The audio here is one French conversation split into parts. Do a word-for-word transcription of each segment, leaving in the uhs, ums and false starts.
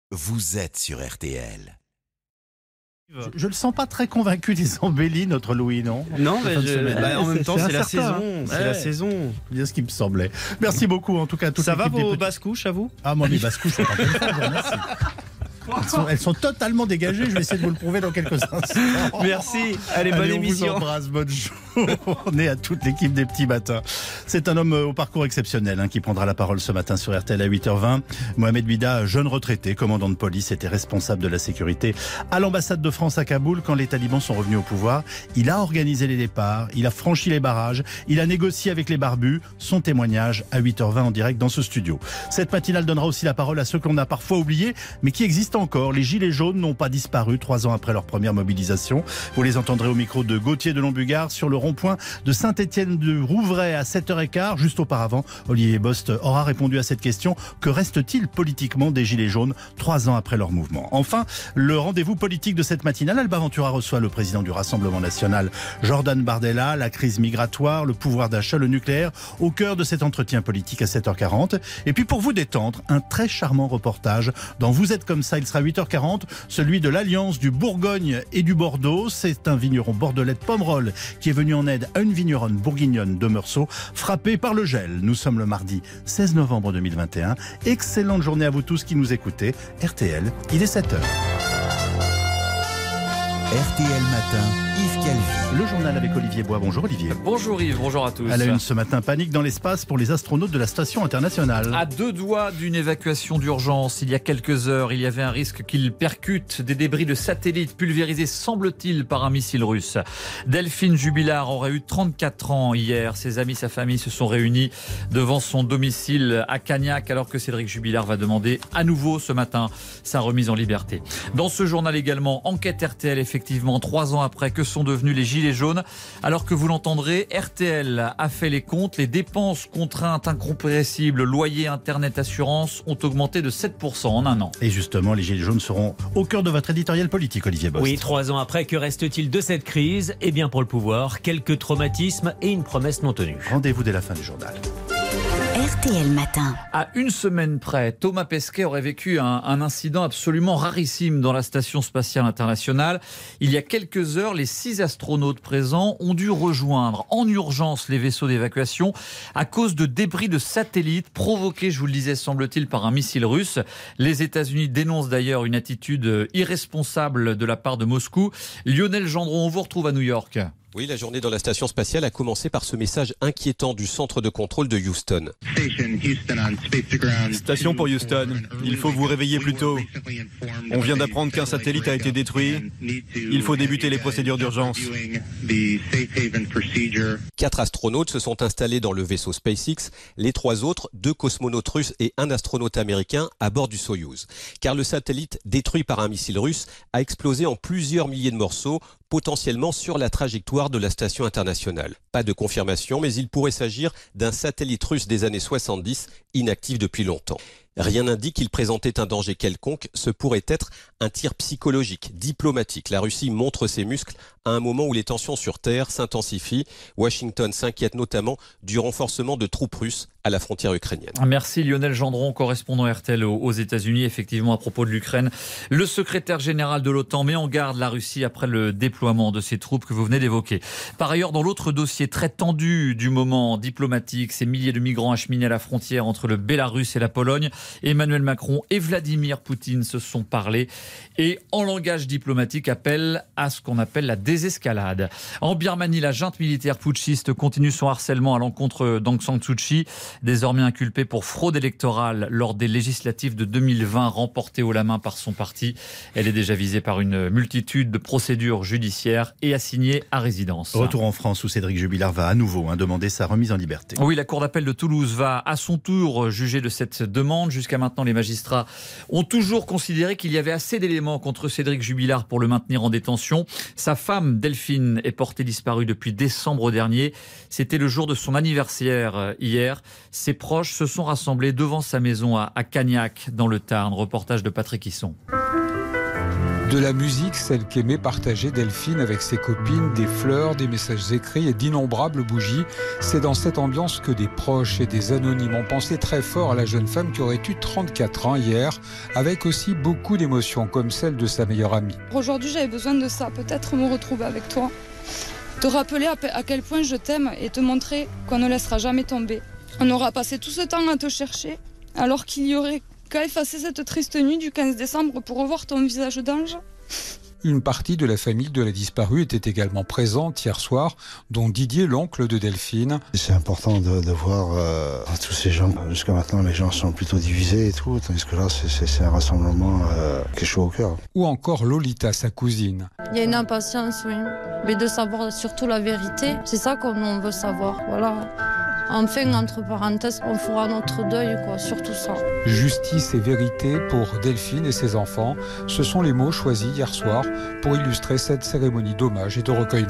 Vous êtes sur R T L. Je ne le sens pas très convaincu des embellis, notre Louis, non? Non, mais je, bah, en même temps, c'est la saison. Hein. C'est ouais. la saison. Bien ce qui me semblait. Merci beaucoup, en tout cas. À toute Ça va l'équipe des vos petits- basses couches à vous? Ah, moi, mes basses couches sont pas comme ça, je vous remercie. Elles sont, elles sont totalement dégagées. Je vais essayer de vous le prouver dans quelques instants. Merci. Allez, bonne Allez, on émission. vous embrasse, bonne journée à toute l'équipe des petits matins. C'est un homme au parcours exceptionnel hein, qui prendra la parole ce matin sur R T L à huit heures vingt. Mohamed Bida, jeune retraité, commandant de police, était responsable de la sécurité à l'ambassade de France à Kaboul quand les talibans sont revenus au pouvoir. Il a organisé les départs, il a franchi les barrages, il a négocié avec les barbus. Son témoignage à huit heures vingt en direct dans ce studio. Cette matinale donnera aussi la parole à ceux qu'on a parfois oubliés, mais qui existent encore. Les Gilets jaunes n'ont pas disparu trois ans après leur première mobilisation. Vous les entendrez au micro de Gauthier de Lombugard sur le rond-point de Saint-Étienne-de-Rouvray à sept heures quinze. Juste auparavant, Olivier Bost aura répondu à cette question. Que reste-t-il politiquement des Gilets jaunes trois ans après leur mouvement? Enfin, le rendez-vous politique de cette matinale, Alba Ventura reçoit le président du Rassemblement national, Jordan Bardella. La crise migratoire, le pouvoir d'achat, le nucléaire, au cœur de cet entretien politique à sept heures quarante. Et puis pour vous détendre, un très charmant reportage dans Vous êtes comme ça, il sera huit heures quarante, celui de l'Alliance du Bourgogne et du Bordeaux. C'est un vigneron bordelais de Pomerol qui est venu en aide à une vigneronne bourguignonne de Meursault, frappée par le gel. Nous sommes le mardi seize novembre deux mille vingt et un. Excellente journée à vous tous qui nous écoutez. R T L, il est sept heures. R T L Matin, Yves Calvi. Le journal avec Olivier Bois. Bonjour Olivier. Bonjour Yves, bonjour à tous. À la une ce matin, panique dans l'espace pour les astronautes de la station internationale. À deux doigts d'une évacuation d'urgence, il y a quelques heures, il y avait un risque qu'ils percutent des débris de satellites pulvérisés, semble-t-il, par un missile russe. Delphine Jubilard aurait eu trente-quatre ans hier. Ses amis, sa famille se sont réunis devant son domicile à Cagnac, alors que Cédric Jubilard va demander à nouveau ce matin sa remise en liberté. Dans ce journal également, enquête R T L, effectivement, trois ans après, que sont devenus les Gilets jaunes? Alors que vous l'entendrez, R T L a fait les comptes. Les dépenses contraintes incompressibles, loyer, internet, assurance, ont augmenté de sept pour cent en un an. Et justement, les Gilets jaunes seront au cœur de votre éditorial politique, Olivier Bost. Oui, trois ans après, que reste-t-il de cette crise? Eh bien, pour le pouvoir, quelques traumatismes et une promesse non tenue. Rendez-vous dès la fin du journal. R T L Matin. À une semaine près, Thomas Pesquet aurait vécu un, un incident absolument rarissime dans la Station spatiale internationale. Il y a quelques heures, les six astronautes présents ont dû rejoindre en urgence les vaisseaux d'évacuation à cause de débris de satellites provoqués, je vous le disais, semble-t-il, par un missile russe. Les États-Unis dénoncent d'ailleurs une attitude irresponsable de la part de Moscou. Lionel Gendron, on vous retrouve à New York. Oui, la journée dans la station spatiale a commencé par ce message inquiétant du centre de contrôle de Houston. Station pour Houston, il faut vous réveiller plus tôt. On vient d'apprendre qu'un satellite a été détruit. Il faut débuter les procédures d'urgence. Quatre astronautes se sont installés dans le vaisseau SpaceX. Les trois autres, deux cosmonautes russes et un astronaute américain à bord du Soyouz. Car le satellite, détruit par un missile russe, a explosé en plusieurs milliers de morceaux, potentiellement sur la trajectoire de la station internationale. Pas de confirmation, mais il pourrait s'agir d'un satellite russe des années soixante-dix, inactif depuis longtemps. Rien n'indique qu'il présentait un danger quelconque. Ce pourrait être un tir psychologique, diplomatique. La Russie montre ses muscles à un moment où les tensions sur Terre s'intensifient. Washington s'inquiète notamment du renforcement de troupes russes à la frontière ukrainienne. Merci Lionel Gendron, correspondant R T L aux États-Unis. Effectivement, à propos de l'Ukraine, le secrétaire général de l'OTAN met en garde la Russie après le déploiement de ces troupes que vous venez d'évoquer. Par ailleurs, dans l'autre dossier très tendu du moment diplomatique, ces milliers de migrants acheminés à la frontière entre le Bélarus et la Pologne, Emmanuel Macron et Vladimir Poutine se sont parlé et, en langage diplomatique, appellent à ce qu'on appelle la désescalade. En Birmanie, la junte militaire putschiste continue son harcèlement à l'encontre d'Aung San Suu Kyi, désormais inculpée pour fraude électorale lors des législatives de deux mille vingt remportées haut la main par son parti. Elle est déjà visée par une multitude de procédures judiciaires et assignée à résidence. Retour en France où Cédric Jubilard va à nouveau hein, demander sa remise en liberté. Oui, la Cour d'appel de Toulouse va à son tour juger de cette demande. Jusqu'à maintenant, les magistrats ont toujours considéré qu'il y avait assez d'éléments contre Cédric Jubilard pour le maintenir en détention. Sa femme, Delphine, est portée disparue depuis décembre dernier. C'était le jour de son anniversaire hier. Ses proches se sont rassemblés devant sa maison à, à Cagnac, dans le Tarn. Reportage de Patrick Hisson. De la musique, celle qu'aimait partager Delphine avec ses copines, des fleurs, des messages écrits et d'innombrables bougies. C'est dans cette ambiance que des proches et des anonymes ont pensé très fort à la jeune femme qui aurait eu trente-quatre ans hier, avec aussi beaucoup d'émotions comme celle de sa meilleure amie. Aujourd'hui, j'avais besoin de ça, peut-être me retrouver avec toi, te rappeler à quel point je t'aime et te montrer qu'on ne laissera jamais tomber. On aura passé tout ce temps à te chercher, alors qu'il y aurait qu'à effacer cette triste nuit du quinze décembre pour revoir ton visage d'ange. Une partie de la famille de la disparue était également présente hier soir, dont Didier, l'oncle de Delphine. C'est important de, de voir euh, tous ces gens. Jusqu'à maintenant, les gens sont plutôt divisés et tout, tandis que là, c'est, c'est, c'est un rassemblement euh, qui est chaud au cœur. Ou encore Lolita, sa cousine. Il y a une impatience, oui, mais de savoir surtout la vérité, c'est ça qu'on veut savoir, voilà. Enfin, entre parenthèses, on fera notre deuil, quoi, surtout ça. Justice et vérité pour Delphine et ses enfants, ce sont les mots choisis hier soir pour illustrer cette cérémonie d'hommage et de recueillement.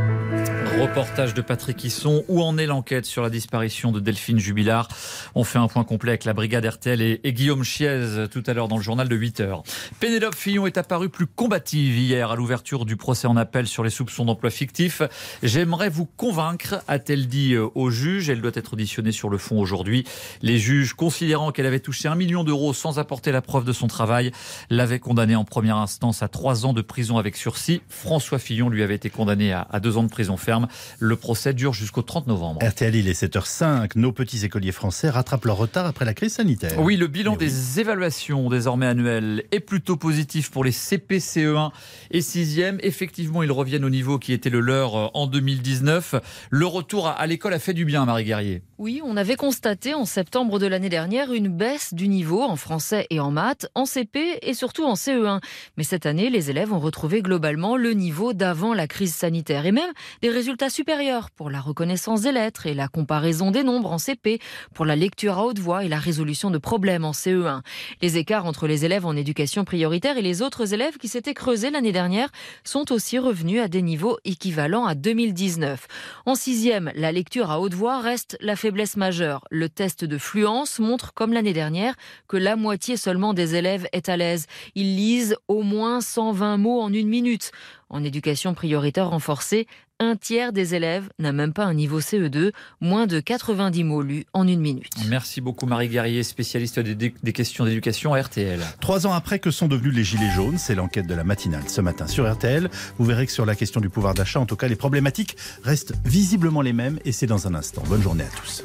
Reportage de Patrick Hisson. Où en est l'enquête sur la disparition de Delphine Jubilard? On fait un point complet avec la brigade R T L et, et Guillaume Chiez tout à l'heure dans le journal de huit heures. Pénélope Fillon est apparue plus combative hier à l'ouverture du procès en appel sur les soupçons d'emploi fictif. J'aimerais vous convaincre, a-t-elle dit au juge. Elle doit être auditionnée sur le fond aujourd'hui. Les juges, considérant qu'elle avait touché un million d'euros sans apporter la preuve de son travail, l'avaient condamnée en première instance à trois ans de prison avec sursis. François Fillon lui avait été condamné à, à deux ans de prison ferme. Le procès dure jusqu'au trente novembre. R T L, il est sept heures cinq. Nos petits écoliers français rattrapent leur retard après la crise sanitaire. Oui, le bilan Mais des oui. évaluations désormais annuelles est plutôt positif pour les C P, C E un et sixième. Effectivement, ils reviennent au niveau qui était le leur en deux mille dix-neuf. Le retour à l'école a fait du bien, Marie Guerrier. Oui, on avait constaté en septembre de l'année dernière une baisse du niveau en français et en maths, en C P et surtout en C E un. Mais cette année, les élèves ont retrouvé globalement le niveau d'avant la crise sanitaire et même des résultats supérieurs pour la reconnaissance des lettres et la comparaison des nombres en C P, pour la lecture à haute voix et la résolution de problèmes en C E un. Les écarts entre les élèves en éducation prioritaire et les autres élèves qui s'étaient creusés l'année dernière sont aussi revenus à des niveaux équivalents à deux mille dix-neuf. En sixième, la lecture à haute voix reste la faiblesse majeure. Le test de fluence montre, comme l'année dernière, que la moitié seulement des élèves est à l'aise. Ils lisent au moins cent vingt mots en une minute. En éducation prioritaire renforcée, un tiers des élèves n'a même pas un niveau C E deux, moins de quatre-vingt-dix mots lus en une minute. Merci beaucoup Marie Guerrier, spécialiste des, des questions d'éducation à R T L. Trois ans après, que sont devenus les gilets jaunes? C'est l'enquête de la matinale ce matin sur R T L. Vous verrez que sur la question du pouvoir d'achat, en tout cas, les problématiques restent visiblement les mêmes et c'est dans un instant. Bonne journée à tous.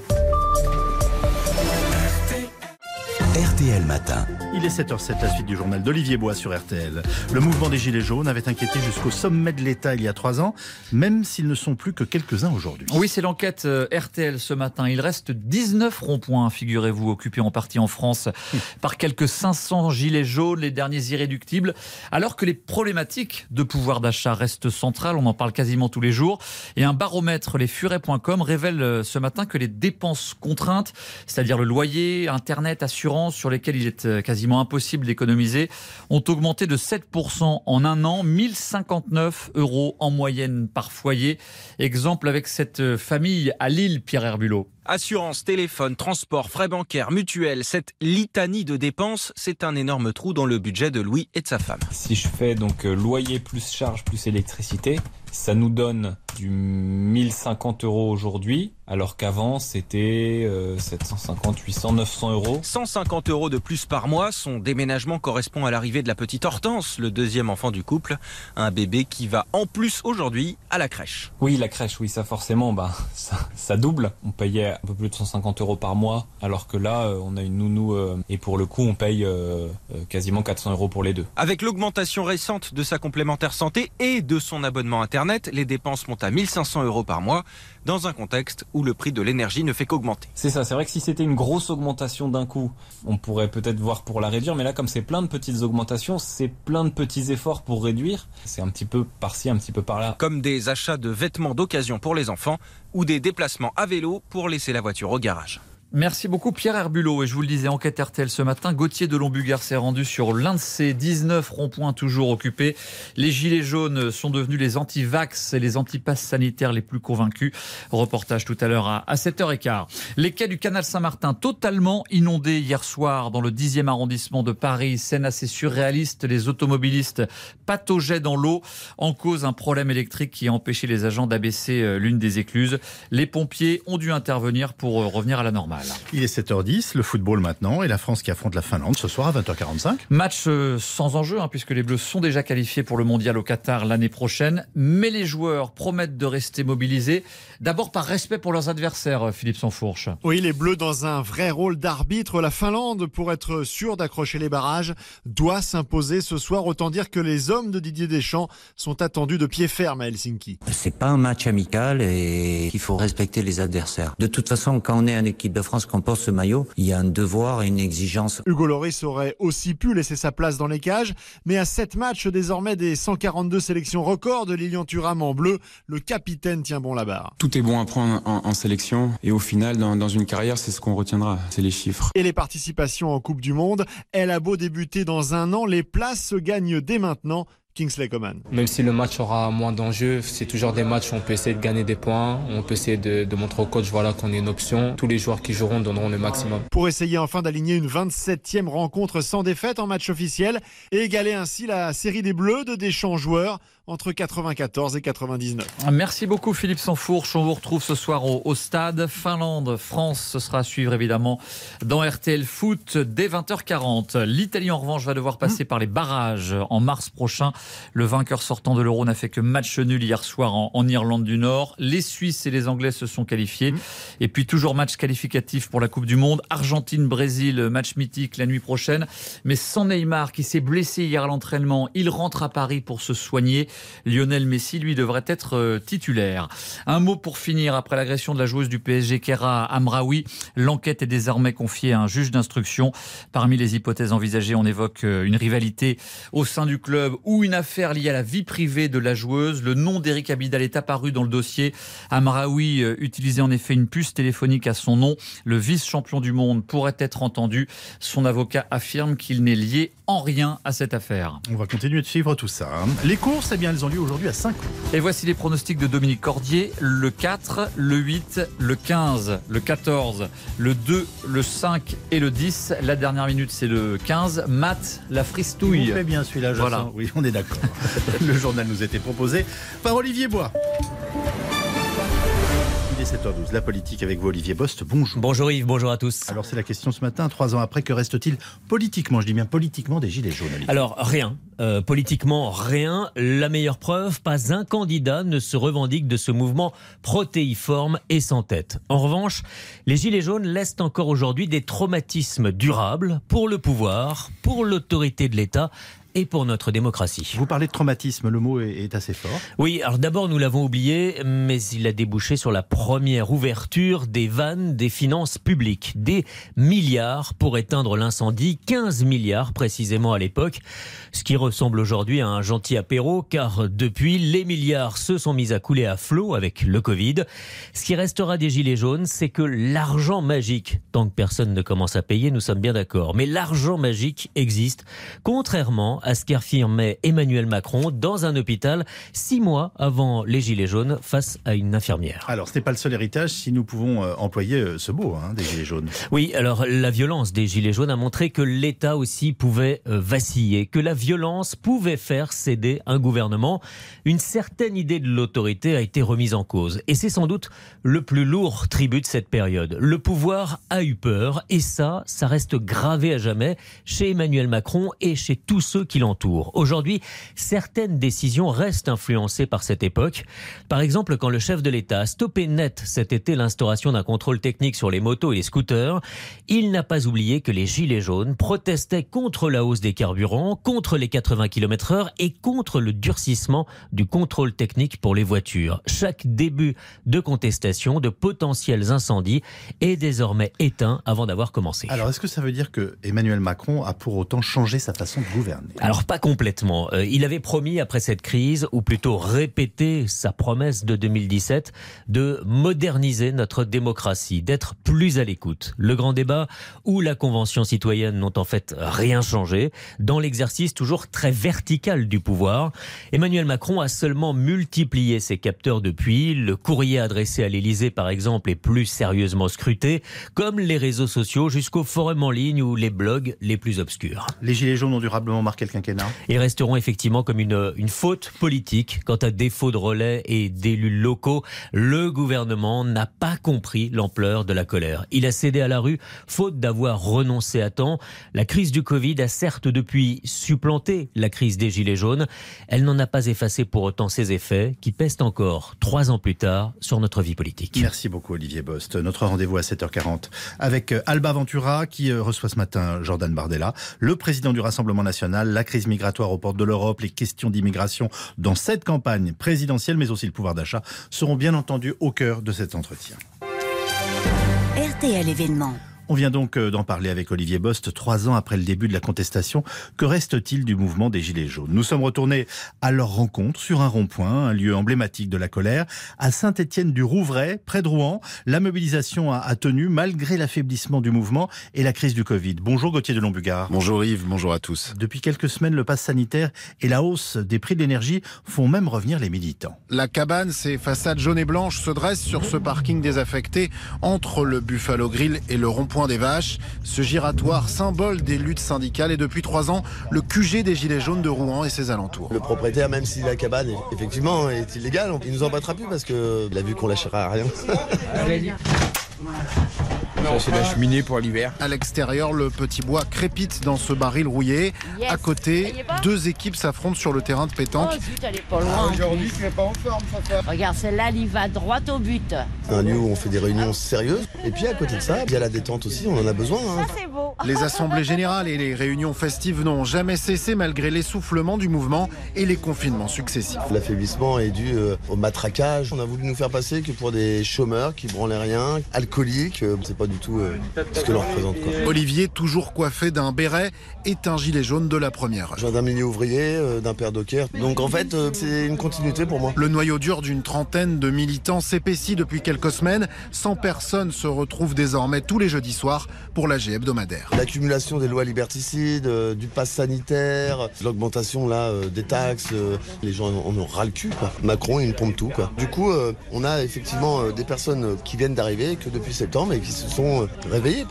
R T L Matin. Il est sept heures sept, la suite du journal d'Olivier Bois sur R T L. Le mouvement des Gilets jaunes avait inquiété jusqu'au sommet de l'État il y a trois ans, même s'ils ne sont plus que quelques-uns aujourd'hui. Oui, c'est l'enquête R T L ce matin. Il reste dix-neuf ronds-points, figurez-vous, occupés en partie en France par quelques cinq cents Gilets jaunes, les derniers irréductibles, alors que les problématiques de pouvoir d'achat restent centrales. On en parle quasiment tous les jours. Et un baromètre, les furets point com, révèle ce matin que les dépenses contraintes, c'est-à-dire le loyer, Internet, assurance, sur lesquels il est quasiment impossible d'économiser, ont augmenté de sept pour cent en un an, mille cinquante-neuf euros en moyenne par foyer. Exemple avec cette famille à Lille, Pierre Herbulot. Assurance, téléphone, transport, frais bancaires, mutuelles, cette litanie de dépenses, c'est un énorme trou dans le budget de Louis et de sa femme. Si je fais donc loyer plus charge plus électricité, ça nous donne du mille cinquante euros aujourd'hui, alors qu'avant c'était euh, sept cent cinquante, huit cents, neuf cents euros. cent cinquante euros de plus par mois. Son déménagement correspond à l'arrivée de la petite Hortense, le deuxième enfant du couple. Un bébé qui va en plus aujourd'hui à la crèche. Oui, la crèche, oui, ça forcément, bah, ça, ça double. On payait un peu plus de cent cinquante euros par mois, alors que là, euh, on a une nounou euh, et pour le coup, on paye euh, euh, quasiment quatre cents euros pour les deux. Avec l'augmentation récente de sa complémentaire santé et de son abonnement Internet, les dépenses montent à mille cinq cents euros par mois, dans un contexte où le prix de l'énergie ne fait qu'augmenter. C'est ça, c'est vrai que si c'était une grosse augmentation d'un coup, on pourrait peut-être voir pour la réduire, mais là, comme c'est plein de petites augmentations, c'est plein de petits efforts pour réduire. C'est un petit peu par-ci, un petit peu par-là. Comme des achats de vêtements d'occasion pour les enfants ou des déplacements à vélo pour laisser la voiture au garage. Merci beaucoup Pierre Herbulot. Et je vous le disais, enquête R T L ce matin, Gauthier de Lombugard s'est rendu sur l'un de ces dix-neuf ronds-points toujours occupés. Les gilets jaunes sont devenus les anti-vax et les anti-passes sanitaires les plus convaincus. Reportage tout à l'heure à, à sept heures quinze. Les quais du canal Saint-Martin totalement inondés hier soir dans le dixième arrondissement de Paris. Scène assez surréaliste, les automobilistes pataugeaient dans l'eau. En cause, un problème électrique qui a empêché les agents d'abaisser l'une des écluses. Les pompiers ont dû intervenir pour revenir à la normale. Il est sept heures dix, le football maintenant, et la France qui affronte la Finlande ce soir à vingt heures quarante-cinq. Match euh, sans enjeu, hein, puisque les Bleus sont déjà qualifiés pour le mondial au Qatar l'année prochaine. Mais les joueurs promettent de rester mobilisés, d'abord par respect pour leurs adversaires, Philippe Sansfourche. Oui, les Bleus dans un vrai rôle d'arbitre. La Finlande, pour être sûre d'accrocher les barrages, doit s'imposer ce soir. Autant dire que les hommes de Didier Deschamps sont attendus de pied ferme à Helsinki. C'est pas un match amical et il faut respecter les adversaires. De toute façon, quand on est en équipe de France, qu'on porte ce maillot, il y a un devoir et une exigence. Hugo Lloris aurait aussi pu laisser sa place dans les cages, mais à sept matchs désormais des cent quarante-deux sélections records de Lilian Thuram en bleu, le capitaine tient bon la barre. Tout est bon à prendre en, en sélection et au final, dans, dans une carrière, c'est ce qu'on retiendra, c'est les chiffres. Et les participations en Coupe du Monde, elle a beau débuter dans un an, les places se gagnent dès maintenant. Kingsley Coman. Même si le match aura moins d'enjeux, c'est toujours des matchs où on peut essayer de gagner des points, on peut essayer de, de montrer au coach voilà, qu'on est une option. Tous les joueurs qui joueront donneront le maximum. Pour essayer enfin d'aligner une vingt-septième rencontre sans défaite en match officiel et égaler ainsi la série des Bleus de Deschamps joueurs entre quatre-vingt-quatorze et quatre-vingt-dix-neuf. Merci beaucoup Philippe Sansfourche. On vous retrouve ce soir au, au stade. Finlande, France, ce sera à suivre évidemment dans R T L Foot dès vingt heures quarante. L'Italie en revanche va devoir passer mmh. par les barrages en mars prochain. Le vainqueur sortant de l'Euro n'a fait que match nul hier soir en, en Irlande du Nord. Les Suisses et les Anglais se sont qualifiés. Mmh. Et puis toujours match qualificatif pour la Coupe du Monde. Argentine-Brésil, match mythique la nuit prochaine. Mais sans Neymar qui s'est blessé hier à l'entraînement, il rentre à Paris pour se soigner. Lionel Messi, lui, devrait être euh, titulaire. Un mot pour finir. Après l'agression de la joueuse du P S G, Keira Amraoui, l'enquête est désormais confiée à un juge d'instruction. Parmi les hypothèses envisagées, on évoque euh, une rivalité au sein du club ou une affaire liée à la vie privée de la joueuse. Le nom d'Eric Abidal est apparu dans le dossier. Amraoui euh, utilisait en effet une puce téléphonique à son nom. Le vice-champion du monde pourrait être entendu. Son avocat affirme qu'il n'est lié en rien à cette affaire. On va continuer de suivre tout ça. Hein. Les courses, eh bien, elles ont lieu aujourd'hui à Saint-Cloud. Et voici les pronostics de Dominique Cordier. Le quatre, le huit, le quinze, le quatorze, le deux, le cinq et le dix. La dernière minute, c'est le quinze. Matt, la fristouille. On fait bien celui-là, Jacin. Voilà. Oui, on est d'accord. Le journal nous était proposé par Olivier Bois. Il est sept heures douze, la politique avec vous Olivier Bost, bonjour. Bonjour Yves, bonjour à tous. Alors c'est la question ce matin, trois ans après, que reste-t-il politiquement, je dis bien politiquement, des Gilets jaunes Olivier? Alors rien, euh, politiquement rien, la meilleure preuve, pas un candidat ne se revendique de ce mouvement protéiforme et sans tête. En revanche, les Gilets jaunes laissent encore aujourd'hui des traumatismes durables pour le pouvoir, pour l'autorité de l'État et pour notre démocratie. Vous parlez de traumatisme, le mot est, est assez fort. Oui, alors d'abord nous l'avons oublié, mais il a débouché sur la première ouverture des vannes des finances publiques. Des milliards pour éteindre l'incendie, quinze milliards précisément à l'époque, ce qui ressemble aujourd'hui à un gentil apéro, car depuis, les milliards se sont mis à couler à flot avec le Covid. Ce qui restera des Gilets jaunes, c'est que l'argent magique, tant que personne ne commence à payer, nous sommes bien d'accord, mais l'argent magique existe, contrairement à ce qu'affirmait Emmanuel Macron dans un hôpital six mois avant les Gilets jaunes face à une infirmière. Alors, ce n'est pas le seul héritage si nous pouvons euh, employer euh, ce mot hein, des Gilets jaunes. Oui, alors la violence des Gilets jaunes a montré que l'État aussi pouvait euh, vaciller, que la violence pouvait faire céder un gouvernement. Une certaine idée de l'autorité a été remise en cause. Et c'est sans doute le plus lourd tribut de cette période. Le pouvoir a eu peur et ça, ça reste gravé à jamais chez Emmanuel Macron et chez tous ceux qui l'entourent. Aujourd'hui, certaines décisions restent influencées par cette époque. Par exemple, quand le chef de l'État a stoppé net cet été l'instauration d'un contrôle technique sur les motos et les scooters, il n'a pas oublié que les Gilets jaunes protestaient contre la hausse des carburants, contre les quatre-vingts kilomètres heure et contre le durcissement du contrôle technique pour les voitures. Chaque début de contestation, de potentiels incendies est désormais éteint avant d'avoir commencé. Alors, est-ce que ça veut dire que Emmanuel Macron a pour autant changé sa façon de gouverner ? Alors pas complètement. Euh, il avait promis après cette crise, ou plutôt répété sa promesse de deux mille dix-sept, de moderniser notre démocratie, d'être plus à l'écoute. Le grand débat où la Convention citoyenne n'ont en fait rien changé, dans l'exercice toujours très vertical du pouvoir. Emmanuel Macron a seulement multiplié ses capteurs depuis. Le courrier adressé à l'Élysée par exemple est plus sérieusement scruté, comme les réseaux sociaux jusqu'aux forums en ligne ou les blogs les plus obscurs. Les Gilets jaunes ont durablement marqué le quinquennat. Et resteront effectivement comme une, une faute politique. Quant à défaut de relais et d'élus locaux, le gouvernement n'a pas compris l'ampleur de la colère. Il a cédé à la rue, faute d'avoir renoncé à temps. La crise du Covid a certes depuis supplanté la crise des Gilets jaunes. Elle n'en a pas effacé pour autant ses effets, qui pèsent encore, trois ans plus tard, sur notre vie politique. Merci beaucoup Olivier Bost. Notre rendez-vous à sept heures quarante avec Alba Ventura qui reçoit ce matin Jordan Bardella, le président du Rassemblement national, la crise migratoire aux portes de l'Europe, les questions d'immigration dans cette campagne présidentielle, mais aussi le pouvoir d'achat, seront bien entendu au cœur de cet entretien. R T L événement. On vient donc d'en parler avec Olivier Bost, trois ans après le début de la contestation. Que reste-t-il du mouvement des Gilets jaunes ? Nous sommes retournés à leur rencontre sur un rond-point, un lieu emblématique de la colère, à Saint-Étienne-du-Rouvray, près de Rouen. La mobilisation a, a tenu malgré l'affaiblissement du mouvement et la crise du Covid. Bonjour Gauthier de Lombugard. Bonjour Yves, bonjour à tous. Depuis quelques semaines, le pass sanitaire et la hausse des prix de l'énergie font même revenir les militants. La cabane, ses façades jaunes et blanches, se dressent sur ce parking désaffecté entre le Buffalo Grill et le rond-point des Vaches. Ce giratoire, symbole des luttes syndicales, est depuis trois ans le Q G des Gilets jaunes de Rouen et ses alentours. Le propriétaire, même si la cabane effectivement est illégale, il nous en battra plus parce qu'il a vu qu'on lâchera rien. Ça, c'est la cheminée pour l'hiver. À l'extérieur, le petit bois crépite dans ce baril rouillé. Yes. À côté, deux équipes s'affrontent sur le terrain de pétanque. Oh, zut, elle est pas loin. Aujourd'hui, tu n'es pas en forme, papa. Regarde, celle-là, elle y va droit au but. Un lieu où on fait des réunions sérieuses. Et puis à côté de ça, il y a la détente aussi, on en a besoin. Hein. Ça, c'est beau. Les assemblées générales et les réunions festives n'ont jamais cessé malgré l'essoufflement du mouvement et les confinements successifs. L'affaiblissement est dû euh, au matraquage. On a voulu nous faire passer que pour des chômeurs qui branlaient rien, alcooliques. Euh, c'est pas du tout euh, ce que l'on représente. Quoi. Olivier, toujours coiffé d'un béret, est un gilet jaune de la première heure. Je viens d'un milieu ouvrier, euh, d'un père docker. Donc en fait, euh, c'est une continuité pour moi. Le noyau dur d'une trentaine de militants s'épaissit depuis quelques semaines. cent personnes se retrouvent désormais tous les jeudis soirs pour l'A G hebdomadaire. L'accumulation des lois liberticides, euh, du pass sanitaire, l'augmentation là euh, des taxes, euh, les gens en ont ras le cul. Quoi. Macron, il pompe tout. Quoi. Du coup, euh, on a effectivement euh, des personnes qui viennent d'arriver que depuis septembre et qui se sont euh, réveillées.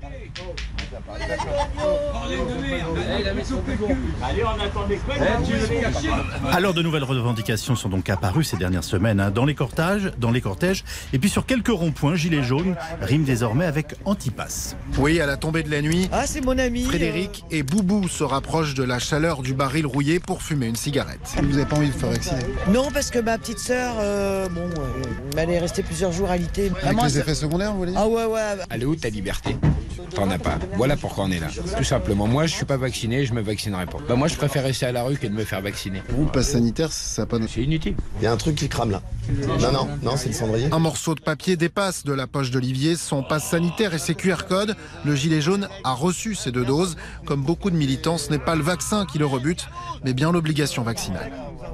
Alors de nouvelles revendications sont donc apparues ces dernières semaines hein, dans les cortèges, dans les cortèges, et puis sur quelques ronds-points, Gilets jaunes riment désormais avec antipass. Oui, à la tombée de la nuit, ah, c'est mon ami, Frédéric euh... et Boubou se rapprochent de la chaleur du baril rouillé pour fumer une cigarette. Vous n'avez pas envie de faire vacciner? Non, parce que ma petite sœur, euh, bon, euh, elle est restée plusieurs jours alitée. Avec les effets secondaires, vous voulez dire? Ah ouais, ouais. Elle est où ta liberté? T'en as pas. Voilà pourquoi on est là. Tout simplement. Moi, je suis pas vacciné, je me vaccinerai pas. Bah moi, je préfère rester à la rue que de me faire vacciner. Vous, le pass sanitaire, ça pas. C'est inutile. Il y a un truc qui crame là. Non, non, non, c'est le cendrier. Un morceau de papier dépasse de la poche d'Olivier son pass sanitaire et ses Q R codes. Le gilet jaune a reçu ses deux doses. Comme beaucoup de militants, ce n'est pas le vaccin qui le rebute, mais bien l'obligation vaccinale.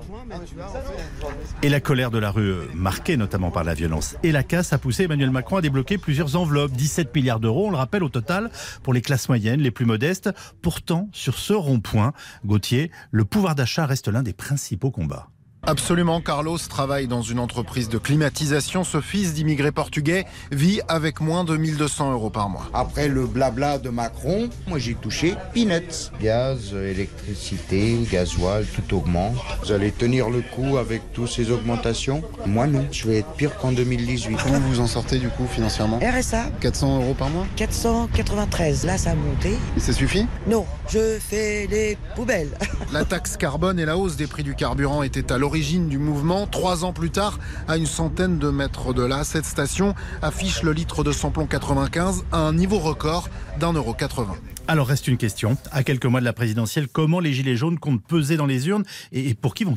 Et la colère de la rue, marquée notamment par la violence et la casse, a poussé Emmanuel Macron à débloquer plusieurs enveloppes, dix-sept milliards d'euros, on le rappelle au total, pour les classes moyennes, les plus modestes. Pourtant, sur ce rond-point, Gauthier, le pouvoir d'achat reste l'un des principaux combats. Absolument, Carlos travaille dans une entreprise de climatisation. Ce fils d'immigrés portugais vit avec moins de mille deux cents euros par mois. Après le blabla de Macron, moi j'ai touché peanuts. Gaz, électricité, gasoil, tout augmente. Vous allez tenir le coup avec toutes ces augmentations? Moi non, je vais être pire qu'en deux mille dix-huit. Comment vous en sortez du coup financièrement? R S A. quatre cents euros par mois? quatre cent quatre-vingt-treize, là ça a monté. Et ça suffit? Non, je fais les poubelles. La taxe carbone et la hausse des prix du carburant étaient à l'origine du mouvement. Trois ans plus tard, à une centaine de mètres de là, cette station affiche le litre de samplon quatre-vingt-quinze à un niveau record d'un euro quatre-vingts. Alors reste une question. À quelques mois de la présidentielle, comment les Gilets jaunes comptent peser dans les urnes et pour qui vont-ils voter ?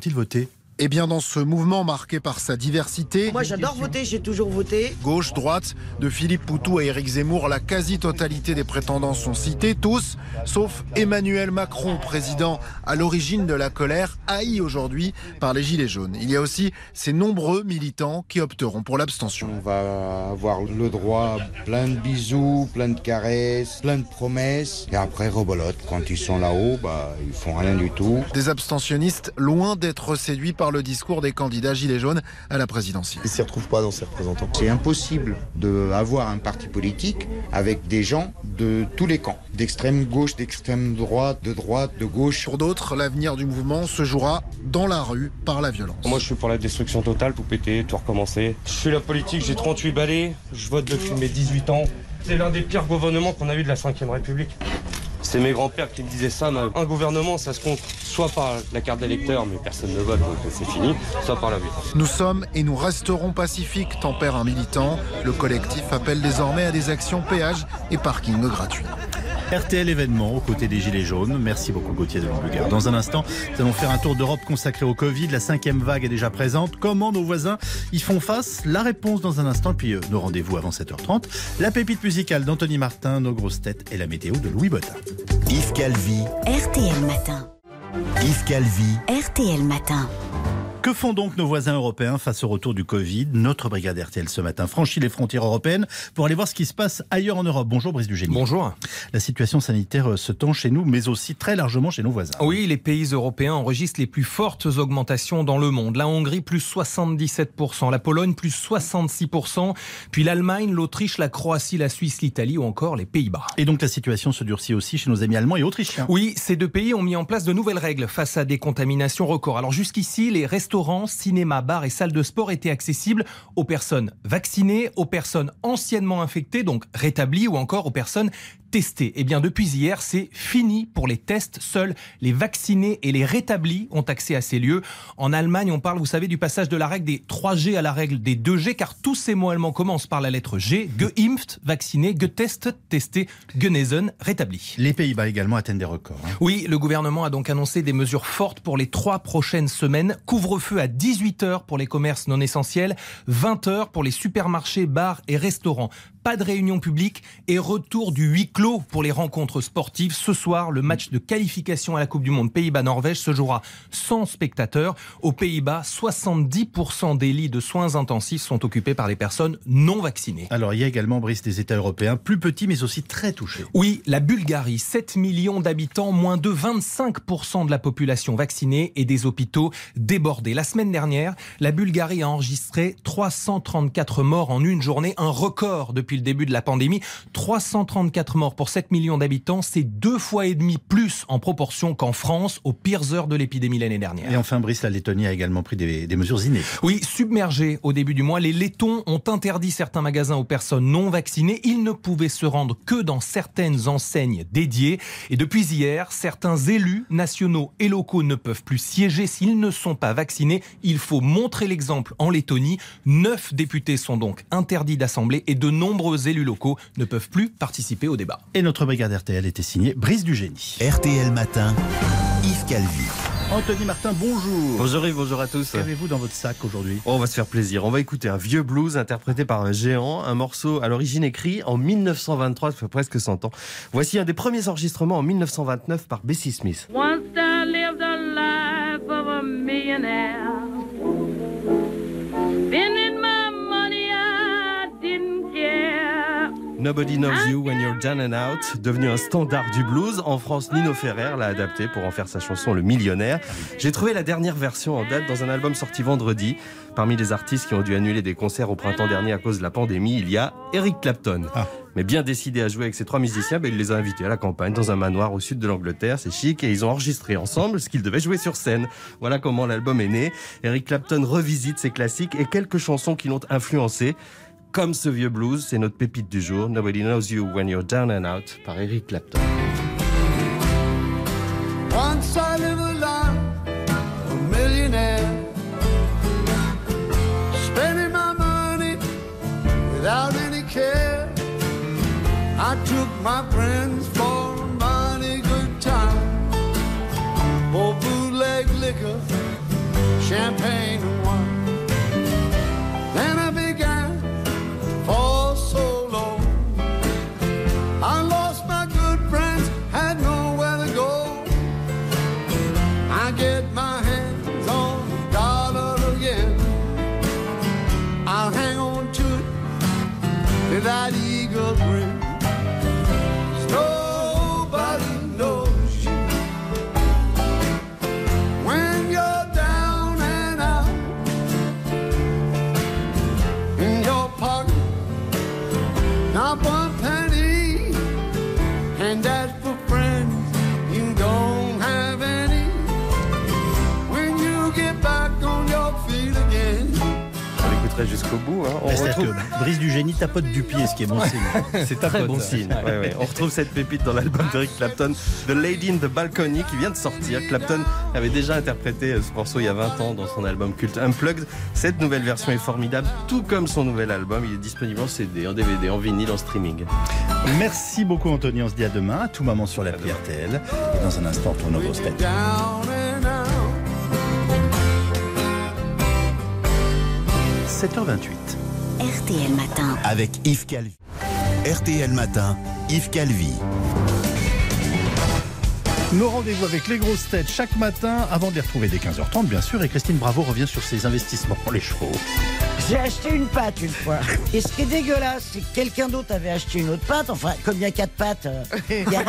Eh bien, dans ce mouvement marqué par sa diversité... Moi, j'adore voter, j'ai toujours voté. Gauche, droite, de Philippe Poutou à Éric Zemmour, la quasi-totalité des prétendants sont cités, tous, sauf Emmanuel Macron, président à l'origine de la colère, haï aujourd'hui par les Gilets jaunes. Il y a aussi ces nombreux militants qui opteront pour l'abstention. On va avoir le droit à plein de bisous, plein de caresses, plein de promesses. Et après, rebolote. Quand ils sont là-haut, bah, ils font rien du tout. Des abstentionnistes loin d'être séduits par le discours des candidats Gilets jaunes à la présidentielle. Ils ne s'y retrouvent pas dans ces représentants. C'est impossible d'avoir un parti politique avec des gens de tous les camps, d'extrême gauche, d'extrême droite, de droite, de gauche. Pour d'autres, l'avenir du mouvement se jouera dans la rue par la violence. Moi je suis pour la destruction totale, tout péter, tout recommencer. Je suis la politique, j'ai trente-huit balais, je vote depuis mes dix-huit ans. C'est l'un des pires gouvernements qu'on a eu de la cinquième République. C'est mes grands-pères qui me disaient ça. Un gouvernement, ça se compte soit par la carte d'électeur, mais personne ne vote, donc c'est fini, soit par la violence. Nous sommes et nous resterons pacifiques, tempère un militant. Le collectif appelle désormais à des actions péage et parking gratuits. R T L événement aux côtés des Gilets jaunes. Merci beaucoup Gauthier de Lambugard. Dans un instant, nous allons faire un tour d'Europe consacré au Covid. La cinquième vague est déjà présente. Comment nos voisins y font face? La réponse dans un instant. Puis euh, nos rendez-vous avant sept heures trente. La pépite musicale d'Anthony Martin, nos grosses têtes et la météo de Louis Bottin. Yves Calvi. R T L Matin. Yves Calvi. R T L Matin. Que font donc nos voisins européens face au retour du Covid? Notre brigade R T L ce matin franchit les frontières européennes pour aller voir ce qui se passe ailleurs en Europe. Bonjour Brice Dugénie. Bonjour. La situation sanitaire se tend chez nous, mais aussi très largement chez nos voisins. Oui, les pays européens enregistrent les plus fortes augmentations dans le monde. La Hongrie, plus soixante-dix-sept pour cent. La Pologne, plus soixante-six pour cent. Puis l'Allemagne, l'Autriche, la Croatie, la Suisse, l'Italie ou encore les Pays-Bas. Et donc la situation se durcit aussi chez nos amis allemands et autrichiens. Oui, ces deux pays ont mis en place de nouvelles règles face à des contaminations records. Alors jusqu'ici, les restaurants, cinémas, bars et salles de sport étaient accessibles aux personnes vaccinées, aux personnes anciennement infectées, donc rétablies, ou encore aux personnes testées. Eh bien, depuis hier, c'est fini pour les tests. Seuls les vaccinés et les rétablis ont accès à ces lieux. En Allemagne, on parle, vous savez, du passage de la règle des trois G à la règle des deux G, car tous ces mots allemands commencent par la lettre G. Geimpft, vacciné, getestet, testé, genesen, rétabli. Les Pays-Bas également atteignent des records. Hein. Oui, le gouvernement a donc annoncé des mesures fortes pour les trois prochaines semaines. Couvre-feu à dix-huit heures pour les commerces non essentiels, vingt heures pour les supermarchés, bars et restaurants. Pas de réunion publique et retour du huis clos pour les rencontres sportives. Ce soir, le match de qualification à la Coupe du Monde Pays-Bas-Norvège se jouera sans spectateurs. Aux Pays-Bas, soixante-dix pour cent des lits de soins intensifs sont occupés par des personnes non vaccinées. Alors, il y a également, Brice, des États européens plus petits mais aussi très touchés. Oui, la Bulgarie, sept millions d'habitants, moins de vingt-cinq pour cent de la population vaccinée et des hôpitaux débordés. La semaine dernière, la Bulgarie a enregistré trois cent trente-quatre morts en une journée, un record depuis le début de la pandémie. trois cent trente-quatre morts pour sept millions d'habitants, c'est deux fois et demi plus en proportion qu'en France, aux pires heures de l'épidémie l'année dernière. Et enfin, Brice, la Lettonie a également pris des, des mesures inédites. Oui, submergés au début du mois, les Lettons ont interdit certains magasins aux personnes non vaccinées. Ils ne pouvaient se rendre que dans certaines enseignes dédiées. Et depuis hier, certains élus nationaux et locaux ne peuvent plus siéger s'ils ne sont pas vaccinés. Il faut montrer l'exemple en Lettonie. Neuf députés sont donc interdits d'assemblée et de nombreux élus locaux ne peuvent plus participer au débat. Et notre brigade R T L était signée Brice Dugénie. R T L Matin, Yves Calvi. Anthony Martin, bonjour. Bonjour Yves, bonjour à tous. Qu'avez-vous dans votre sac aujourd'hui? Oh, on va se faire plaisir. On va écouter un vieux blues interprété par un géant, un morceau à l'origine écrit en mille neuf cent vingt-trois, ça fait presque cent ans. Voici un des premiers enregistrements en mille neuf cent vingt-neuf par Bessie Smith. Once I lived the life of a millionaire. Spending my money, I didn't care. Nobody Knows You When You're Down and Out, devenu un standard du blues. En France, Nino Ferrer l'a adapté pour en faire sa chanson Le Millionnaire. J'ai trouvé la dernière version en date dans un album sorti vendredi. Parmi les artistes qui ont dû annuler des concerts au printemps dernier à cause de la pandémie, il y a Eric Clapton. Ah. Mais bien décidé à jouer avec ses trois musiciens, ben il les a invités à la campagne dans un manoir au sud de l'Angleterre. C'est chic et ils ont enregistré ensemble ce qu'ils devaient jouer sur scène. Voilà comment l'album est né. Eric Clapton revisite ses classiques et quelques chansons qui l'ont influencé. Comme ce vieux blues, c'est notre pépite du jour. Nobody Knows You When You're Down and Out par Eric Clapton. Once I live a life, a millionaire, spending my money without any care. I took my friends for a mighty good time. For bootleg liquor, champagne and wine. Then I began to fall so low. I lost my good friends, had nowhere to go. I get my hands on the dollar again. I'll hang on to it with that eagle grin. 'Cause nobody knows you when you're down and out. In your pocket, not one penny, and that's for friends you don't have any. When you get back on your feet again. On l'écouterait jusqu'au bout. Hein. On Mais c'est-à-dire retrouve... que Brise du Génie tapote du pied, ce qui est bon signe. C'est un très bon signe. Ouais, ouais. On retrouve cette pépite dans l'album d'Eric Clapton, The Lady in the Balcony, qui vient de sortir. Clapton avait déjà interprété ce morceau il y a vingt ans dans son album culte Unplugged. Cette nouvelle version est formidable, tout comme son nouvel album. Il est disponible en C D, en D V D, en vinyle, en streaming. Merci beaucoup Anthony, on se dit à demain, à tout moment sur l'appli R T L. Et dans un instant, pour nos grosses têtes. Down and out. sept heures vingt-huit. R T L Matin. Avec Yves Calvi. R T L Matin, Yves Calvi. Nos rendez-vous avec les grosses têtes chaque matin, avant de les retrouver dès quinze heures trente, bien sûr. Et Christine Bravo revient sur ses investissements pour les chevaux. J'ai acheté une pâte une fois. Et ce qui est dégueulasse, c'est que quelqu'un d'autre avait acheté une autre pâte. Enfin, comme il y a quatre pattes, euh, il y a...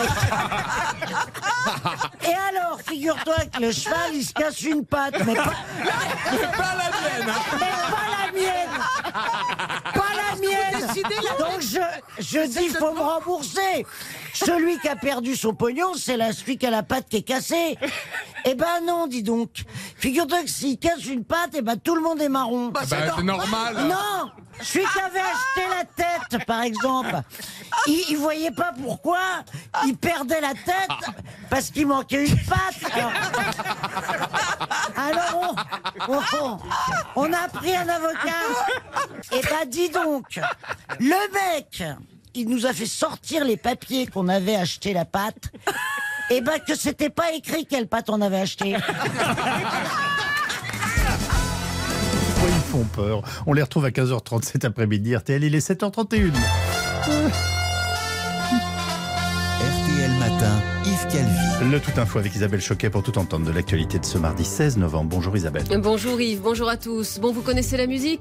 Et alors, figure-toi que le cheval, il se casse une patte. Mais pas, Mais pas la mienne. mais pas la mienne. Pas la mienne. Donc je, je dis, il faut me rembourser. Celui qui a perdu son pognon, c'est là, celui qui a la patte qui est cassée. Eh ben non, dis donc. Figure-toi que s'il casse une patte, eh ben tout le monde est marron. Bah, c'est bah, normal. Non, celui qui avait acheté la tête, par exemple, il, il voyait pas pourquoi il perdait la tête parce qu'il manquait une patte. Alors, alors on, on, on a pris un avocat. Et ben dis donc, le mec, il nous a fait sortir les papiers qu'on avait acheté la pâte. Et ben que c'était pas écrit quelle pâte on avait acheté. Oh, ils font peur. On les retrouve à quinze heures trente cet après-midi. R T L, il est sept heures trente et une. R T L Matin, Yves Calvi. Le Tout Info avec Isabelle Choquet pour tout entendre de l'actualité de ce mardi seize novembre. Bonjour Isabelle. Bonjour Yves, bonjour à tous. Bon, vous connaissez la musique ?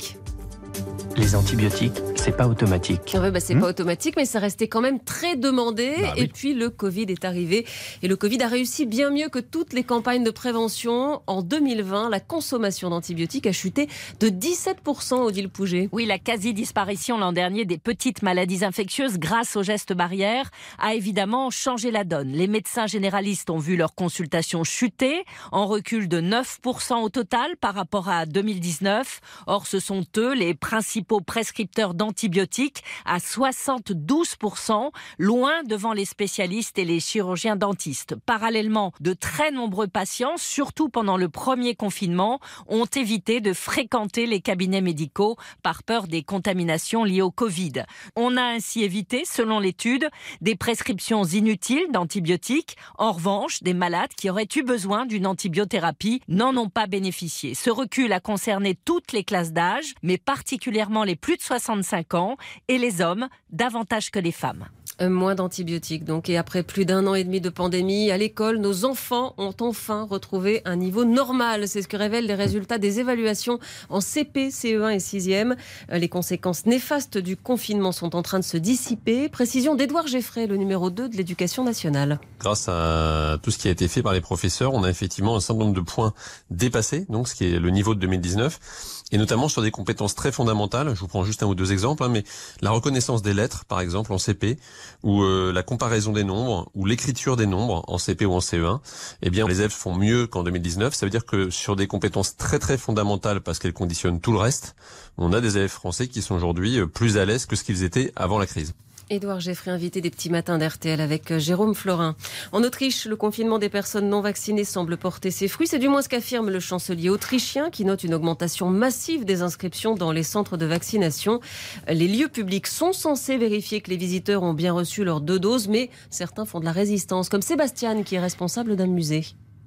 Les antibiotiques, c'est pas automatique. Ouais, bah, c'est mmh. pas automatique, mais ça restait quand même très demandé. Bah, oui. Et puis le Covid est arrivé. Et le Covid a réussi bien mieux que toutes les campagnes de prévention. En deux mille vingt, la consommation d'antibiotiques a chuté de dix-sept pour cent, Odile Pouget. Oui, la quasi-disparition l'an dernier des petites maladies infectieuses grâce aux gestes barrières a évidemment changé la donne. Les médecins généralistes ont vu leur consultation chuter, en recul de neuf pour cent au total par rapport à deux mille dix-neuf. Or, ce sont eux les principaux prescripteurs d'antibiotiques à soixante-douze pour cent, loin devant les spécialistes et les chirurgiens dentistes. Parallèlement, de très nombreux patients, surtout pendant le premier confinement, ont évité de fréquenter les cabinets médicaux par peur des contaminations liées au Covid. On a ainsi évité, selon l'étude, des prescriptions inutiles d'antibiotiques. En revanche, des malades qui auraient eu besoin d'une antibiothérapie n'en ont pas bénéficié. Ce recul a concerné toutes les classes d'âge, mais particulièrement les plus de soixante-cinq ans et les hommes davantage que les femmes. Euh, moins d'antibiotiques donc, et après plus d'un an et demi de pandémie, à l'école, nos enfants ont enfin retrouvé un niveau normal. C'est ce que révèlent les résultats des évaluations en C P, C E un et sixième. Euh, les conséquences néfastes du confinement sont en train de se dissiper. Précision d'Édouard Geffray, le numéro deux de l'Éducation nationale. Grâce à tout ce qui a été fait par les professeurs, on a effectivement un certain nombre de points dépassés, donc ce qui est le niveau de deux mille dix-neuf. Et notamment sur des compétences très fondamentales. Je vous prends juste un ou deux exemples, hein, mais la reconnaissance des lettres, par exemple, en C P, ou euh, la comparaison des nombres, ou l'écriture des nombres en C P ou en C E un, eh bien, les élèves font mieux qu'en deux mille dix-neuf. Ça veut dire que sur des compétences très très fondamentales, parce qu'elles conditionnent tout le reste, on a des élèves français qui sont aujourd'hui plus à l'aise que ce qu'ils étaient avant la crise. Édouard Geffray, invité des petits matins d'R T L avec Jérôme Florin. En Autriche, le confinement des personnes non vaccinées semble porter ses fruits. C'est du moins ce qu'affirme le chancelier autrichien qui note une augmentation massive des inscriptions dans les centres de vaccination. Les lieux publics sont censés vérifier que les visiteurs ont bien reçu leurs deux doses, mais certains font de la résistance, comme Sébastien qui est responsable d'un musée.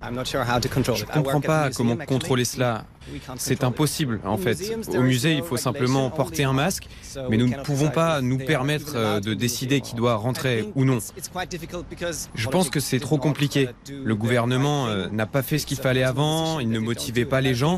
Je ne comprends pas comment contrôler cela. C'est impossible, en fait. Au musée, il faut simplement porter un masque, mais nous ne pouvons pas nous permettre de décider qui doit rentrer ou non. Je pense que c'est trop compliqué. Le gouvernement n'a pas fait ce qu'il fallait avant, il ne motivait pas les gens.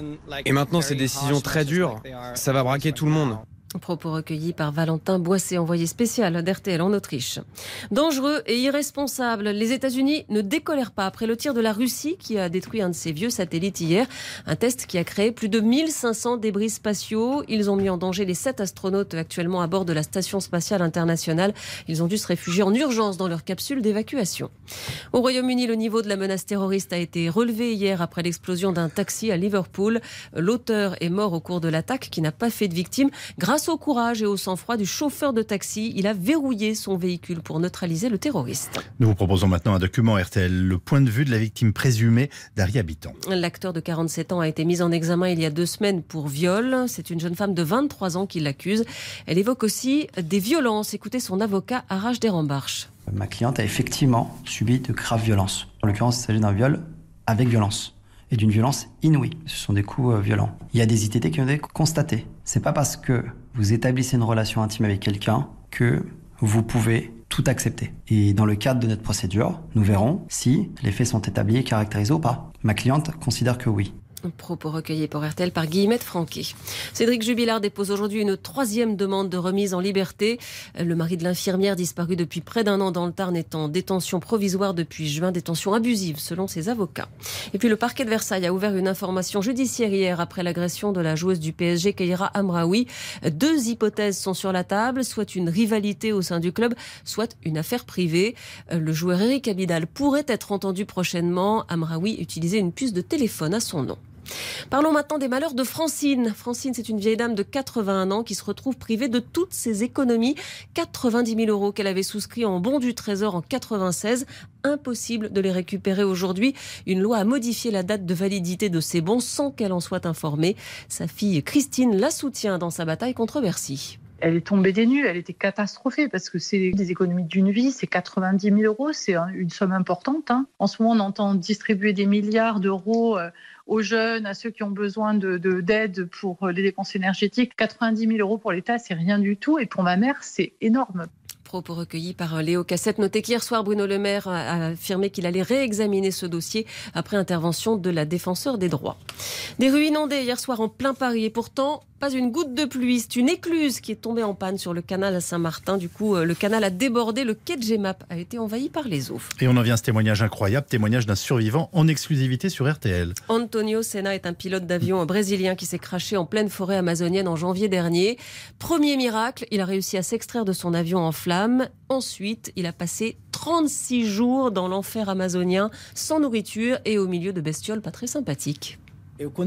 Et maintenant, ces décisions très dures, ça va braquer tout le monde. Propos recueillis par Valentin Boissé, envoyé spécial d'R T L en Autriche. Dangereux et irresponsable, les États-Unis ne décollèrent pas après le tir de la Russie qui a détruit un de ses vieux satellites hier. Un test qui a créé plus de mille cinq cents débris spatiaux. Ils ont mis en danger les sept astronautes actuellement à bord de la Station spatiale internationale. Ils ont dû se réfugier en urgence dans leur capsule d'évacuation. Au Royaume-Uni, le niveau de la menace terroriste a été relevé hier après l'explosion d'un taxi à Liverpool. L'auteur est mort au cours de l'attaque qui n'a pas fait de victime. Grâce au courage et au sang-froid du chauffeur de taxi, il a verrouillé son véhicule pour neutraliser le terroriste. Nous vous proposons maintenant un document R T L, le point de vue de la victime présumée d'Harry Habitant. L'acteur de quarante-sept ans a été mis en examen il y a deux semaines pour viol. C'est une jeune femme de vingt-trois ans qui l'accuse. Elle évoque aussi des violences. Écoutez son avocat Arash Derambarch. Ma cliente a effectivement subi de graves violences. En l'occurrence, il s'agit d'un viol avec violence. Et d'une violence inouïe. Ce sont des coups euh, violents. Il y a des I T T qui ont été constatés. C'est pas parce que vous établissez une relation intime avec quelqu'un que vous pouvez tout accepter. Et dans le cadre de notre procédure, nous verrons si les faits sont établis et caractérisés ou pas. Ma cliente considère que oui. Propos recueillis pour R T L par Guillemette Franquet. Cédric Jubilard dépose aujourd'hui une troisième demande de remise en liberté. Le mari de l'infirmière disparue depuis près d'un an dans le Tarn est en détention provisoire depuis juin, détention abusive selon ses avocats. Et puis le parquet de Versailles a ouvert une information judiciaire hier après l'agression de la joueuse du P S G Keira Amraoui. Deux hypothèses sont sur la table, soit une rivalité au sein du club, soit une affaire privée. Le joueur Eric Abidal pourrait être entendu prochainement. Amraoui utilisait une puce de téléphone à son nom. Parlons maintenant des malheurs de Francine. Francine, c'est une vieille dame de quatre-vingt-un ans qui se retrouve privée de toutes ses économies. quatre-vingt-dix mille euros qu'elle avait souscrits en bons du Trésor en quatre-vingt-seize. Impossible de les récupérer aujourd'hui. Une loi a modifié la date de validité de ces bons sans qu'elle en soit informée. Sa fille Christine la soutient dans sa bataille contre Bercy. Elle est tombée des nues, elle était catastrophée parce que c'est des économies d'une vie, c'est quatre-vingt-dix mille euros, c'est une somme importante. Hein. En ce moment, on entend distribuer des milliards d'euros aux jeunes, à ceux qui ont besoin de, de, d'aide pour les dépenses énergétiques. quatre-vingt-dix mille euros pour l'État, c'est rien du tout et pour ma mère, c'est énorme. Propos recueillis par Léo Cassette. Notez qu'hier soir, Bruno Le Maire a affirmé qu'il allait réexaminer ce dossier après intervention de la défenseure des droits. Des rues inondées hier soir en plein Paris et pourtant pas une goutte de pluie. C'est une écluse qui est tombée en panne sur le canal à Saint-Martin. Du coup, le canal a débordé. Le quai de Gemap a été envahi par les eaux. Et on en vient à ce témoignage incroyable, témoignage d'un survivant en exclusivité sur R T L. Antonio Senna est un pilote d'avion brésilien qui s'est crashé en pleine forêt amazonienne en janvier dernier. Premier miracle, il a réussi à s'extraire de son avion en flammes. Ensuite, il a passé trente-six jours dans l'enfer amazonien, sans nourriture et au milieu de bestioles pas très sympathiques. Quand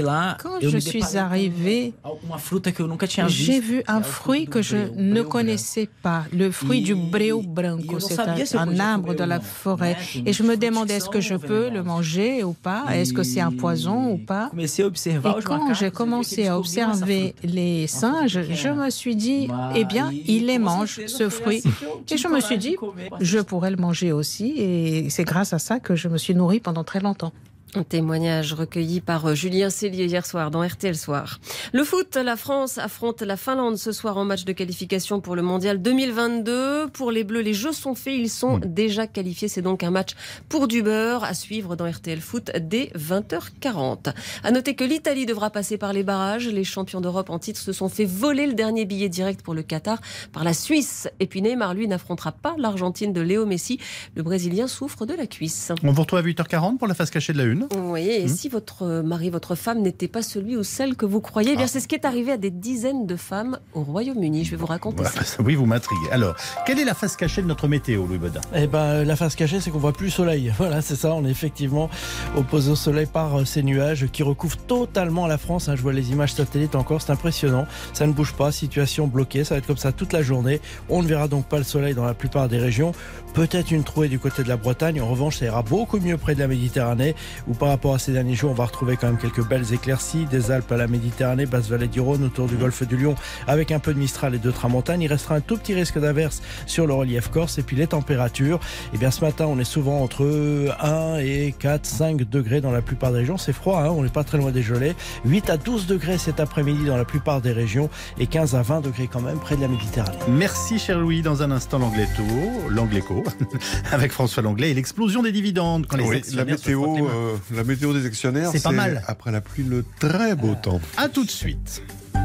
je suis arrivée, j'ai vu un fruit que je ne connaissais pas, le fruit du breu branco. C'est un, un arbre de la forêt. Et je me demandais est-ce que je peux le manger ou pas, est-ce que c'est un poison ou pas. Et quand j'ai commencé à observer les singes, je me suis dit, eh bien, ils les mangent, ce fruit. Et je me suis dit, je pourrais le manger aussi. Et c'est grâce à ça que je me suis nourrie pendant très longtemps. Un témoignage recueilli par Julien Cellier hier soir dans R T L Soir. Le foot, la France affronte la Finlande ce soir en match de qualification pour le Mondial deux mille vingt-deux. Pour les Bleus, les jeux sont faits, ils sont mmh. déjà qualifiés. C'est donc un match pour du beurre à suivre dans R T L Foot dès vingt heures quarante. À noter que l'Italie devra passer par les barrages. Les champions d'Europe en titre se sont fait voler le dernier billet direct pour le Qatar par la Suisse. Et puis Neymar, lui, n'affrontera pas l'Argentine de Léo Messi. Le Brésilien souffre de la cuisse. On vous retrouve à huit heures quarante pour la face cachée de la une. Oui, et mmh. si votre mari, votre femme n'était pas celui ou celle que vous croyez, eh bien ah. c'est ce qui est arrivé à des dizaines de femmes au Royaume-Uni. Je vais vous raconter voilà, ça. Oui, vous m'intriguez. Alors, quelle est la face cachée de notre météo, Louis Baudin ? Eh ben, la face cachée, c'est qu'on voit plus le soleil. Voilà, c'est ça. On est effectivement opposé au soleil par ces nuages qui recouvrent totalement la France. Je vois les images satellites encore, c'est impressionnant. Ça ne bouge pas, situation bloquée. Ça va être comme ça toute la journée. On ne verra donc pas le soleil dans la plupart des régions. Peut-être une trouée du côté de la Bretagne. En revanche, ça ira beaucoup mieux près de la Méditerranée où par rapport à ces derniers jours, on va retrouver quand même quelques belles éclaircies, des Alpes à la Méditerranée, basse vallée du Rhône, autour du golfe du Lion, avec un peu de Mistral et de Tramontane. Il restera un tout petit risque d'averse sur le relief corse. Et puis les températures, eh bien ce matin, on est souvent entre un et quatre, cinq degrés dans la plupart des régions. C'est froid, hein, on n'est pas très loin des gelées. huit à douze degrés cet après-midi dans la plupart des régions et quinze à vingt degrés quand même près de la Méditerranée. Merci cher Louis. Dans un instant, l'Angleto, l'Angleco, avec François Langlais et l'explosion des dividendes. Quand les oui, actionnaires la météo, se frottent les mains. euh, la météo des actionnaires, c'est pas mal. Après la pluie, le très beau temps. À tout de suite.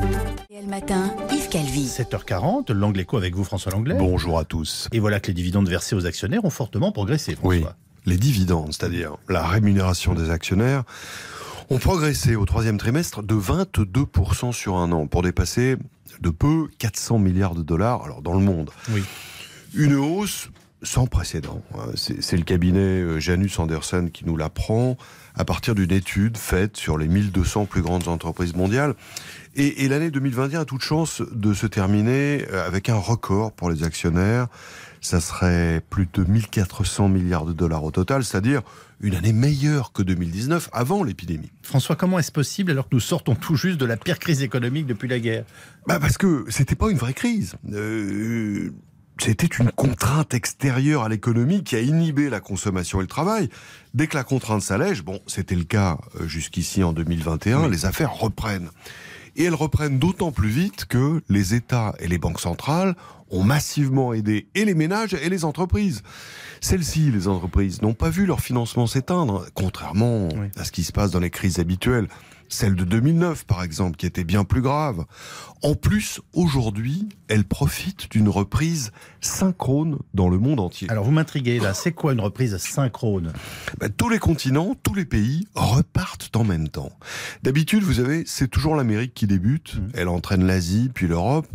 Et le matin, Yves Calvi. sept heures quarante, l'Angleco avec vous François Langlais. Bonjour à tous. Et voilà que les dividendes versés aux actionnaires ont fortement progressé, François. Oui, les dividendes, c'est-à-dire la rémunération des actionnaires, ont progressé au troisième trimestre de vingt-deux pour cent sur un an, pour dépasser de peu quatre cents milliards de dollars alors dans le monde. Oui. Une hausse sans précédent. C'est, c'est le cabinet Janus Anderson qui nous l'apprend à partir d'une étude faite sur les mille deux cents plus grandes entreprises mondiales. Et, et l'année deux mille vingt et un a toute chance de se terminer avec un record pour les actionnaires. Ça serait plus de mille quatre cents milliards de dollars au total, c'est-à-dire une année meilleure que deux mille dix-neuf, avant l'épidémie. François, comment est-ce possible alors que nous sortons tout juste de la pire crise économique depuis la guerre ? Bah parce que c'était pas une vraie crise. Euh, c'était une contrainte extérieure à l'économie qui a inhibé la consommation et le travail. Dès que la contrainte s'allège, bon, c'était le cas jusqu'ici en deux mille vingt et un, oui. Les affaires reprennent. Et elles reprennent d'autant plus vite que les États et les banques centrales ont massivement aidé et les ménages et les entreprises. Celles-ci, les entreprises, n'ont pas vu leur financement s'éteindre, contrairement oui. à ce qui se passe dans les crises habituelles. Celle de deux mille neuf, par exemple, qui était bien plus grave. En plus, aujourd'hui, elles profitent d'une reprise synchrone dans le monde entier. Alors, vous m'intriguez, là. C'est quoi une reprise synchrone ? Ben, tous les continents, tous les pays repartent en même temps. D'habitude, vous savez, c'est toujours l'Amérique qui débute. Mmh. Elle entraîne l'Asie, puis l'Europe,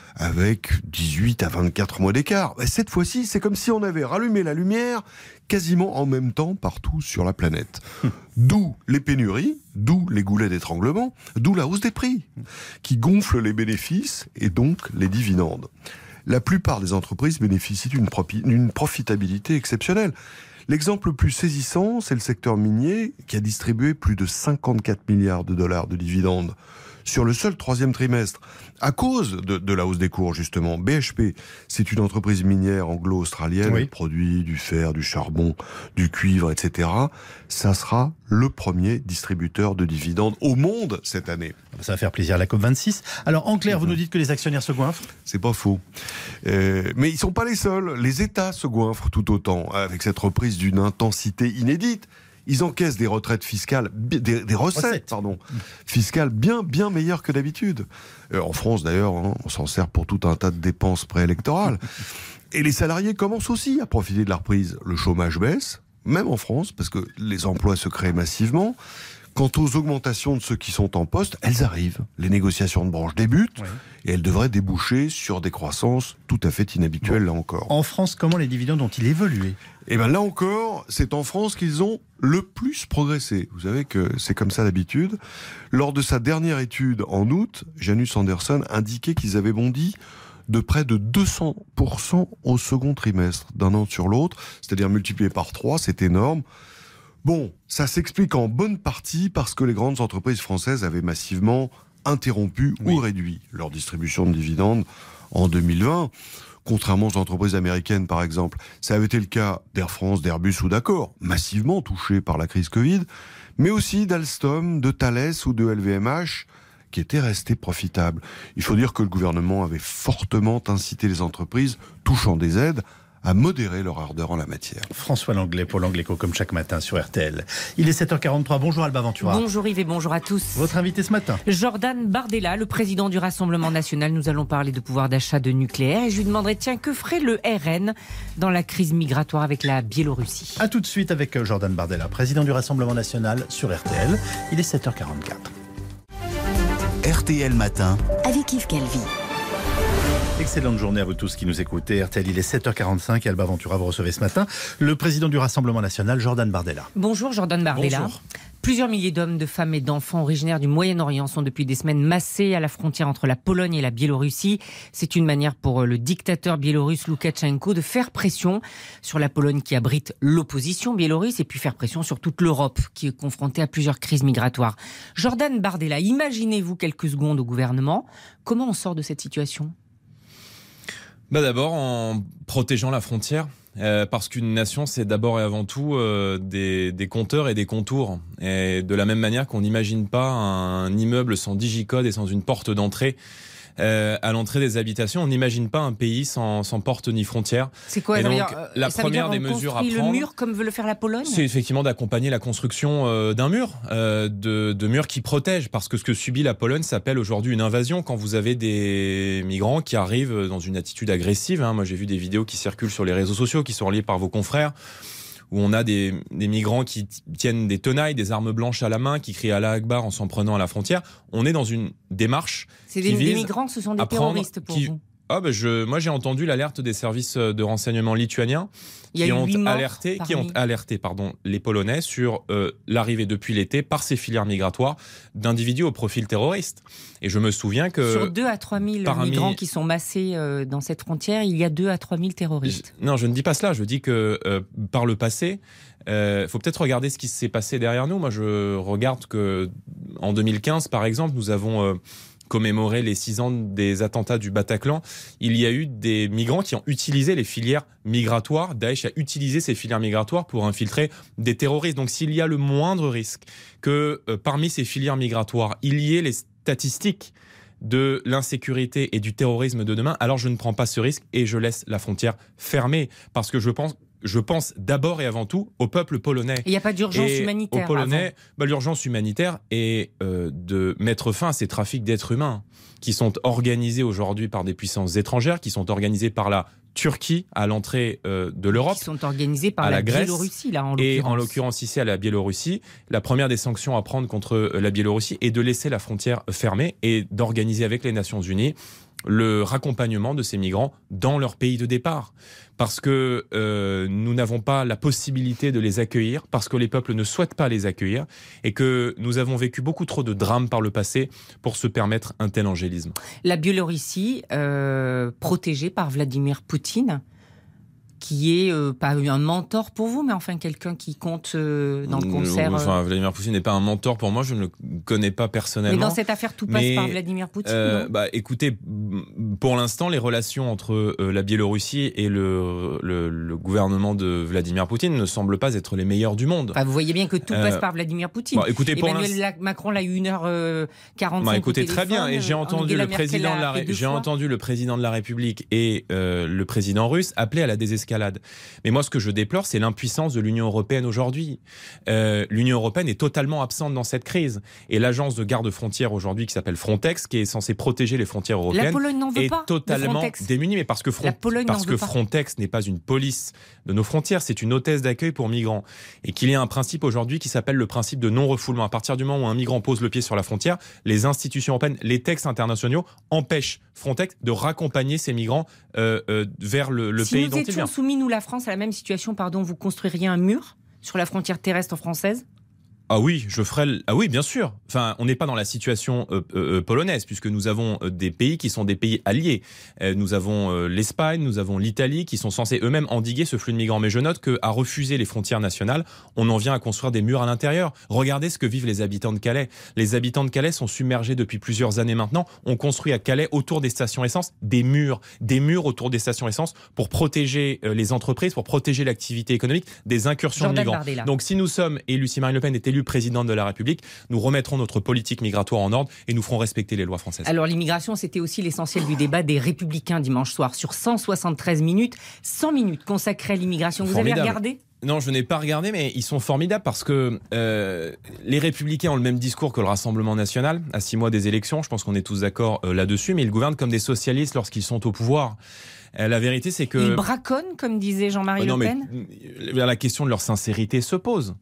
avec dix-huit à vingt-quatre mois d'écart. Ben, cette fois-ci, c'est comme si on avait rallumé la lumière quasiment en même temps partout sur la planète. Mmh. D'où les pénuries, d'où les goulets d'étranglement, d'où la hausse des prix, qui gonfle les bénéfices et donc les dividendes. La plupart des entreprises bénéficient d'une, propi- d'une profitabilité exceptionnelle. L'exemple le plus saisissant, c'est le secteur minier, qui a distribué plus de cinquante-quatre milliards de dollars de dividendes sur le seul troisième trimestre, à cause de, de la hausse des cours, justement. B H P, c'est une entreprise minière anglo-australienne, oui. Elle produit du fer, du charbon, du cuivre, et cetera. Ça sera le premier distributeur de dividendes au monde cette année. Ça va faire plaisir à la COP vingt-six. Alors, en clair, vous nous dites que les actionnaires se goinfrent ? C'est pas faux. Euh, mais ils sont pas les seuls. Les États se goinfrent tout autant, avec cette reprise d'une intensité inédite. Ils encaissent des retraites fiscales, des, des recettes, recettes. Pardon, fiscales bien, bien meilleures que d'habitude. Euh, en France, d'ailleurs, hein, on s'en sert pour tout un tas de dépenses préélectorales. Et les salariés commencent aussi à profiter de la reprise. Le chômage baisse, même en France, parce que les emplois se créent massivement. Quant aux augmentations de ceux qui sont en poste, elles arrivent. Les négociations de branche débutent, oui. Et elles devraient déboucher sur des croissances tout à fait inhabituelles, bon. Là encore. En France, comment les dividendes ont-ils évolué ? Eh bien là encore, c'est en France qu'ils ont le plus progressé. Vous savez que c'est comme ça d'habitude. Lors de sa dernière étude en août, Janus Anderson indiquait qu'ils avaient bondi de près de deux cents pour cent au second trimestre, d'un an sur l'autre, c'est-à-dire multiplié par trois, c'est énorme. Bon, ça s'explique en bonne partie parce que les grandes entreprises françaises avaient massivement interrompu oui. ou réduit leur distribution de dividendes en deux mille vingt. Contrairement aux entreprises américaines, par exemple. Ça avait été le cas d'Air France, d'Airbus ou d'Accor, massivement touchés par la crise Covid, mais aussi d'Alstom, de Thales ou de L V M H, qui étaient restés profitables. Il faut dire que le gouvernement avait fortement incité les entreprises touchant des aides à modérer leur ardeur en la matière. François Langlais pour l'Angleco, comme chaque matin sur R T L. Il est sept heures quarante-trois. Bonjour Alba Ventura. Bonjour Yves et bonjour à tous. Votre invité ce matin ? Jordan Bardella, le président du Rassemblement National. Nous allons parler de pouvoir d'achat de nucléaire et je lui demanderai, tiens, que ferait le R N dans la crise migratoire avec la Biélorussie ? A tout de suite avec Jordan Bardella, président du Rassemblement National sur R T L. Il est sept heures quarante-quatre. R T L Matin. Avec Yves Calvi. Excellente journée à vous tous qui nous écoutez. R T L, il est sept heures quarante-cinq et Alba Ventura, vous recevez ce matin le président du Rassemblement National, Jordan Bardella. Bonjour Jordan Bardella. Bonjour. Plusieurs milliers d'hommes, de femmes et d'enfants originaires du Moyen-Orient sont depuis des semaines massés à la frontière entre la Pologne et la Biélorussie. C'est une manière pour le dictateur biélorusse Loukachenko de faire pression sur la Pologne qui abrite l'opposition biélorusse et puis faire pression sur toute l'Europe qui est confrontée à plusieurs crises migratoires. Jordan Bardella, imaginez-vous quelques secondes au gouvernement. Comment on sort de cette situation ? Bah d'abord en protégeant la frontière. Euh, parce qu'une nation, c'est d'abord et avant tout euh, des, des compteurs et des contours. Et de la même manière qu'on n'imagine pas un immeuble sans digicode et sans une porte d'entrée euh, à l'entrée des habitations, on n'imagine pas un pays sans, sans porte ni frontière. C'est quoi, et ça donc, veut dire, euh, la ça première veut dire des on mesures à construit prendre, le mur comme veut le faire la Pologne ? c'est effectivement d'accompagner la construction euh, d'un mur, euh, de, de murs qui protègent. Parce que ce que subit la Pologne s'appelle aujourd'hui une invasion. Quand vous avez des migrants qui arrivent dans une attitude agressive, hein, moi j'ai vu des vidéos qui circulent sur les réseaux sociaux, qui sont reliées par vos confrères, où on a des, des migrants qui tiennent des tenailles, des armes blanches à la main, qui crient Allah Akbar en s'en prenant à la frontière. On est dans une démarche. C'est des, des migrants, ce sont des terroristes pour qui, vous. Ah ben je, moi j'ai entendu l'alerte des services de renseignement lituaniens Il y a qui eu ont huit morts alerté, qui parmi- ont alerté pardon, les Polonais sur euh, l'arrivée depuis l'été par ces filières migratoires d'individus au profil terroriste. Et je me souviens que Sur deux à trois mille parmi- migrants qui sont massés euh, dans cette frontière, il y a deux à trois mille terroristes. Je- non, je ne dis pas cela. Je dis que euh, par le passé, il euh, faut peut-être regarder ce qui s'est passé derrière nous. Moi, je regarde que en deux mille quinze, par exemple, nous avons euh, commémoré les six ans des attentats du Bataclan. Il y a eu des migrants qui ont utilisé les filières migratoires. Daesh a utilisé ces filières migratoires pour infiltrer des terroristes. Donc, s'il y a le moindre risque que euh, parmi ces filières migratoires, il y ait les statistiques de l'insécurité et du terrorisme de demain, alors je ne prends pas ce risque et je laisse la frontière fermée. Parce que je pense... Je pense d'abord et avant tout au peuple polonais. Il n'y a pas d'urgence Et humanitaire Aux Polonais, avant. bah, l'urgence humanitaire est euh, de mettre fin à ces trafics d'êtres humains qui sont organisés aujourd'hui par des puissances étrangères, qui sont organisés par la Turquie à l'entrée euh, de l'Europe. Qui sont organisés par à la, la Grèce, Biélorussie, là, en et l'occurrence. en l'occurrence ici à la Biélorussie. La première des sanctions à prendre contre euh, la Biélorussie est de laisser la frontière fermée et d'organiser avec les Nations Unies le raccompagnement de ces migrants dans leur pays de départ. Parce que euh, nous n'avons pas la possibilité de les accueillir, parce que les peuples ne souhaitent pas les accueillir, et que nous avons vécu beaucoup trop de drames par le passé pour se permettre un tel angélisme. La Biélorussie, euh, protégée par Vladimir Poutine, qui est euh, pas un mentor pour vous, mais enfin quelqu'un qui compte euh, dans le concert. euh, Enfin, Vladimir Poutine n'est pas un mentor pour moi, je ne le connais pas personnellement. Mais dans cette affaire, tout passe Mais, par Vladimir Poutine. euh, non bah, écoutez, pour l'instant, les relations entre euh, la Biélorussie et le, le, le gouvernement de Vladimir Poutine ne semblent pas être les meilleurs du monde. Enfin, vous voyez bien que tout Euh, passe par Vladimir Poutine. bon, écoutez, pour Emmanuel l'instant- Macron l'a eu une heure quarante-cinq. Bah, écoutez, très bien. Et j'ai entendu le président de la, Ré- j'ai entendu le président de la République et euh, le président russe appeler à la désescalade. Mais moi, ce que je déplore, c'est l'impuissance de l'Union européenne aujourd'hui. Euh, L'Union européenne est totalement absente dans cette crise. Et l'agence de garde-frontières aujourd'hui, qui s'appelle Frontex, qui est censée protéger les frontières européennes, Pologne n'en veut est pas de totalement Frontex. démunie. Mais parce que, Front- La Pologne parce n'en que veut pas. Frontex n'est pas une police de nos frontières, c'est une hôtesse d'accueil pour migrants. Et qu'il y a un principe aujourd'hui qui s'appelle le principe de non-refoulement. À partir du moment où un migrant pose le pied sur la frontière, les institutions européennes, les textes internationaux empêchent Frontex de raccompagner ces migrants euh, euh, vers le, le si pays nous dont ils étions viennent. soumis, nous, la France, à la même situation, pardon, vous construiriez un mur sur la frontière terrestre française ? Ah oui, je ferai. le- Ah oui, bien sûr. Enfin, on n'est pas dans la situation euh, euh, polonaise, puisque nous avons euh, des pays qui sont des pays alliés. Euh, nous avons euh, l'Espagne, nous avons l'Italie, qui sont censés eux-mêmes endiguer ce flux de migrants. Mais je note qu'à refuser les frontières nationales, on en vient à construire des murs à l'intérieur. Regardez ce que vivent les habitants de Calais. Les habitants de Calais sont submergés depuis plusieurs années maintenant. On construit à Calais, autour des stations essence, des murs, des murs autour des stations essence pour protéger euh, les entreprises, pour protéger l'activité économique des incursions Jordan de migrants. Bardella. Donc, si nous sommes élus, si Marine Le Pen est élue présidente de la République, nous remettrons notre politique migratoire en ordre et nous ferons respecter les lois françaises. Alors l'immigration, c'était aussi l'essentiel du débat des Républicains dimanche soir. Sur cent soixante-treize minutes, cent minutes consacrées à l'immigration. Vous Formidable. avez regardé ? Non, je n'ai pas regardé, mais ils sont formidables parce que euh, les Républicains ont le même discours que le Rassemblement national à six mois des élections. Je pense qu'on est tous d'accord euh, là-dessus, mais ils gouvernent comme des socialistes lorsqu'ils sont au pouvoir. Euh, la vérité, c'est que... Ils braconnent, comme disait Jean-Marie Euh, non, Le mais Pen. euh, la question de leur sincérité se pose.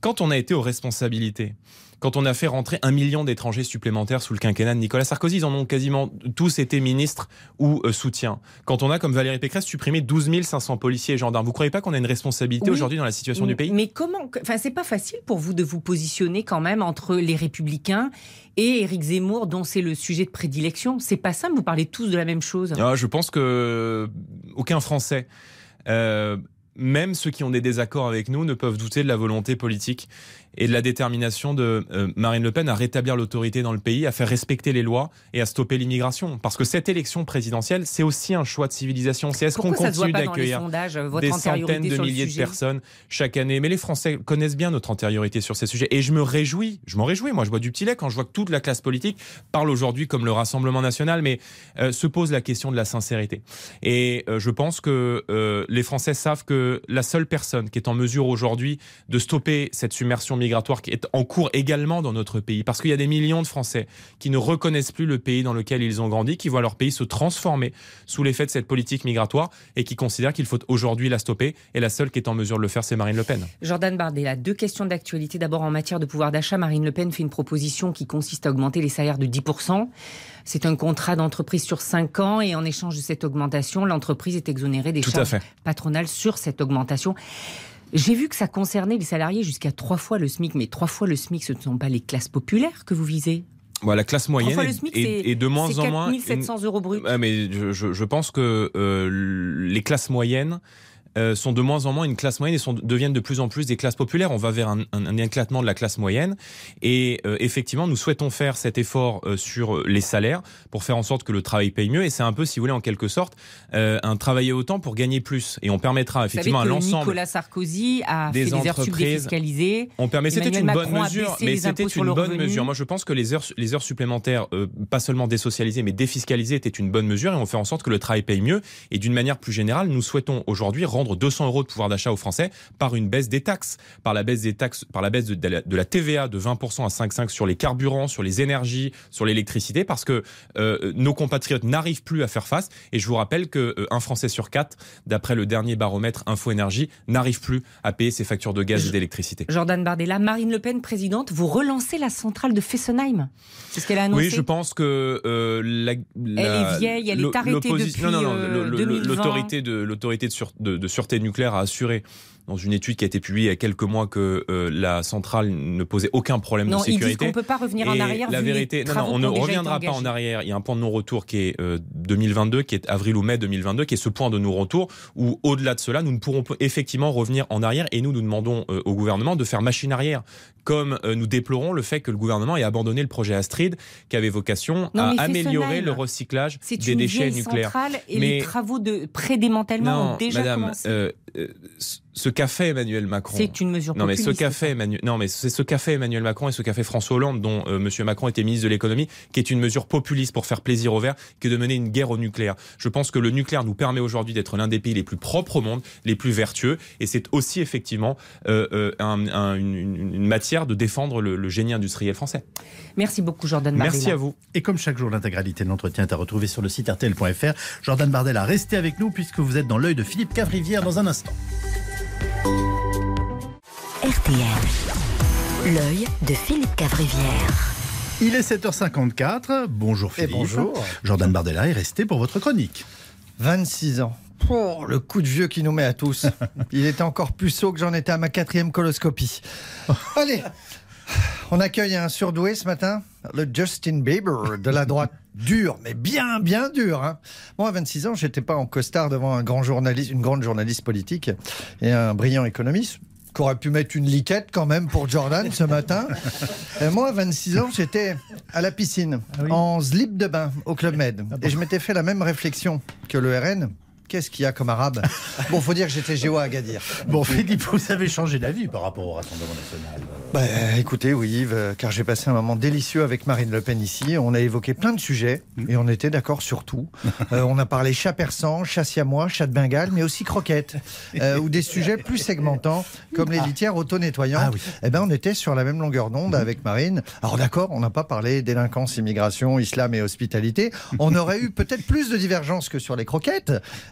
Quand on a été aux responsabilités, quand on a fait rentrer un million d'étrangers supplémentaires sous le quinquennat de Nicolas Sarkozy, ils en ont quasiment tous été ministres ou euh, soutiens. Quand on a, comme Valérie Pécresse, supprimé douze mille cinq cents policiers et gendarmes, vous ne croyez pas qu'on a une responsabilité oui, aujourd'hui dans la situation du pays ? Mais comment ? Enfin, c'est pas facile pour vous de vous positionner quand même entre les Républicains et Éric Zemmour, dont c'est le sujet de prédilection. C'est pas simple, vous parlez tous de la même chose. Ah, je pense que aucun Français... Euh, même ceux qui ont des désaccords avec nous ne peuvent douter de la volonté politique et de la détermination de euh, Marine Le Pen à rétablir l'autorité dans le pays, à faire respecter les lois et à stopper l'immigration. Parce que cette élection présidentielle, c'est aussi un choix de civilisation. C'est est-ce qu'on continue d'accueillir des centaines de milliers de personnes chaque année ? Mais les Français connaissent bien notre antériorité sur ces sujets. Et je me réjouis, je m'en réjouis. Moi, je bois du petit lait quand je vois que toute la classe politique parle aujourd'hui comme le Rassemblement national, mais euh, se pose la question de la sincérité. Et euh, je pense que euh, les Français savent que la seule personne qui est en mesure aujourd'hui de stopper cette submersion migratoire qui est en cours également dans notre pays, parce qu'il y a des millions de Français qui ne reconnaissent plus le pays dans lequel ils ont grandi, qui voient leur pays se transformer sous l'effet de cette politique migratoire et qui considèrent qu'il faut aujourd'hui la stopper. Et la seule qui est en mesure de le faire, c'est Marine Le Pen. Jordan Bardella, deux questions d'actualité. D'abord, en matière de pouvoir d'achat, Marine Le Pen fait une proposition qui consiste à augmenter les salaires de dix pour cent. C'est un contrat d'entreprise sur cinq ans et en échange de cette augmentation, l'entreprise est exonérée des Tout charges patronales sur cette augmentation. J'ai vu que ça concernait les salariés jusqu'à trois fois le SMIC, mais trois fois le SMIC, ce ne sont pas les classes populaires que vous visez ? Voilà, la classe moyenne le SMIC, est, est, est de moins en moins... quatre mille sept cents euros bruts. Ah, mais je, je, je pense que euh, les classes moyennes Euh, sont de moins en moins une classe moyenne et sont, deviennent de plus en plus des classes populaires. On va vers un, un, un éclatement de la classe moyenne et euh, effectivement nous souhaitons faire cet effort euh, sur les salaires pour faire en sorte que le travail paye mieux et c'est un peu, si vous voulez, en quelque sorte euh, un travailler autant pour gagner plus et on permettra effectivement à l'ensemble Nicolas Sarkozy a des fait des heures sup défiscalisées. On permet, c'était une Macron bonne mesure, mais c'était une bonne revenu. mesure. Moi je pense que les heures, les heures supplémentaires, euh, pas seulement désocialisées mais défiscalisées, étaient une bonne mesure et on fait en sorte que le travail paye mieux et d'une manière plus générale, nous souhaitons aujourd'hui rendre deux cents euros de pouvoir d'achat aux Français par une baisse des taxes, par la baisse des taxes, par la baisse de, de, la, de la T V A de vingt pour cent à cinq virgule cinq pour cent sur les carburants, sur les énergies, sur l'électricité, parce que euh, nos compatriotes n'arrivent plus à faire face. Et je vous rappelle que euh, un Français sur quatre, d'après le dernier baromètre Info Énergie, n'arrive plus à payer ses factures de gaz et d'électricité. Jordan Bardella, Marine Le Pen présidente, vous relancez la centrale de Fessenheim. C'est ce qu'elle a annoncé. Oui, je pense que euh, la, la, elle est vieille, elle est arrêtée depuis non, non, non, euh, deux mille vingt. L'autorité de l'autorité de, sûre, de, de sûreté nucléaire a assuré dans une étude qui a été publiée il y a quelques mois que euh, la centrale ne posait aucun problème non, de sécurité. Non, ils disent qu'on ne peut pas revenir en arrière. La vérité, non, non, on ne reviendra pas en arrière. Il y a un point de non-retour qui est euh, deux mille vingt-deux, qui est avril ou mai deux mille vingt-deux, qui est ce point de non-retour où, au-delà de cela, nous ne pourrons effectivement revenir en arrière. Et nous, nous demandons euh, au gouvernement de faire machine arrière. Comme euh, nous déplorons le fait que le gouvernement ait abandonné le projet Astrid, qui avait vocation non, à améliorer le recyclage des déchets nucléaires. Et mais les travaux de pré-démantèlement ont déjà madame, commencé. Euh, euh, ce qu'a fait Emmanuel Macron. C'est une mesure non, mais populiste. ce qu'a fait Emmanuel, non, mais c'est ce qu'a fait Emmanuel Macron et ce qu'a fait François Hollande, dont euh, Monsieur Macron était ministre de l'économie, qui est une mesure populiste pour faire plaisir aux Verts, que de mener une guerre au nucléaire. Je pense que le nucléaire nous permet aujourd'hui d'être l'un des pays les plus propres au monde, les plus vertueux, et c'est aussi effectivement euh, euh, un, un, une, une matière de défendre le, le génie industriel français. Merci beaucoup, Jordan Bardella. Merci à vous. Et comme chaque jour, l'intégralité de l'entretien est à retrouver sur le site R T L point F R. Jordan Bardella, restez avec nous puisque vous êtes dans l'œil de Philippe Cavrivière dans un instant. R T L, l'œil de Philippe Cavrivière. Il est sept heures cinquante-quatre. Bonjour Philippe. Et bonjour. Jordan Bardella est resté pour votre chronique. vingt-six ans. Oh, le coup de vieux qui nous met à tous. Il était encore plus sot que j'en étais à ma quatrième coloscopie. Allez, on accueille un surdoué ce matin, le Justin Bieber de la droite. Dur, mais bien, bien dur. Hein. Moi, à vingt-six ans, j'étais pas en costard devant un grand journaliste, une grande journaliste politique et un brillant économiste qui aurait pu mettre une liquette quand même pour Jordan ce matin. Et moi, à vingt-six ans, j'étais à la piscine, ah oui. en slip de bain au Club Med. Ah bon. Et je m'étais fait la même réflexion que le R N. Qu'est-ce qu'il y a comme arabe? Bon, faut dire que j'étais géo à Agadir. Bon, Philippe, vous avez changé d'avis par rapport au Rassemblement national. Bah, écoutez, oui, Yves, car j'ai passé un moment délicieux avec Marine Le Pen ici. On a évoqué plein de sujets et on était d'accord sur tout. Euh, on a parlé chat persan, chat siamois, chat de Bengale, mais aussi croquettes. Euh, ou des sujets plus segmentants, comme les litières auto-nettoyantes. Ah, oui. Eh ben, on était sur la même longueur d'onde avec Marine. Alors d'accord, on n'a pas parlé délinquance, immigration, islam et hospitalité. On aurait eu peut-être plus de divergences que sur les croquettes.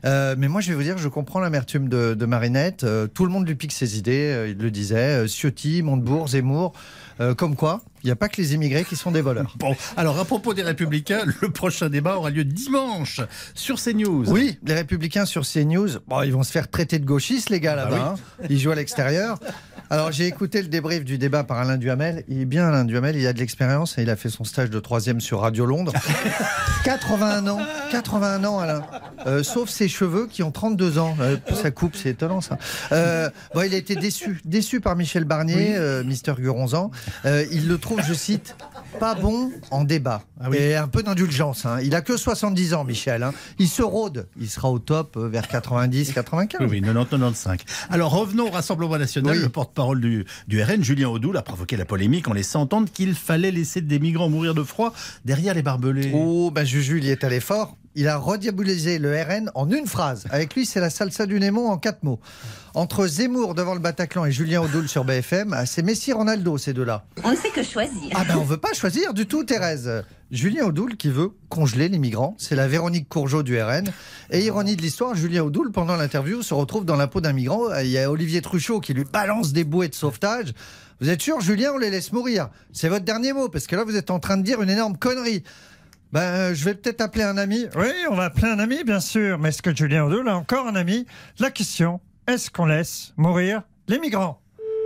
Euh, mais moi, je vais vous dire, je comprends l'amertume de, de Marinette. Euh, tout le monde lui pique ses idées, euh, il le disait. Euh, Ciotti, Montebourg, Zemmour. Euh, comme quoi, il n'y a pas que les immigrés qui sont des voleurs. Bon, alors à propos des Républicains, le prochain débat aura lieu dimanche sur CNews. Oui, les Républicains sur CNews, bon, ils vont se faire traiter de gauchistes, les gars, là-bas. Ah oui. hein. Ils jouent à l'extérieur. Alors, j'ai écouté le débrief du débat par Alain Duhamel. Il est bien, Alain Duhamel, il a de l'expérience et il a fait son stage de troisième sur Radio Londres. quatre-vingt-un ans, quatre-vingt-un ans, Alain. Euh, sauf ses cheveux qui ont trente-deux ans. Euh, sa coupe, c'est étonnant, ça. Euh, bon, il a été déçu, déçu par Michel Barnier, Oui. euh, Mister Guronzan. Euh, il le trouve, je cite, pas bon en débat. Ah oui. Et un peu d'indulgence. Hein. Il a que soixante-dix ans, Michel. Hein. Il se rôde. Il sera au top euh, vers quatre-vingt-dix, quatre-vingt-quinze. Oui, oui, quatre-vingt-dix, quatre-vingt-quinze. Alors revenons au Rassemblement National. Oui. Le porte-parole du, du R N, Julien Audoul, a provoqué la polémique en laissant entendre qu'il fallait laisser des migrants mourir de froid derrière les barbelés. Oh, ben Juju, il y est allé fort. Il a rediabolisé le R N en une phrase. Avec lui, c'est la salsa du Nemo en quatre mots. Entre Zemmour devant le Bataclan et Julien Audoul sur B F M, c'est Messi Ronaldo, ces deux-là. On ne sait que choisir. Ah ben on veut pas choisir du tout, Thérèse. Julien Audoul qui veut congeler les migrants, c'est la Véronique Courgeot du R N. Et ironie de l'histoire, Julien Audoul, pendant l'interview, se retrouve dans la peau d'un migrant. Il y a Olivier Truchot qui lui balance des bouées de sauvetage. Vous êtes sûr, Julien, on les laisse mourir? C'est votre dernier mot, parce que là, vous êtes en train de dire une énorme connerie. Ben, je vais peut-être appeler un ami. Oui, on va appeler un ami, bien sûr. Mais est-ce que Julien Audoul a encore un ami? La question, est-ce qu'on laisse mourir les migrants?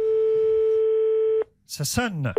Ça sonne.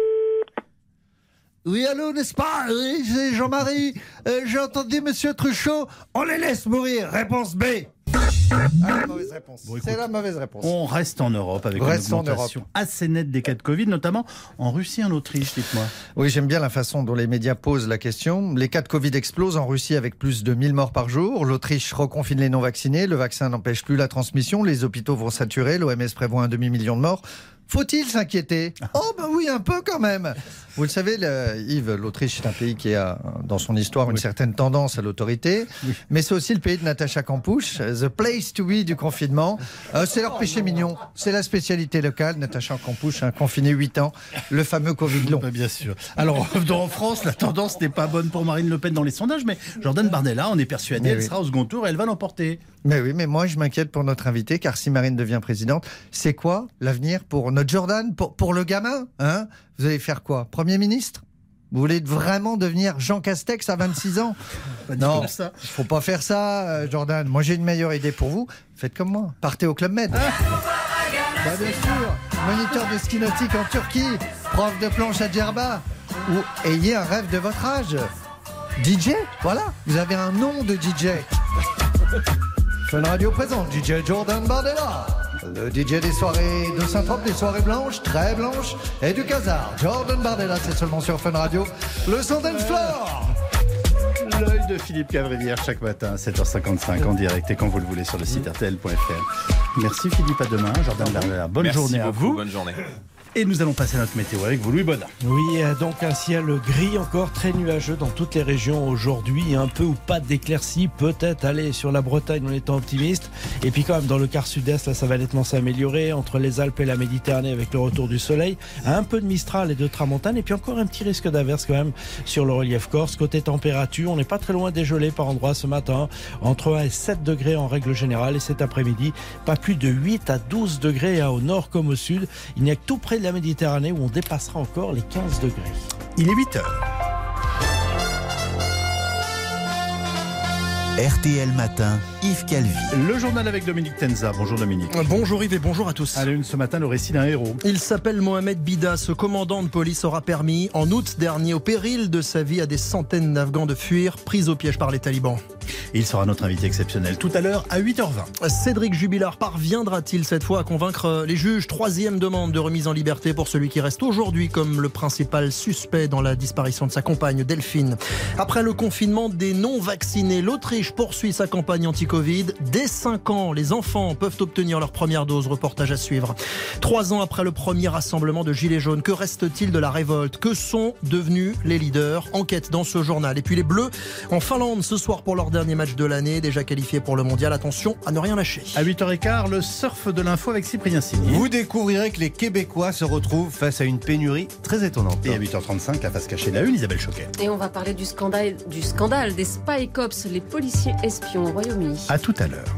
Oui, allô, n'est-ce pas? Oui, c'est Jean-Marie. Euh, j'ai entendu Monsieur Truchot. On les laisse mourir. Réponse B. Ah, la mauvaise réponse. Bon, écoute, c'est la mauvaise réponse. On reste en Europe avec Reste une en augmentation Europe. assez nette des cas de Covid, notamment en Russie et en Autriche, dites-moi. Oui, j'aime bien la façon dont les médias posent la question. Les cas de Covid explosent en Russie avec plus de mille morts par jour. L'Autriche reconfine les non-vaccinés. Le vaccin n'empêche plus la transmission. Les hôpitaux vont saturer. L'O M S prévoit un demi-million de morts. Faut-il s'inquiéter? Oh ben oui, un peu quand même. Vous le savez, le, Yves, l'Autriche est un pays qui a dans son histoire une oui. certaine tendance à l'autorité, oui. mais c'est aussi le pays de Natacha Kampusch, the place to be du confinement. Euh, c'est leur péché mignon, c'est la spécialité locale. Natacha Kampusch a confiné huit ans, le fameux Covid long. Ben, bien sûr. Alors, en France, la tendance n'est pas bonne pour Marine Le Pen dans les sondages, mais Jordan Bardella, on est persuadé, mais elle oui. sera au second tour et elle va l'emporter. Mais oui, mais moi je m'inquiète pour notre invitée, car si Marine devient présidente, c'est quoi l'avenir pour notre Jordan, pour, pour le gamin, hein? Vous allez faire quoi? Premier ministre? Vous voulez vraiment devenir Jean Castex à vingt-six ans? Non, il ne faut pas faire ça, euh, Jordan. Moi j'ai une meilleure idée pour vous. Faites comme moi, partez au Club Med. Bah, bien sûr, moniteur de ski nautique en Turquie, prof de planche à Djerba, ou ayez un rêve de votre âge. D J, voilà, vous avez un nom de D J. Fun Radio présente D J Jordan Bardella. Le D J des soirées de Saint-Trope, des soirées blanches, très blanches, et du Casar. Jordan Bardella, c'est seulement sur Fun Radio. Le son dance floor. L'œil de Philippe Cavrivière chaque matin à sept heures cinquante-cinq en direct et quand vous le voulez sur le site R T L point F R. Merci Philippe, à demain. Jordan Bardella, bonne Merci journée beaucoup, à vous. Bonne journée. Et nous allons passer à notre météo avec vous, Louis Baudin. Oui, donc un ciel gris encore, très nuageux dans toutes les régions aujourd'hui. Un peu ou pas d'éclaircies, peut-être aller sur la Bretagne en étant optimiste. Et puis quand même dans le quart sud-est, là ça va nettement s'améliorer. Entre les Alpes et la Méditerranée avec le retour du soleil. Un peu de Mistral et de Tramontane. Et puis encore un petit risque d'averse quand même sur le relief corse. Côté température, on n'est pas très loin des gelées par endroits ce matin. Entre un et sept degrés en règle générale. Et cet après-midi, pas plus de huit à douze degrés hein, au nord comme au sud. Il n'y a que tout près de la Méditerranée où on dépassera encore les quinze degrés. Il est huit heures. R T L Matin, Yves Calvi. Le journal avec Dominique Tenza. Bonjour Dominique. Bonjour Yves et bonjour à tous. À la une ce matin, le récit d'un héros. Il s'appelle Mohamed Bida. Ce commandant de police aura permis, en août dernier, au péril de sa vie, à des centaines d'Afghans de fuir, pris au piège par les talibans. Et il sera notre invité exceptionnel tout à l'heure à huit heures vingt. Cédric Jubilard parviendra-t-il cette fois à convaincre les juges? Troisième demande de remise en liberté pour celui qui reste aujourd'hui comme le principal suspect dans la disparition de sa compagne Delphine. Après le confinement des non-vaccinés, l'Autriche poursuit sa campagne anti-Covid. Dès cinq ans, les enfants peuvent obtenir leur première dose. Reportage à suivre. Trois ans après le premier rassemblement de Gilets jaunes, que reste-t-il de la révolte? Que sont devenus les leaders? Enquête dans ce journal. Et puis les Bleus en Finlande ce soir pour leur dernier match de l'année, déjà qualifié pour le mondial. Attention à ne rien lâcher. À huit heures quinze, le surf de l'info avec Cyprien Signy. Vous découvrirez que les Québécois se retrouvent face à une pénurie très étonnante. Et à huit heures trente-cinq, la face cachée de la une, Isabelle Choquet. Et on va parler du scandale, du scandale des Spy Cops, les policiers espions au Royaume-Uni. À tout à l'heure.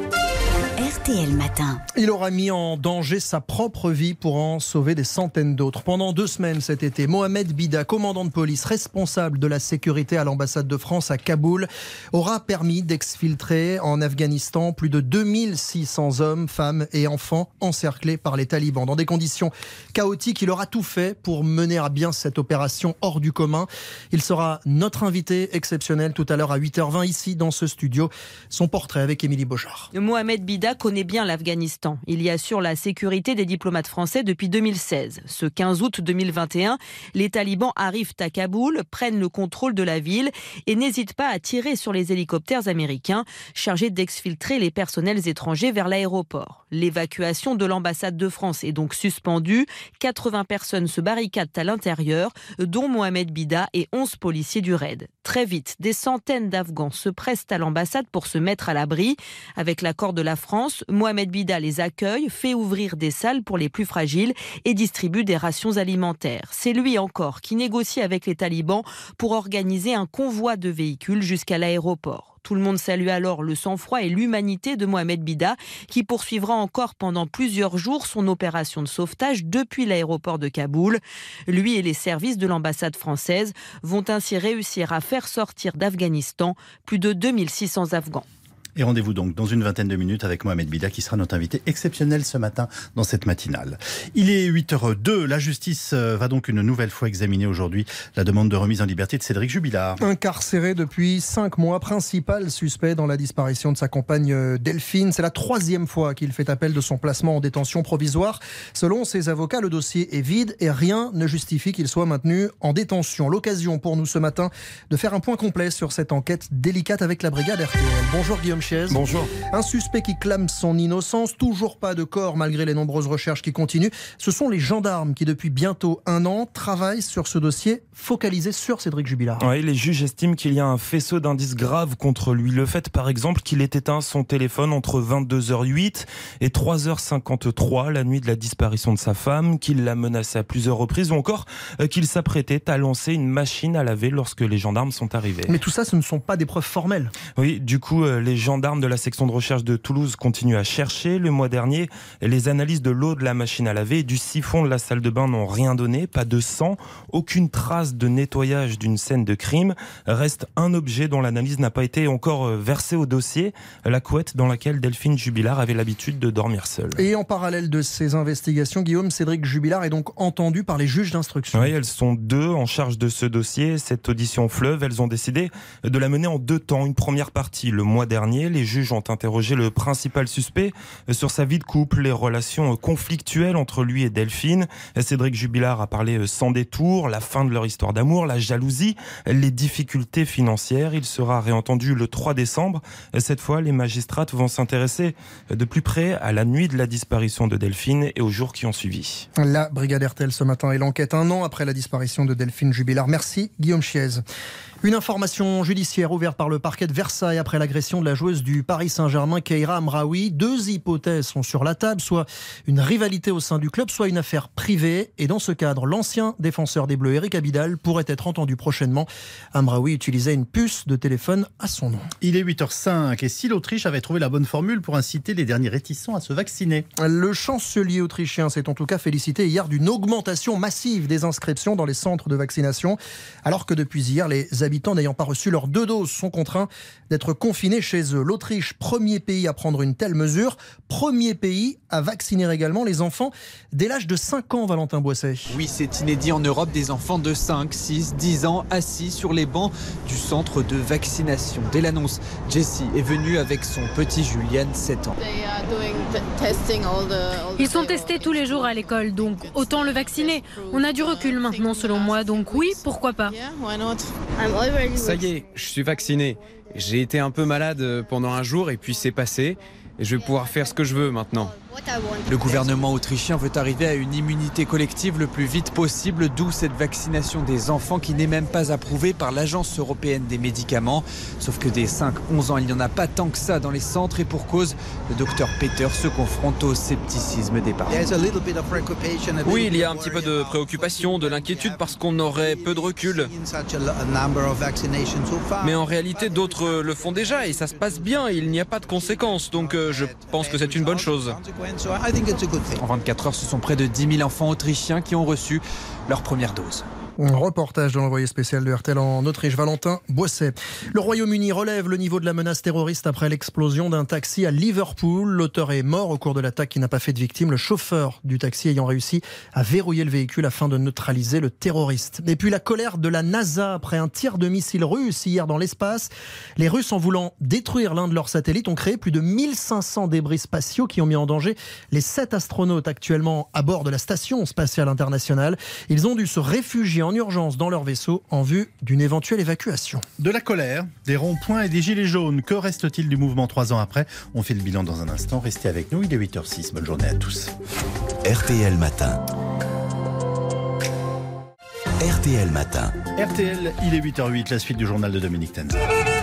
R T L Matin. Il aura mis en danger sa propre vie pour en sauver des centaines d'autres. Pendant deux semaines cet été, Mohamed Bida, commandant de police responsable de la sécurité à l'ambassade de France à Kaboul, aura permis d'exfiltrer en Afghanistan plus de deux mille six cents hommes, femmes et enfants encerclés par les talibans. Dans des conditions chaotiques, il aura tout fait pour mener à bien cette opération hors du commun. Il sera notre invité exceptionnel tout à l'heure à huit heures vingt ici dans ce studio. Son portrait avec Émilie Beaujard. Mohamed Bida connaît bien l'Afghanistan. Il y assure la sécurité des diplomates français depuis deux mille seize. Ce quinze août deux mille vingt et un, les talibans arrivent à Kaboul, prennent le contrôle de la ville et n'hésitent pas à tirer sur les hélicoptères américains chargés d'exfiltrer les personnels étrangers vers l'aéroport. L'évacuation de l'ambassade de France est donc suspendue. quatre-vingts personnes se barricadent à l'intérieur, dont Mohamed Bida et onze policiers du raid. Très vite, des centaines d'Afghans se pressent à l'ambassade pour se mettre à l'abri. Avec l'accord de la France, Mohamed Bida les accueille, fait ouvrir des salles pour les plus fragiles et distribue des rations alimentaires. C'est lui encore qui négocie avec les talibans pour organiser un convoi de véhicules jusqu'à l'aéroport. Tout le monde salue alors le sang-froid et l'humanité de Mohamed Bida, qui poursuivra encore pendant plusieurs jours son opération de sauvetage depuis l'aéroport de Kaboul. Lui et les services de l'ambassade française vont ainsi réussir à faire sortir d'Afghanistan plus de deux mille six cents Afghans. Et rendez-vous donc dans une vingtaine de minutes avec Mohamed Bida qui sera notre invité exceptionnel ce matin dans cette matinale. Il est huit heures deux. La justice va donc une nouvelle fois examiner aujourd'hui la demande de remise en liberté de Cédric Jubilard. Incarcéré depuis cinq mois, principal suspect dans la disparition de sa compagne Delphine. C'est la troisième fois qu'il fait appel de son placement en détention provisoire. Selon ses avocats, le dossier est vide et rien ne justifie qu'il soit maintenu en détention. L'occasion pour nous ce matin de faire un point complet sur cette enquête délicate avec la brigade R T L. Bonjour Guillaume. Bonjour. Un suspect qui clame son innocence, toujours pas de corps malgré les nombreuses recherches qui continuent. Ce sont les gendarmes qui, depuis bientôt un an, travaillent sur ce dossier focalisé sur Cédric Jubilard. Oui, les juges estiment qu'il y a un faisceau d'indices graves contre lui. Le fait, par exemple, qu'il ait éteint son téléphone entre vingt-deux heures huit et trois heures cinquante-trois la nuit de la disparition de sa femme, qu'il l'a menacé à plusieurs reprises ou encore qu'il s'apprêtait à lancer une machine à laver lorsque les gendarmes sont arrivés. Mais tout ça, ce ne sont pas des preuves formelles. Oui, du coup, les gendarmes gendarmes de la section de recherche de Toulouse continuent à chercher. Le mois dernier, les analyses de l'eau de la machine à laver et du siphon de la salle de bain n'ont rien donné. Pas de sang, aucune trace de nettoyage d'une scène de crime. Reste un objet dont l'analyse n'a pas été encore versée au dossier, la couette dans laquelle Delphine Jubilard avait l'habitude de dormir seule. Et en parallèle de ces investigations, Guillaume, Cédric Jubilard est donc entendu par les juges d'instruction. Oui, elles sont deux en charge de ce dossier. Cette audition fleuve, elles ont décidé de la mener en deux temps. Une première partie le mois dernier. Les juges ont interrogé le principal suspect sur sa vie de couple, les relations conflictuelles entre lui et Delphine. Cédric Jubilard a parlé sans détour, la fin de leur histoire d'amour, la jalousie, les difficultés financières. Il sera réentendu le trois décembre. Cette fois, les magistrates vont s'intéresser de plus près à la nuit de la disparition de Delphine et aux jours qui ont suivi. La brigade R T L ce matin et l'enquête un an après la disparition de Delphine Jubilard. Merci Guillaume Chiez. Une information judiciaire ouverte par le parquet de Versailles après l'agression de la joueuse du Paris Saint-Germain, Keira Amraoui. Deux hypothèses sont sur la table, soit une rivalité au sein du club, soit une affaire privée. Et dans ce cadre, l'ancien défenseur des Bleus, Eric Abidal, pourrait être entendu prochainement. Amraoui utilisait une puce de téléphone à son nom. Il est huit heures cinq et si l'Autriche avait trouvé la bonne formule pour inciter les derniers réticents à se vacciner? Le chancelier autrichien s'est en tout cas félicité hier d'une augmentation massive des inscriptions dans les centres de vaccination, alors que depuis hier, les habitants n'ayant pas reçu leurs deux doses sont contraints d'être confinés chez eux. L'Autriche, premier pays à prendre une telle mesure, premier pays à vacciner également les enfants dès l'âge de cinq ans, Valentin Boisset. Oui, c'est inédit en Europe, des enfants de cinq, six, dix ans assis sur les bancs du centre de vaccination. Dès l'annonce, Jessie est venue avec son petit Julian, sept ans. Ils sont testés tous les jours à l'école, donc autant le vacciner. On a du recul maintenant selon moi, donc oui, pourquoi pas. Ça y est, je suis vacciné. J'ai été un peu malade pendant un jour et puis c'est passé. Et je vais pouvoir faire ce que je veux maintenant. Le gouvernement autrichien veut arriver à une immunité collective le plus vite possible, d'où cette vaccination des enfants qui n'est même pas approuvée par l'Agence européenne des médicaments. Sauf que dès cinq à onze ans, il n'y en a pas tant que ça dans les centres et pour cause, le docteur Peter se confronte au scepticisme des parents. Oui, il y a un petit peu de préoccupation, de l'inquiétude parce qu'on aurait peu de recul. Mais en réalité, d'autres le font déjà et ça se passe bien, il n'y a pas de conséquences. Donc euh, je pense que c'est une bonne chose. En vingt-quatre heures, ce sont près de dix mille enfants autrichiens qui ont reçu leur première dose. Reportage de l'envoyé spécial de R T L en Autriche, Valentin Boisset. Le Royaume-Uni relève le niveau de la menace terroriste après l'explosion d'un taxi à Liverpool. L'auteur est mort au cours de l'attaque qui n'a pas fait de victime. Le chauffeur du taxi ayant réussi à verrouiller le véhicule afin de neutraliser le terroriste. Et puis la colère de la NASA après un tir de missile russe hier dans l'espace. Les Russes, en voulant détruire l'un de leurs satellites, ont créé plus de mille cinq cents débris spatiaux qui ont mis en danger les sept astronautes actuellement à bord de la Station spatiale internationale. Ils ont dû se réfugier en urgence dans leur vaisseau en vue d'une éventuelle évacuation. De la colère, des ronds-points et des gilets jaunes. Que reste-t-il du mouvement trois ans après? On fait le bilan dans un instant. Restez avec nous, il est huit heures six. Bonne journée à tous. R T L Matin. R T L Matin. R T L, il est huit heures huit, la suite du journal de Dominique Tenzer.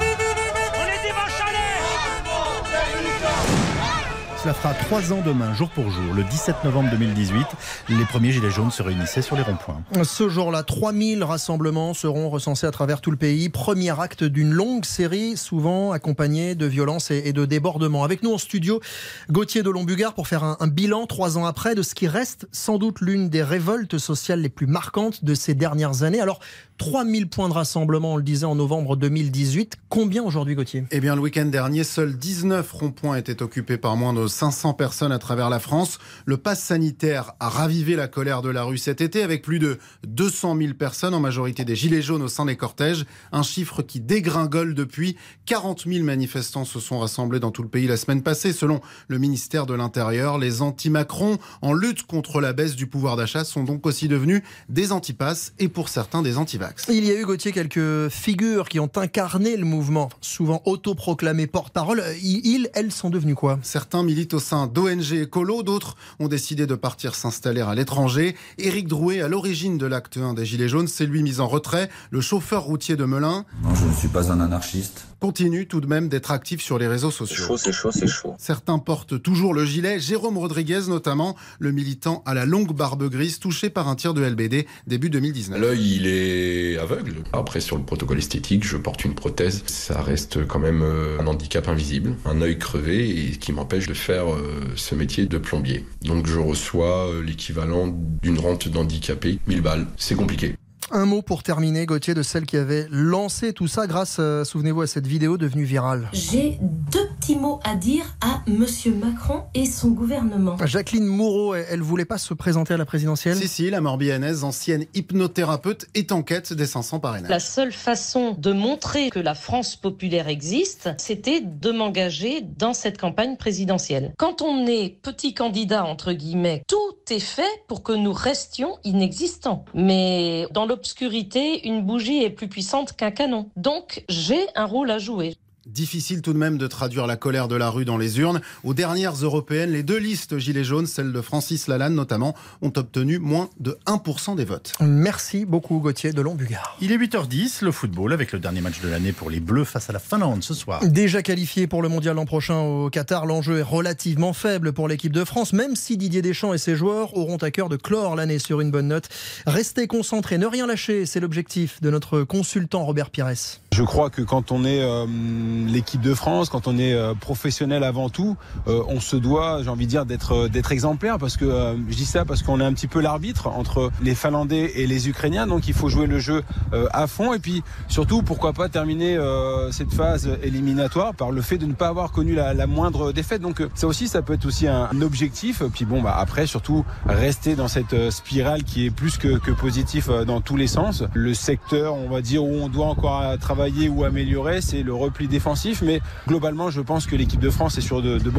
Cela fera trois ans demain, jour pour jour, le dix-sept novembre deux mille dix-huit. Les premiers gilets jaunes se réunissaient sur les ronds-points. Ce jour-là, trois mille rassemblements seront recensés à travers tout le pays. Premier acte d'une longue série, souvent accompagnée de violences et de débordements. Avec nous en studio, Gauthier de Lombugard pour faire un, un bilan trois ans après de ce qui reste sans doute l'une des révoltes sociales les plus marquantes de ces dernières années. Alors, trois mille points de rassemblement, on le disait en novembre deux mille dix-huit. Combien aujourd'hui, Gauthier ? Eh bien, le week-end dernier, seuls dix-neuf ronds-points étaient occupés par moins de cinq cents personnes à travers la France. Le pass sanitaire a ravivé la colère de la rue cet été avec plus de deux cent mille personnes, en majorité des gilets jaunes au sein des cortèges. Un chiffre qui dégringole depuis. quarante mille manifestants se sont rassemblés dans tout le pays la semaine passée. Selon le ministère de l'Intérieur, les anti-Macron, en lutte contre la baisse du pouvoir d'achat, sont donc aussi devenus des anti-pass et pour certains des anti-vax. Il y a eu, Gauthier, quelques figures qui ont incarné le mouvement, souvent autoproclamés porte-parole. Ils, elles sont devenues quoi ? Certains militent au sein d'O N G écolo, d'autres ont décidé de partir s'installer à l'étranger. Éric Drouet, à l'origine de l'acte un des Gilets jaunes, s'est lui mis en retrait. Le chauffeur routier de Melun, non, je ne suis pas un anarchiste, continue tout de même d'être actif sur les réseaux sociaux. C'est chaud, c'est chaud, c'est chaud. Certains portent toujours le gilet. Jérôme Rodriguez, notamment, le militant à la longue barbe grise, touché par un tir de L B D début deux mille dix-neuf. L'œil, il est aveugle. Après, sur le protocole esthétique, je porte une prothèse. Ça reste quand même un handicap invisible, un œil crevé et qui m'empêche de faire ce métier de plombier. Donc je reçois l'équivalent d'une rente d'handicapé, mille balles. C'est compliqué. Un mot pour terminer, Gauthier, de celle qui avait lancé tout ça grâce, euh, souvenez-vous, à cette vidéo devenue virale. J'ai deux petits mots à dire à Monsieur Macron et son gouvernement. Jacqueline Moreau, elle ne voulait pas se présenter à la présidentielle ? Si, si, la Morbihannaise, ancienne hypnothérapeute, est en quête des cinq cents parrainages. La seule façon de montrer que la France populaire existe, c'était de m'engager dans cette campagne présidentielle. Quand on est petit candidat, entre guillemets, tout est fait pour que nous restions inexistants. Mais dans l'obscurité, une bougie est plus puissante qu'un canon. Donc, j'ai un rôle à jouer. Difficile tout de même de traduire la colère de la rue dans les urnes. Aux dernières européennes, les deux listes Gilets jaunes, celle de Francis Lalanne notamment, ont obtenu moins de un pour cent des votes. Merci beaucoup, Gauthier de Lombugard. Il est huit heures dix, le football avec le dernier match de l'année pour les Bleus face à la Finlande ce soir. Déjà qualifié pour le mondial l'an prochain au Qatar, l'enjeu est relativement faible pour l'équipe de France, même si Didier Deschamps et ses joueurs auront à cœur de clore l'année sur une bonne note. Restez concentrés, ne rien lâcher, c'est l'objectif de notre consultant Robert Pires. Je crois que quand on est euh, l'équipe de France, quand on est euh, professionnel avant tout, euh, on se doit, j'ai envie de dire, d'être euh, d'être exemplaire, parce que euh, je dis ça parce qu'on est un petit peu l'arbitre entre les Finlandais et les Ukrainiens, donc il faut jouer le jeu euh, à fond, et puis surtout, pourquoi pas terminer euh, cette phase éliminatoire par le fait de ne pas avoir connu la, la moindre défaite. Donc euh, ça aussi, ça peut être aussi un, un objectif. Puis bon, bah après, surtout rester dans cette euh, spirale qui est plus que, que positif euh, dans tous les sens. Le secteur, on va dire, où on doit encore travailler ou améliorer, c'est le repli défensif, mais globalement je pense que l'équipe de France est sur de, de bons rails.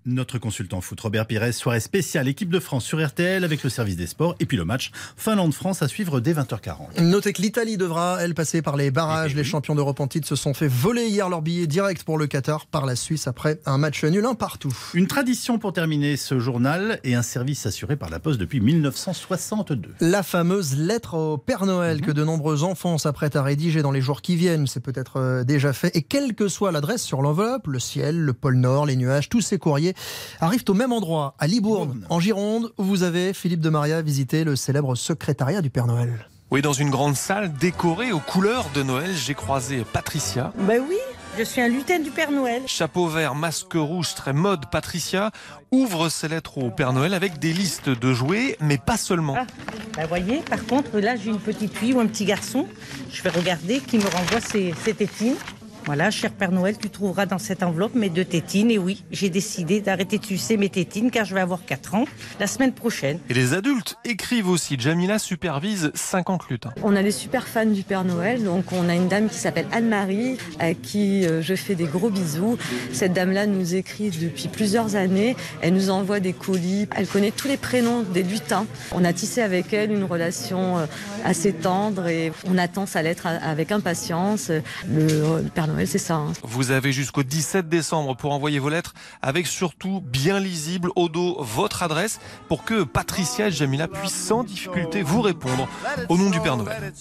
Notre consultant foot, Robert Pires, soirée spéciale équipe de France sur R T L avec le service des sports et puis le match Finlande-France à suivre dès vingt heures quarante. Notez que l'Italie devra, elle, passer par les barrages. Les champions d'Europe en titre se sont fait voler hier leur billet direct pour le Qatar par la Suisse après un match nul un partout. Une tradition pour terminer ce journal et un service assuré par la Poste depuis mille neuf cent soixante-deux. La fameuse lettre au Père Noël mmh. que de nombreux enfants s'apprêtent à rédiger dans les jours qui viennent. C'est peut-être déjà fait. Et quelle que soit l'adresse sur l'enveloppe, le ciel, le pôle Nord, les nuages, tous ces courriers arrivent au même endroit, à Libourne, en Gironde, où vous avez, Philippe de Maria, visité le célèbre secrétariat du Père Noël. Oui, dans une grande salle décorée aux couleurs de Noël, j'ai croisé Patricia. Ben oui, je suis un lutin du Père Noël. Chapeau vert, masque rouge, très mode, Patricia ouvre ses lettres au Père Noël avec des listes de jouets, mais pas seulement. Ah, ben voyez, par contre, là j'ai une petite fille ou un petit garçon, je vais regarder, qui me renvoie ses, ses tétines. Voilà, cher Père Noël, tu trouveras dans cette enveloppe mes deux tétines. Et oui, j'ai décidé d'arrêter de sucer mes tétines car je vais avoir quatre ans la semaine prochaine. Et les adultes écrivent aussi. Jamila supervise cinquante lutins. On a des super fans du Père Noël. Donc on a une dame qui s'appelle Anne-Marie, à qui je fais des gros bisous. Cette dame-là nous écrit depuis plusieurs années. Elle nous envoie des colis. Elle connaît tous les prénoms des lutins. On a tissé avec elle une relation assez tendre et on attend sa lettre avec impatience. Le Père Noël, c'est ça. Hein. Vous avez jusqu'au dix-sept décembre pour envoyer vos lettres avec surtout bien lisible au dos votre adresse pour que Patricia et Jamila puissent sans difficulté vous répondre au nom du Père Noël.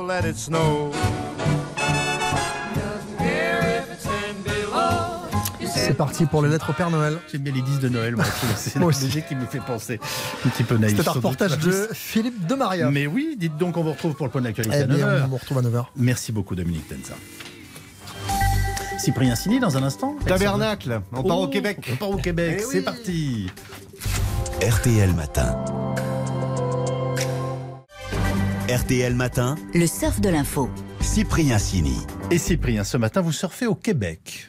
C'est parti pour les lettres au Père Noël. J'aime bien les disques de Noël, moi. C'est le sujet qui me fait penser. Un petit peu naïf. C'est un reportage de Philippe de Maria. Mais oui, dites donc, on vous retrouve pour le point de l'actualité eh à neuf heures. On vous retrouve à neuf heures. Merci beaucoup, Dominique Tenza. Cyprien Sini dans un instant. Tabernacle, on part oh, au Québec. On part au Québec, eh c'est oui. parti. R T L Matin. R T L Matin. Le surf de l'info. Cyprien Sini. Et Cyprien, ce matin, vous surfez au Québec.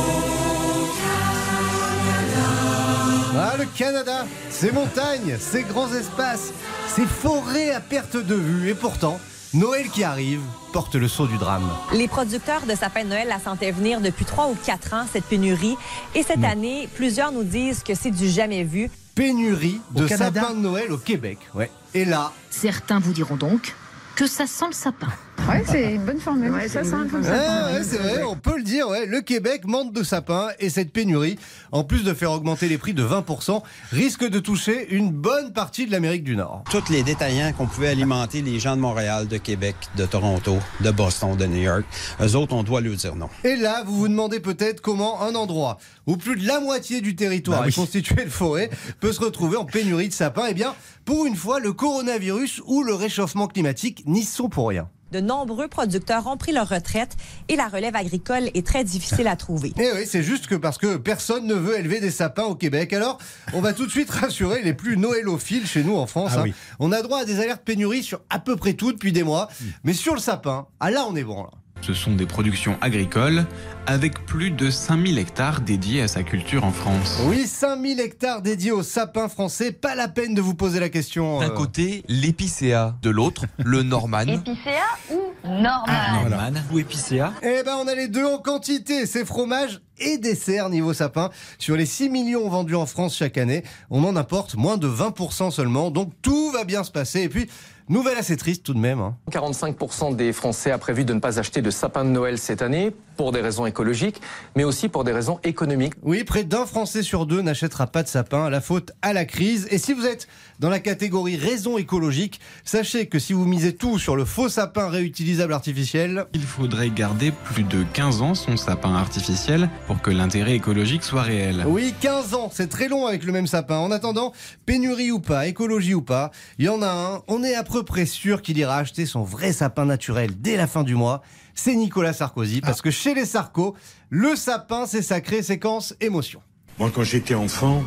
Ah, le Canada, ses montagnes, ses grands espaces, ses forêts à perte de vue. Et pourtant, Noël qui arrive porte le sceau du drame. Les producteurs de sapins de Noël la sentaient venir depuis trois ou quatre ans, cette pénurie. Et cette mmh. année, plusieurs nous disent que c'est du jamais vu. Pénurie Au de Canada. sapins de Noël au Québec. Ouais. Et là... Certains vous diront donc que ça sent le sapin. Ouais, c'est une bonne formule. Ouais, ça sent un peu le sapin. Ouais, ouais, c'est vrai, on peut le dire. Ouais. Le Québec manque de sapins et cette pénurie, en plus de faire augmenter les prix de vingt pour cent, risque de toucher une bonne partie de l'Amérique du Nord. Tous les détaillants qu'on pouvait alimenter les gens de Montréal, de Québec, de Toronto, de Boston, de New York, eux autres, on doit leur dire non. Et là, vous vous demandez peut-être comment un endroit où plus de la moitié du territoire bah oui. est constitué de forêt peut se retrouver en pénurie de sapins. Eh bien, pour une fois, le coronavirus ou le réchauffement climatique n'y sont pour rien. De nombreux producteurs ont pris leur retraite et la relève agricole est très difficile à trouver. Et oui, c'est juste que parce que personne ne veut élever des sapins au Québec. Alors, on va tout de suite rassurer les plus noëlophiles chez nous en France. Ah hein. oui. On a droit à des alertes pénurie sur à peu près tout depuis des mois. Mmh. Mais sur le sapin, ah là, on est bon. Là. Ce sont des productions agricoles avec plus de cinq mille hectares dédiés à sa culture en France. Oui, cinq mille hectares dédiés aux sapins français. Pas la peine de vous poser la question. D'un euh... côté, l'épicéa. De l'autre, le Norman. Épicéa ou Norman ah, Norman ou épicéa. Eh ben, on a les deux en quantité. C'est fromage et dessert niveau sapin. Sur les six millions vendus en France chaque année, on en importe moins de vingt pour cent seulement. Donc tout va bien se passer. Et puis, nouvelle assez triste tout de même. Hein. quarante-cinq pour cent des Français a prévu de ne pas acheter de sapin de Noël cette année pour des raisons écologiques, mais aussi pour des raisons économiques. Oui, près d'un Français sur deux n'achètera pas de sapin, la faute à la crise. Et si vous êtes dans la catégorie raisons écologiques, sachez que si vous misez tout sur le faux sapin réutilisable artificiel... Il faudrait garder plus de quinze ans son sapin artificiel pour que l'intérêt écologique soit réel. Oui, quinze ans, c'est très long avec le même sapin. En attendant, pénurie ou pas, écologie ou pas, il y en a un, on est à peu près sûr qu'il ira acheter son vrai sapin naturel dès la fin du mois. C'est Nicolas Sarkozy, parce ah. que chez les Sarko, le sapin, c'est sacré, séquence émotion. Moi, quand j'étais enfant,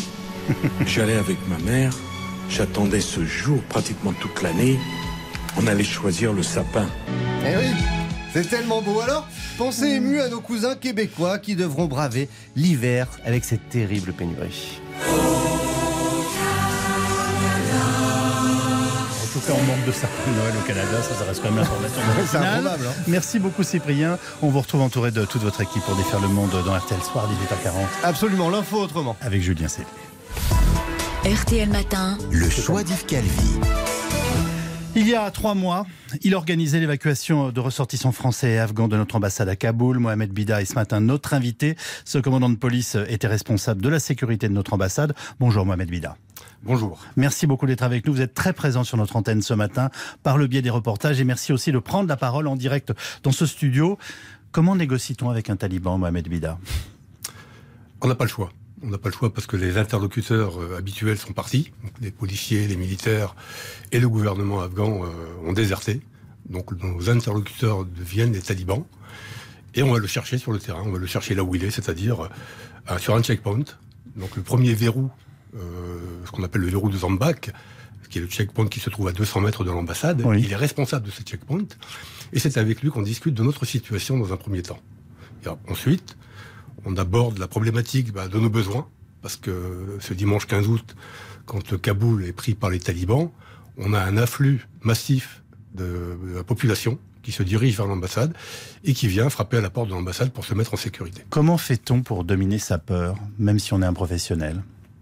j'allais avec ma mère, j'attendais ce jour pratiquement toute l'année. On allait choisir le sapin. Eh oui, c'est tellement beau. Alors, pensez ému à nos cousins québécois qui devront braver l'hiver avec cette terrible pénurie. tout cas, on manque de sapin de Noël au Canada. Ça, ça reste quand même l'information de la C'est finale. improbable. Hein. Merci beaucoup, Cyprien. On vous retrouve entouré de toute votre équipe pour défaire le monde dans R T L Soir, dix-huit heures quarante. Absolument, l'info autrement. Avec Julien Cellier. R T L Matin. Le choix d'Yves Calvi. Il y a trois mois, il organisait l'évacuation de ressortissants français et afghans de notre ambassade à Kaboul. Mohamed Bida est ce matin notre invité. Ce commandant de police était responsable de la sécurité de notre ambassade. Bonjour Mohamed Bida. Bonjour. Merci beaucoup d'être avec nous. Vous êtes très présent sur notre antenne ce matin par le biais des reportages et merci aussi de prendre la parole en direct dans ce studio. Comment négocie-t-on avec un taliban, Mohamed Bida ? On n'a pas le choix. On n'a pas le choix parce que les interlocuteurs euh, habituels sont partis. Donc, les policiers, les militaires et le gouvernement afghan euh, ont déserté. Donc nos interlocuteurs deviennent les talibans. Et on va le chercher sur le terrain. On va le chercher là où il est, c'est-à-dire euh, sur un checkpoint. Donc le premier verrou, euh, ce qu'on appelle le verrou de Zambak, qui est le checkpoint qui se trouve à deux cents mètres de l'ambassade. Oui. Il est responsable de ce checkpoint. Et c'est avec lui qu'on discute de notre situation dans un premier temps. Et ensuite, on aborde la problématique bah, de nos besoins, parce que ce dimanche quinze août, quand le Kaboul est pris par les talibans, on a un afflux massif de, de la population qui se dirige vers l'ambassade et qui vient frapper à la porte de l'ambassade pour se mettre en sécurité. Comment fait-on pour dominer sa peur, même si on est un professionnel ?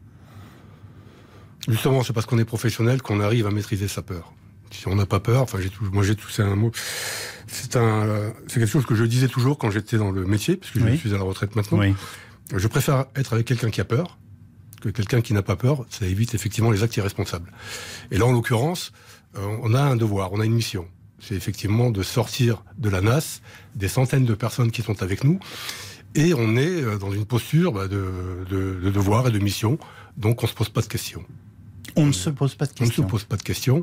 Justement, c'est parce qu'on est professionnel qu'on arrive à maîtriser sa peur. Si on n'a pas peur, enfin, j'ai tout, moi j'ai tout, c'est un mot, c'est un, c'est quelque chose que je disais toujours quand j'étais dans le métier, puisque oui. je suis à la retraite maintenant. Oui. Je préfère être avec quelqu'un qui a peur que quelqu'un qui n'a pas peur. Ça évite effectivement les actes irresponsables. Et là, en l'occurrence, euh, on a un devoir, on a une mission. C'est effectivement de sortir de la nasse des centaines de personnes qui sont avec nous. Et on est dans une posture bah, de, de, de devoir et de mission. Donc, on se pose pas de questions. On ne se pose pas de questions. On ne se pose pas de questions.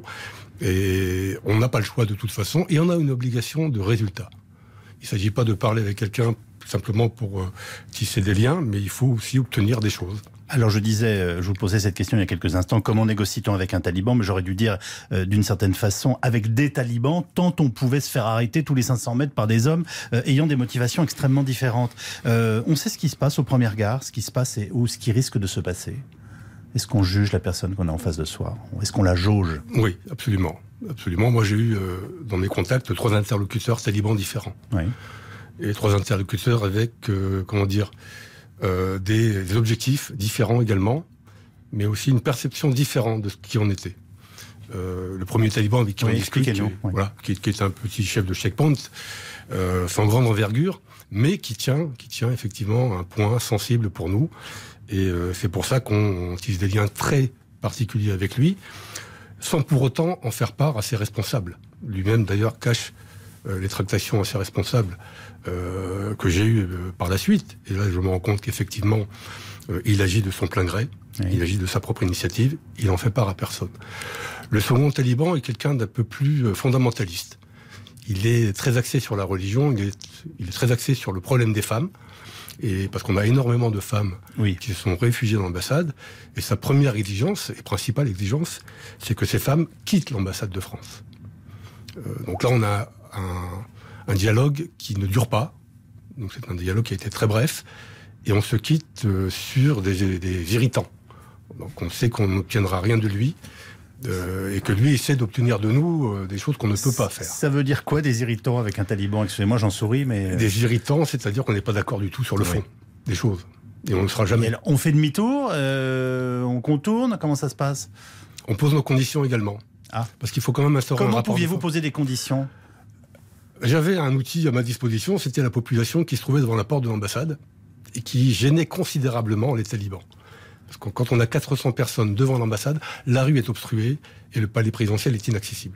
Et on n'a pas le choix de toute façon. Et on a une obligation de résultat. Il ne s'agit pas de parler avec quelqu'un simplement pour euh, tisser des liens, mais il faut aussi obtenir des choses. Alors je disais, je vous posais cette question il y a quelques instants, comment négocie-t-on avec un taliban ? Mais j'aurais dû dire euh, d'une certaine façon avec des talibans, tant on pouvait se faire arrêter tous les cinq cents mètres par des hommes euh, ayant des motivations extrêmement différentes. Euh, on sait ce qui se passe aux premières gares, ce qui se passe et, ou ce qui risque de se passer. Est-ce qu'on juge la personne qu'on a en face de soi ? Est-ce qu'on la jauge ? Oui, absolument. Absolument. Moi, j'ai eu euh, dans mes contacts trois interlocuteurs talibans différents. Oui. Et trois interlocuteurs avec, euh, comment dire, euh, des, des objectifs différents également, mais aussi une perception différente de ce qui en était. Euh, le premier taliban avec qui oui, on discute, qui, oui. voilà, qui, qui est un petit chef de checkpoint, euh, sans grande envergure, mais qui tient, qui tient effectivement un point sensible pour nous. Et euh, c'est pour ça qu'on tisse des liens très particuliers avec lui, sans pour autant en faire part à ses responsables. Lui-même, d'ailleurs, cache euh, les tractations à ses responsables euh, que j'ai eues euh, par la suite. Et là, je me rends compte qu'effectivement, euh, il agit de son plein gré, oui. Il agit de sa propre initiative, il n'en fait part à personne. Le second taliban est quelqu'un d'un peu plus euh, fondamentaliste. Il est très axé sur la religion, il est, il est très axé sur le problème des femmes, et parce qu'on a énormément de femmes oui. qui se sont réfugiées dans l'ambassade, et sa première exigence, et principale exigence, c'est que ces femmes quittent l'ambassade de France. Euh, donc là, on a un, un dialogue qui ne dure pas, donc c'est un dialogue qui a été très bref, et on se quitte euh, sur des, des irritants. Donc on sait qu'on n'obtiendra rien de lui, Euh, et que lui essaie d'obtenir de nous euh, des choses qu'on ne peut pas faire. Ça veut dire quoi, des irritants avec un taliban ? Excusez-moi, j'en souris, mais... Des irritants, c'est-à-dire qu'on n'est pas d'accord du tout sur le oui. fond des choses. Et on ne sera jamais... Alors, on fait demi-tour, euh, on contourne, comment ça se passe ? On pose nos conditions également. Ah. Parce qu'il faut quand même instaurer Comment un rapport... Comment pouviez-vous poser des conditions ? J'avais un outil à ma disposition, c'était la population qui se trouvait devant la porte de l'ambassade et qui gênait considérablement les talibans. Parce que quand on a quatre cents personnes devant l'ambassade, la rue est obstruée et le palais présidentiel est inaccessible.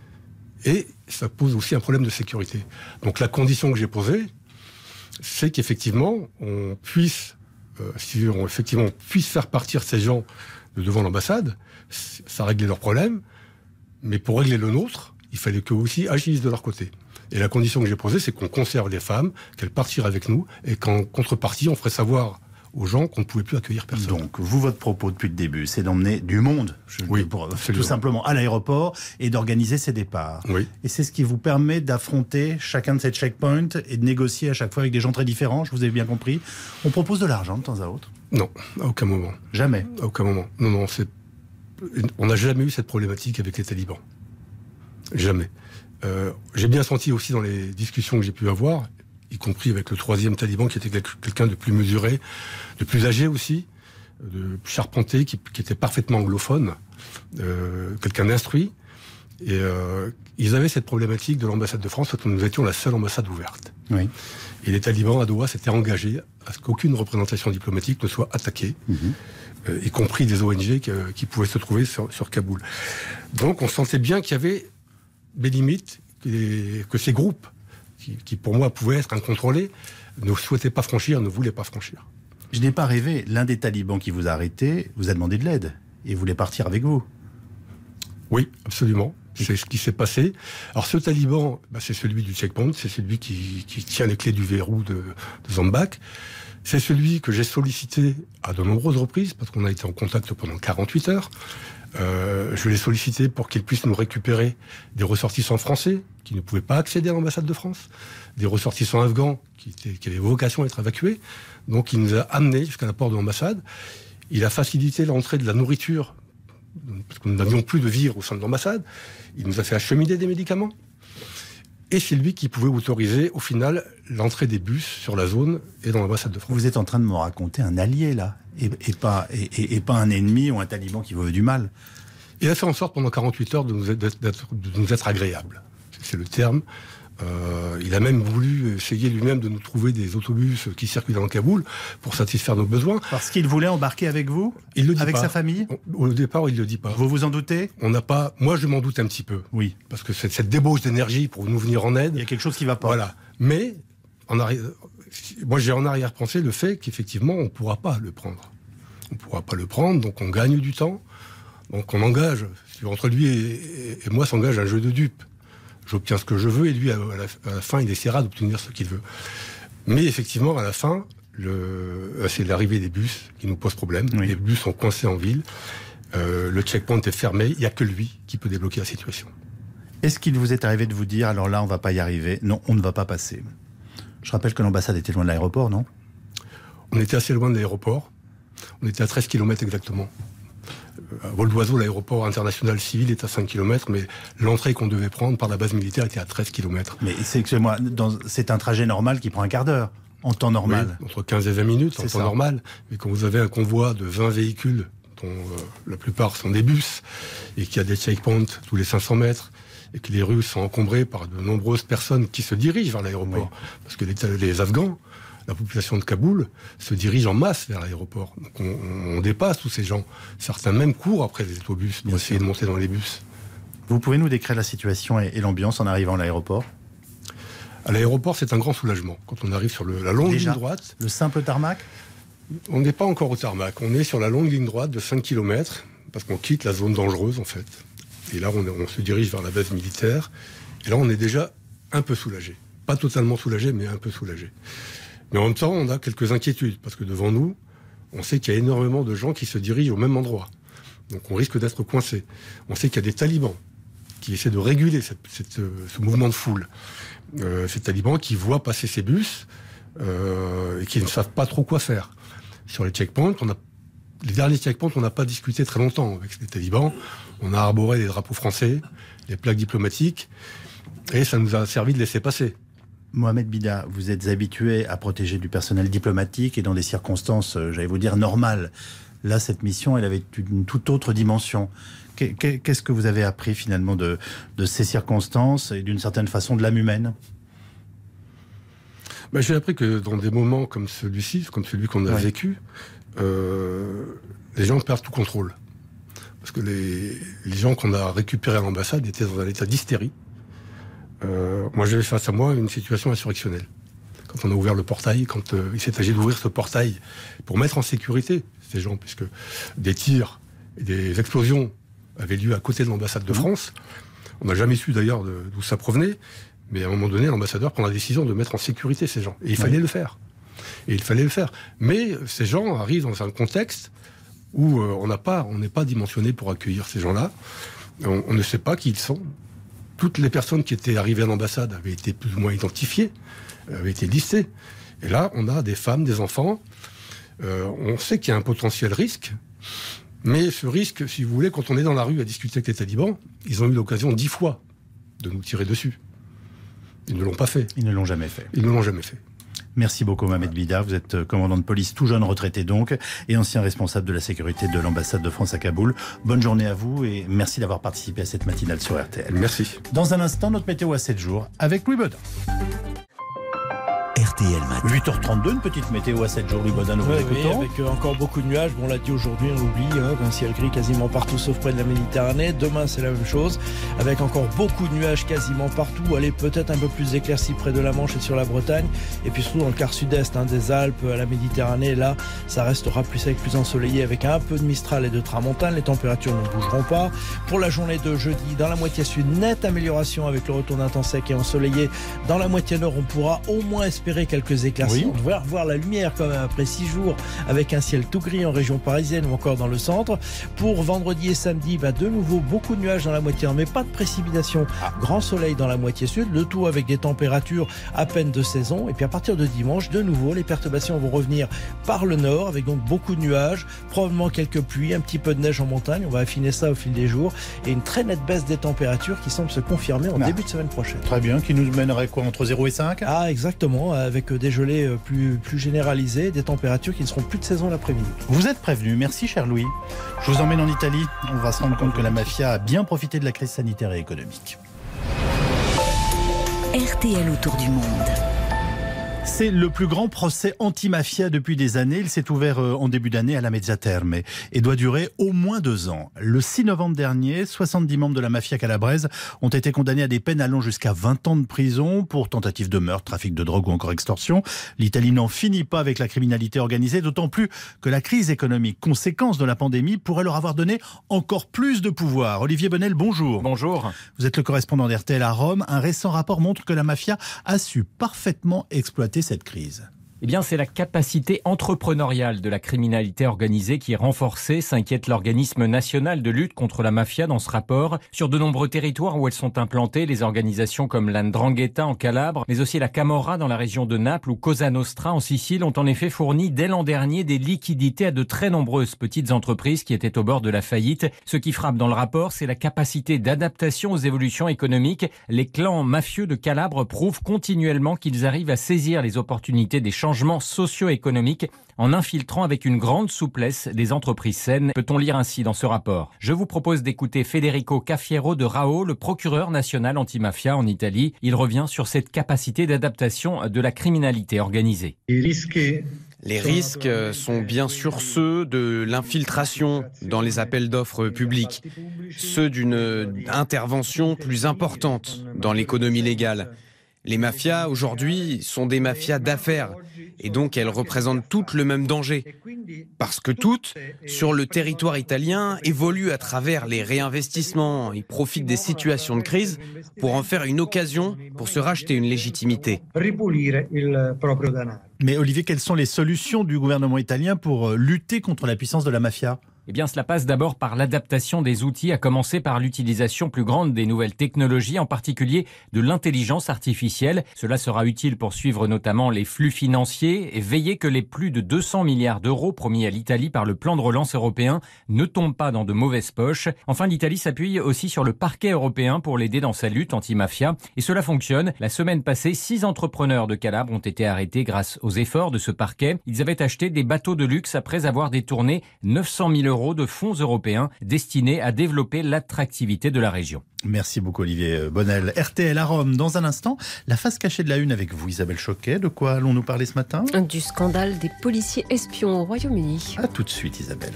Et ça pose aussi un problème de sécurité. Donc la condition que j'ai posée, c'est qu'effectivement, on puisse, euh, si on, effectivement, on puisse faire partir ces gens de devant l'ambassade, ça réglait leurs problèmes, mais pour régler le nôtre, il fallait qu'eux aussi agissent de leur côté. Et la condition que j'ai posée, c'est qu'on conserve les femmes, qu'elles partirent avec nous, et qu'en contrepartie, on ferait savoir aux gens qu'on ne pouvait plus accueillir personne. Donc, vous, votre propos depuis le début, c'est d'emmener du monde, je oui, pour, tout simplement, à l'aéroport et d'organiser ces départs. Oui. Et c'est ce qui vous permet d'affronter chacun de ces checkpoints et de négocier à chaque fois avec des gens très différents, je vous ai bien compris. On propose de l'argent de temps à autre ? Non, à aucun moment. Jamais ? À aucun moment. Non, non, c'est... on n'a jamais eu cette problématique avec les talibans. Jamais. Euh, j'ai bien senti aussi dans les discussions que j'ai pu avoir, y compris avec le troisième taliban qui était quelqu'un de plus mesuré, de plus âgé aussi, de plus charpenté, qui, qui était parfaitement anglophone, euh, quelqu'un d'instruit. Et euh, ils avaient cette problématique de l'ambassade de France, parce que nous étions la seule ambassade ouverte. Oui. Et les talibans à Doha s'étaient engagés à ce qu'aucune représentation diplomatique ne soit attaquée, mmh. euh, y compris des O N G qui, qui pouvaient se trouver sur, sur Kaboul. Donc on sentait bien qu'il y avait des limites, que, que ces groupes, qui, qui pour moi pouvaient être incontrôlés, ne souhaitaient pas franchir, ne voulaient pas franchir. Je n'ai pas rêvé. L'un des talibans qui vous a arrêté vous a demandé de l'aide et voulait partir avec vous. Oui, absolument. C'est ce qui s'est passé. Alors ce taliban, bah, c'est celui du checkpoint, c'est celui qui, qui tient les clés du verrou de, de Zambak. C'est celui que j'ai sollicité à de nombreuses reprises, parce qu'on a été en contact pendant quarante-huit heures. Euh, je l'ai sollicité pour qu'il puisse nous récupérer des ressortissants français qui ne pouvaient pas accéder à l'ambassade de France, des ressortissants afghans qui, étaient, qui avaient vocation à être évacués. Donc il nous a amenés jusqu'à la porte de l'ambassade. Il a facilité l'entrée de la nourriture, parce que nous n'avions plus de vivres au sein de l'ambassade. Il nous a fait acheminer des médicaments. Et c'est lui qui pouvait autoriser, au final, l'entrée des bus sur la zone et dans l'ambassade de France. Vous êtes en train de me raconter un allié, là, et, et, pas, et, et, et pas un ennemi ou un taliban qui vous veut du mal. Il a fait en sorte, pendant quarante-huit heures, de nous être, d'être, de nous être agréable. C'est le terme. Euh, il a même voulu essayer lui-même de nous trouver des autobus qui circulaient dans Kaboul pour satisfaire nos besoins. Parce qu'il voulait embarquer avec vous, il le dit avec pas. sa famille. Au départ, il le dit pas. Vous vous en doutez? On n'a pas. Moi, je m'en doute un petit peu. Oui. Parce que cette, cette débauche d'énergie pour nous venir en aide. Il y a quelque chose qui va pas. Voilà. Mais en arrière, moi, j'ai en arrière-pensée le fait qu'effectivement, on ne pourra pas le prendre. On ne pourra pas le prendre, donc on gagne du temps. Donc on engage. Entre lui et, et moi, s'engage un jeu de dupes. J'obtiens ce que je veux et lui, à la, à la fin, il essaiera d'obtenir ce qu'il veut. Mais effectivement, à la fin, le, c'est l'arrivée des bus qui nous pose problème. Oui. Les bus sont coincés en ville. Euh, le checkpoint est fermé. Il n'y a que lui qui peut débloquer la situation. Est-ce qu'il vous est arrivé de vous dire, alors là, on ne va pas y arriver? Non, on ne va pas passer. Je rappelle que l'ambassade était loin de l'aéroport, non? On était assez loin de l'aéroport. On était à treize kilomètres exactement. À vol d'oiseau, l'aéroport international civil est à cinq kilomètres, mais l'entrée qu'on devait prendre par la base militaire était à treize kilomètres. Mais c'est, excusez-moi, dans, c'est un trajet normal qui prend un quart d'heure, en temps normal. Oui, entre quinze et vingt minutes, c'est en temps ça. normal. Mais quand vous avez un convoi de vingt véhicules, dont euh, la plupart sont des bus, et qu'il y a des checkpoints tous les cinq cents mètres, et que les rues sont encombrées par de nombreuses personnes qui se dirigent vers l'aéroport, oui. Parce que les, les Afghans, la population de Kaboul se dirige en masse vers l'aéroport. Donc on, on dépasse tous ces gens. Certains même courent après les autobus pour Bien essayer sûr. de monter dans les bus. Vous pouvez nous décrire la situation et, et l'ambiance en arrivant à l'aéroport? À l'aéroport, c'est un grand soulagement. Quand on arrive sur le, la longue Déjà, ligne droite... Le simple tarmac? On n'est pas encore au tarmac. On est sur la longue ligne droite de cinq kilomètres, parce qu'on quitte la zone dangereuse, en fait. Et là, on, on se dirige vers la base militaire. Et là, on est déjà un peu soulagé. Pas totalement soulagé, mais un peu soulagé. Mais en même temps, on a quelques inquiétudes, parce que devant nous, on sait qu'il y a énormément de gens qui se dirigent au même endroit. Donc on risque d'être coincé. On sait qu'il y a des talibans qui essaient de réguler cette, cette, ce mouvement de foule. Euh, ces talibans qui voient passer ces bus euh, et qui ne savent pas trop quoi faire. Sur les checkpoints, on a, les derniers checkpoints, on n'a pas discuté très longtemps avec les talibans. On a arboré les drapeaux français, les plaques diplomatiques, et ça nous a servi de laisser passer. Mohamed Bida, vous êtes habitué à protéger du personnel diplomatique et dans des circonstances, j'allais vous dire, normales. Là, cette mission, elle avait une toute autre dimension. Qu'est-ce que vous avez appris finalement de, de ces circonstances et d'une certaine façon de l'âme humaine? Ben, j'ai appris que dans des moments comme celui-ci, comme celui qu'on a ouais. vécu, euh, les gens perdent tout contrôle. Parce que les, les gens qu'on a récupérés à l'ambassade étaient dans un état d'hystérie. Euh, moi, j'avais face à moi une situation insurrectionnelle. Quand on a ouvert le portail, quand euh, il s'est agi d'ouvrir ce portail pour mettre en sécurité ces gens, puisque des tirs et des explosions avaient lieu à côté de l'ambassade de France. On n'a jamais su d'ailleurs de, d'où ça provenait, mais à un moment donné, l'ambassadeur prend la décision de mettre en sécurité ces gens. Et il fallait oui. le faire. Et il fallait le faire. Mais ces gens arrivent dans un contexte où euh, on n'a pas, on n'est pas dimensionné pour accueillir ces gens-là. On, on ne sait pas qui ils sont. Toutes les personnes qui étaient arrivées à l'ambassade avaient été plus ou moins identifiées, avaient été listées. Et là, on a des femmes, des enfants. Euh, on sait qu'il y a un potentiel risque. Mais ce risque, si vous voulez, quand on est dans la rue à discuter avec les talibans, ils ont eu l'occasion dix fois de nous tirer dessus. Ils ne l'ont pas fait. Ils ne l'ont jamais fait. Ils ne l'ont jamais fait. Merci beaucoup Mohamed Bida, vous êtes commandant de police tout jeune retraité donc et ancien responsable de la sécurité de l'ambassade de France à Kaboul. Bonne journée à vous et merci d'avoir participé à cette matinale sur R T L. Merci. Dans un instant, notre météo à sept jours avec Louis Baudin. R T L Matin. huit heures trente-deux, une petite météo à sept jours, Louis Baudin, nous vous oui, écoutons. Oui, avec euh, encore beaucoup de nuages. Bon, on l'a dit aujourd'hui, on l'oublie, hein, un ciel gris quasiment partout sauf près de la Méditerranée. Demain, c'est la même chose, avec encore beaucoup de nuages quasiment partout. Allez, peut-être un peu plus éclairci près de la Manche et sur la Bretagne. Et puis surtout dans le quart sud-est hein, des Alpes à la Méditerranée. Là, ça restera plus sec, plus ensoleillé, avec un peu de Mistral et de Tramontane. Les températures ne bougeront pas. Pour la journée de jeudi, dans la moitié sud, nette amélioration avec le retour d'un temps sec et ensoleillé. Dans la moitié nord, on pourra au moins espérer quelques éclaircies. Oui. On devrait revoir la lumière quand même après six jours avec un ciel tout gris en région parisienne ou encore dans le centre. Pour vendredi et samedi, bah de nouveau beaucoup de nuages dans la moitié nord, mais pas de précipitations. Ah. Grand soleil dans la moitié sud, le tout avec des températures à peine de saison. Et puis à partir de dimanche, de nouveau, les perturbations vont revenir par le nord avec donc beaucoup de nuages, probablement quelques pluies, un petit peu de neige en montagne. On va affiner ça au fil des jours et une très nette baisse des températures qui semble se confirmer en ah. début de semaine prochaine. Très bien, qui nous mènerait quoi entre zéro et cinq? Ah exactement, avec des gelées plus, plus généralisées, des températures qui ne seront plus de saison l'après-midi. Vous êtes prévenu, merci cher Louis. Je vous emmène en Italie, on va se rendre compte que la mafia a bien profité de la crise sanitaire et économique. R T L autour du monde. C'est le plus grand procès anti-mafia depuis des années. Il s'est ouvert en début d'année à la Mezzia Terme et doit durer au moins deux ans. Le six novembre dernier, soixante-dix membres de la mafia calabraise ont été condamnés à des peines allant jusqu'à vingt ans de prison pour tentative de meurtre, trafic de drogue ou encore extorsion. L'Italie n'en finit pas avec la criminalité organisée, d'autant plus que la crise économique, conséquence de la pandémie, pourrait leur avoir donné encore plus de pouvoir. Olivier Bonnel, bonjour. Bonjour. Vous êtes le correspondant d'R T L à Rome. Un récent rapport montre que la mafia a su parfaitement exploiter cette crise. Eh bien, c'est la capacité entrepreneuriale de la criminalité organisée qui est renforcée, s'inquiète l'organisme national de lutte contre la mafia dans ce rapport. Sur de nombreux territoires où elles sont implantées, les organisations comme la Ndrangheta en Calabre, mais aussi la Camorra dans la région de Naples ou Cosa Nostra en Sicile ont en effet fourni dès l'an dernier des liquidités à de très nombreuses petites entreprises qui étaient au bord de la faillite. Ce qui frappe dans le rapport, c'est la capacité d'adaptation aux évolutions économiques. Les clans mafieux de Calabre prouvent continuellement qu'ils arrivent à saisir les opportunités des changements changements socio-économiques en infiltrant avec une grande souplesse des entreprises saines, peut-on lire ainsi dans ce rapport. Je vous propose d'écouter Federico Cafiero de Rao, le procureur national antimafia en Italie. Il revient sur cette capacité d'adaptation de la criminalité organisée. Les risques sont bien sûr ceux de l'infiltration dans les appels d'offres publics, ceux d'une intervention plus importante dans l'économie légale. Les mafias, aujourd'hui, sont des mafias d'affaires et donc elles représentent toutes le même danger. Parce que toutes, sur le territoire italien, évoluent à travers les réinvestissements et profitent des situations de crise pour en faire une occasion pour se racheter une légitimité. Mais Olivier, quelles sont les solutions du gouvernement italien pour lutter contre la puissance de la mafia ? Eh bien, cela passe d'abord par l'adaptation des outils, à commencer par l'utilisation plus grande des nouvelles technologies, en particulier de l'intelligence artificielle. Cela sera utile pour suivre notamment les flux financiers et veiller que les plus de deux cents milliards d'euros promis à l'Italie par le plan de relance européen ne tombent pas dans de mauvaises poches. Enfin, l'Italie s'appuie aussi sur le parquet européen pour l'aider dans sa lutte anti-mafia. Et cela fonctionne. La semaine passée, six entrepreneurs de Calabre ont été arrêtés grâce aux efforts de ce parquet. Ils avaient acheté des bateaux de luxe après avoir détourné neuf cent mille euros de fonds européens destinés à développer l'attractivité de la région. Merci beaucoup Olivier Bonnel. R T L à Rome. Dans un instant, la face cachée de la une avec vous Isabelle Choquet. De quoi allons-nous parler ce matin ? Du scandale des policiers espions au Royaume-Uni. À tout de suite Isabelle.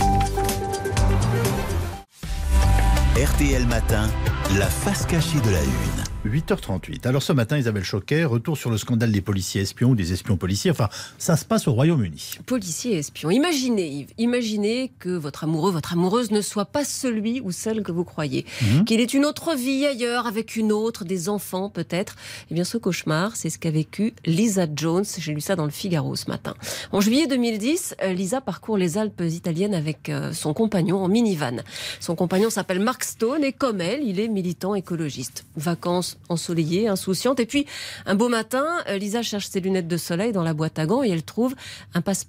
R T L Matin, la face cachée de la une. huit heures trente-huit. Alors ce matin, Isabelle Choquet, retour sur le scandale des policiers espions ou des espions policiers. Enfin, ça se passe au Royaume-Uni. Policiers espions. Imaginez, Yves, imaginez que votre amoureux, votre amoureuse ne soit pas celui ou celle que vous croyez. Mmh. Qu'il ait une autre vie ailleurs, avec une autre, des enfants peut-être. Eh bien, ce cauchemar, c'est ce qu'a vécu Lisa Jones. J'ai lu ça dans le Figaro ce matin. En juillet deux mille dix, Lisa parcourt les Alpes italiennes avec son compagnon en minivan. Son compagnon s'appelle Mark Stone et comme elle, il est militant écologiste. Vacances ensoleillée, insouciante. Et puis, un beau matin, Lisa cherche ses lunettes de soleil dans la boîte à gants et elle trouve un passeport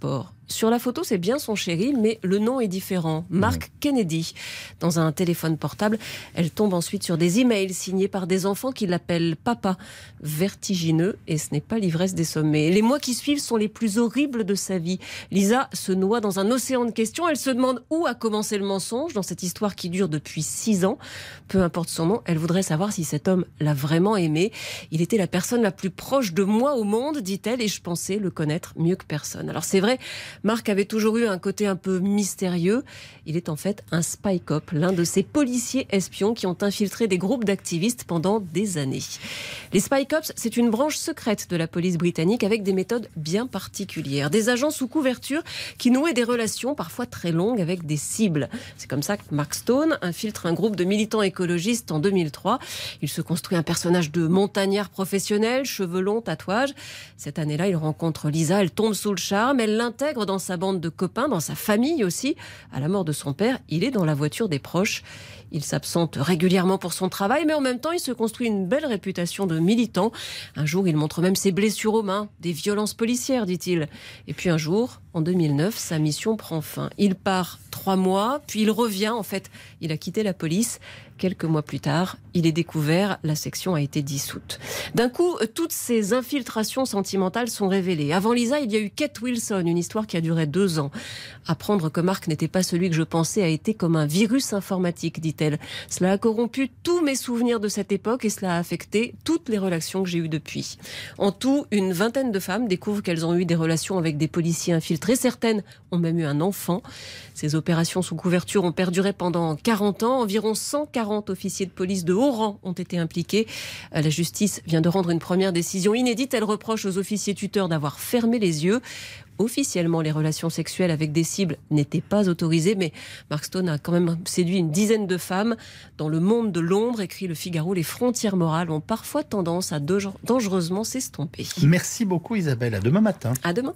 Sur la photo, c'est bien son chéri, mais le nom est différent. Mark mmh. Kennedy. Dans un téléphone portable, elle tombe ensuite sur des emails signés par des enfants qui l'appellent papa. Vertigineux, et ce n'est pas l'ivresse des sommets. Les mois qui suivent sont les plus horribles de sa vie. Lisa se noie dans un océan de questions. Elle se demande où a commencé le mensonge dans cette histoire qui dure depuis six ans. Peu importe son nom, elle voudrait savoir si cet homme l'a vraiment aimé. Il était la personne la plus proche de moi au monde, dit-elle, et je pensais le connaître mieux que personne. Alors c'est vrai, Marc avait toujours eu un côté un peu mystérieux. Il est en fait un spy cop, l'un de ces policiers espions qui ont infiltré des groupes d'activistes pendant des années. Les spy cops, c'est une branche secrète de la police britannique avec des méthodes bien particulières. Des agents sous couverture qui nouaient des relations parfois très longues avec des cibles. C'est comme ça que Mark Stone infiltre un groupe de militants écologistes en deux mille trois. Il se construit un personnage de montagnard professionnel, cheveux longs, tatouages. Cette année-là, il rencontre Lisa, elle tombe sous le charme, elle l'intègre dans sa bande de copains, dans sa famille aussi. À la mort de son père, il est dans la voiture des proches. Il s'absente régulièrement pour son travail, mais en même temps, il se construit une belle réputation de militant. Un jour, il montre même ses blessures aux mains, des violences policières, dit-il. Et puis un jour, en deux mille neuf, sa mission prend fin. Il part trois mois, puis il revient. En fait, il a quitté la police. Quelques mois plus tard, il est découvert, la section a été dissoute. D'un coup, toutes ces infiltrations sentimentales sont révélées. Avant Lisa, il y a eu Kate Wilson, une histoire qui a duré deux ans. Apprendre que Marc n'était pas celui que je pensais a été comme un virus informatique, dit-elle. Cela a corrompu tous mes souvenirs de cette époque et cela a affecté toutes les relations que j'ai eues depuis. En tout, une vingtaine de femmes découvrent qu'elles ont eu des relations avec des policiers infiltrés. Certaines ont même eu un enfant. Ces opérations sous couverture ont perduré pendant quarante ans. Environ cent quarante officiers de police de haut rang ont été impliqués. La justice vient de rendre une première décision inédite. Elle reproche aux officiers tuteurs d'avoir fermé les yeux. Officiellement, les relations sexuelles avec des cibles n'étaient pas autorisées, mais Mark Stone a quand même séduit une dizaine de femmes. Dans le monde de l'ombre, écrit Le Figaro, les frontières morales ont parfois tendance à dangereusement s'estomper. Merci beaucoup Isabelle, à demain matin. À demain.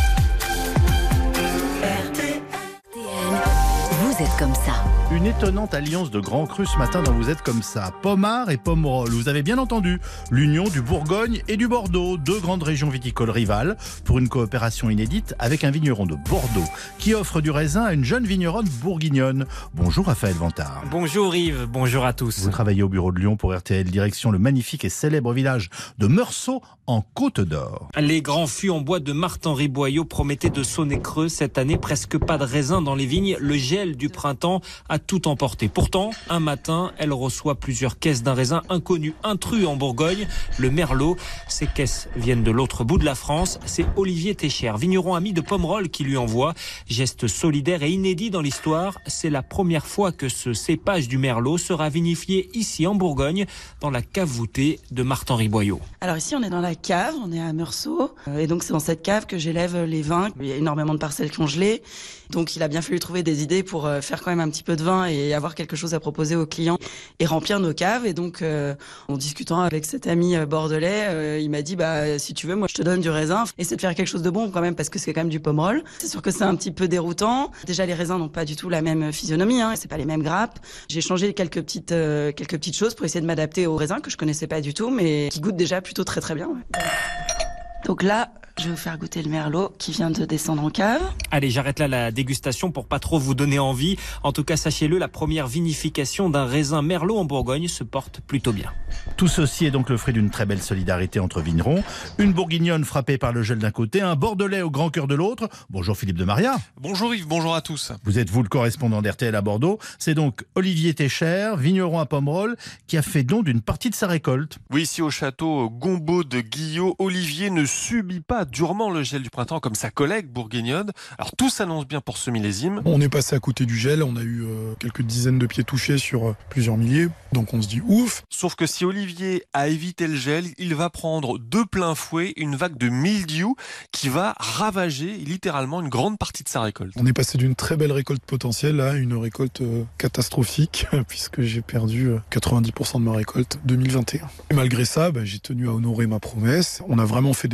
Vous êtes comme ça. Une étonnante alliance de grands crus ce matin dans Vous êtes comme ça. Pommard et Pomerol, vous avez bien entendu. L'union du Bourgogne et du Bordeaux, deux grandes régions viticoles rivales, pour une coopération inédite avec un vigneron de Bordeaux qui offre du raisin à une jeune vigneronne bourguignonne. Bonjour Raphaël Vantard. Bonjour Yves, bonjour à tous. Vous travaillez au bureau de Lyon pour R T L, direction le magnifique et célèbre village de Meursault en Côte d'Or. Les grands fûts en bois de Marthe-Henri Boyau promettaient de sonner creux cette année. Presque pas de raisin dans les vignes. Le gel du printemps a tout emporté. Pourtant, un matin, elle reçoit plusieurs caisses d'un raisin inconnu, intrus en Bourgogne, le Merlot. Ces caisses viennent de l'autre bout de la France. C'est Olivier Técher, vigneron ami de Pomerol, qui lui envoie. Geste solidaire et inédit dans l'histoire. C'est la première fois que ce cépage du Merlot sera vinifié ici en Bourgogne, dans la cave voûtée de Marthe-Henri Boyau. Alors ici, on est dans la cave, on est à Meursault. Et donc, c'est dans cette cave que j'élève les vins. Il y a énormément de parcelles congelées. Donc, il a bien fallu trouver des idées pour faire quand même un petit peu de vin et avoir quelque chose à proposer aux clients et remplir nos caves. Et donc, euh, en discutant avec cet ami bordelais, euh, il m'a dit, bah, si tu veux, moi, je te donne du raisin. Essaie de faire quelque chose de bon quand même, parce que c'est quand même du Pomerol. C'est sûr que c'est un petit peu déroutant. Déjà, les raisins n'ont pas du tout la même physionomie, hein. C'est pas les mêmes grappes. J'ai changé quelques petites, euh, quelques petites choses pour essayer de m'adapter aux raisins que je connaissais pas du tout, mais qui goûtent déjà plutôt très très bien. Ouais. Donc là, je vais vous faire goûter le Merlot qui vient de descendre en cave. Allez, j'arrête là la dégustation pour pas trop vous donner envie. En tout cas, sachez-le, la première vinification d'un raisin Merlot en Bourgogne se porte plutôt bien. Tout ceci est donc le fruit d'une très belle solidarité entre vignerons. Une bourguignonne frappée par le gel d'un côté, un bordelais au grand cœur de l'autre. Bonjour Philippe de Maria. Bonjour Yves, bonjour à tous. Vous êtes vous le correspondant d'R T L à Bordeaux. C'est donc Olivier Técher, vigneron à Pomerol, qui a fait don d'une partie de sa récolte. Oui, ici au château Gombaud de Guillot, Olivier ne subit pas durement le gel du printemps comme sa collègue bourguignonne. Alors tout s'annonce bien pour ce millésime. On est passé à côté du gel, on a eu euh, quelques dizaines de pieds touchés sur euh, plusieurs milliers, donc on se dit ouf. Sauf que si Olivier a évité le gel, il va prendre de plein fouet une vague de mildiou qui va ravager littéralement une grande partie de sa récolte. On est passé d'une très belle récolte potentielle à une récolte euh, catastrophique puisque j'ai perdu euh, quatre-vingt-dix pour cent de ma récolte deux mille vingt et un. Et malgré ça, bah, j'ai tenu à honorer ma promesse. On a vraiment fait des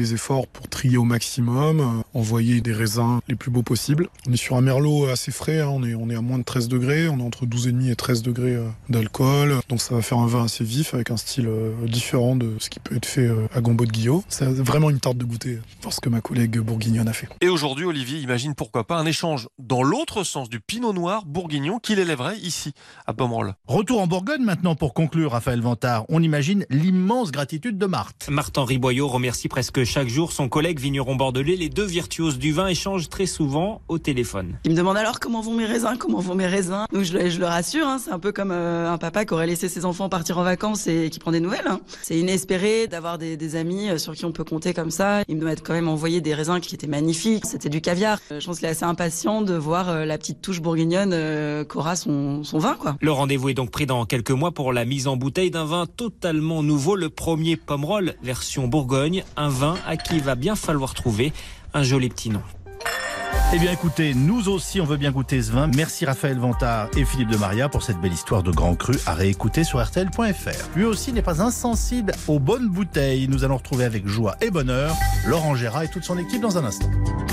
des efforts pour trier au maximum, euh, envoyer des raisins les plus beaux possibles. On est sur un merlot assez frais, hein, on, est, on est à moins de treize degrés, on est entre douze virgule cinq et treize degrés euh, d'alcool. Donc ça va faire un vin assez vif avec un style euh, différent de ce qui peut être fait euh, à Gombaut de Guillot. C'est vraiment une tarte de goûter, voir ce que ma collègue bourguignonne a fait. Et aujourd'hui, Olivier imagine pourquoi pas un échange dans l'autre sens du pinot noir bourguignon qu'il élèverait ici, à Pomerol. Retour en Bourgogne maintenant pour conclure, Raphaël Vantard. On imagine l'immense gratitude de Marthe. Marthe-Henri Boyau remercie presque chaque jour son collègue vigneron bordelais. Les deux virtuoses du vin échangent très souvent au téléphone. Il me demande alors comment vont mes raisins, comment vont mes raisins. Donc je le, je le rassure, hein, c'est un peu comme euh, un papa qui aurait laissé ses enfants partir en vacances et qui prend des nouvelles. Hein. C'est inespéré d'avoir des, des amis sur qui on peut compter comme ça. Il m'a quand même envoyé des raisins qui étaient magnifiques, c'était du caviar. Je pense qu'il est assez impatient de voir euh, la petite touche bourguignonne euh, qu'aura son, son vin, quoi. Le rendez-vous est donc pris dans quelques mois pour la mise en bouteille d'un vin totalement nouveau, le premier Pomerol version Bourgogne, un vin à qui il va bien falloir trouver un joli petit nom. Eh bien écoutez, nous aussi on veut bien goûter ce vin. Merci Raphaël Vantard et Philippe de Maria pour cette belle histoire de grand cru à réécouter sur R T L point F R. Lui aussi n'est pas insensible aux bonnes bouteilles. Nous allons retrouver avec joie et bonheur Laurent Gérard et toute son équipe dans un instant.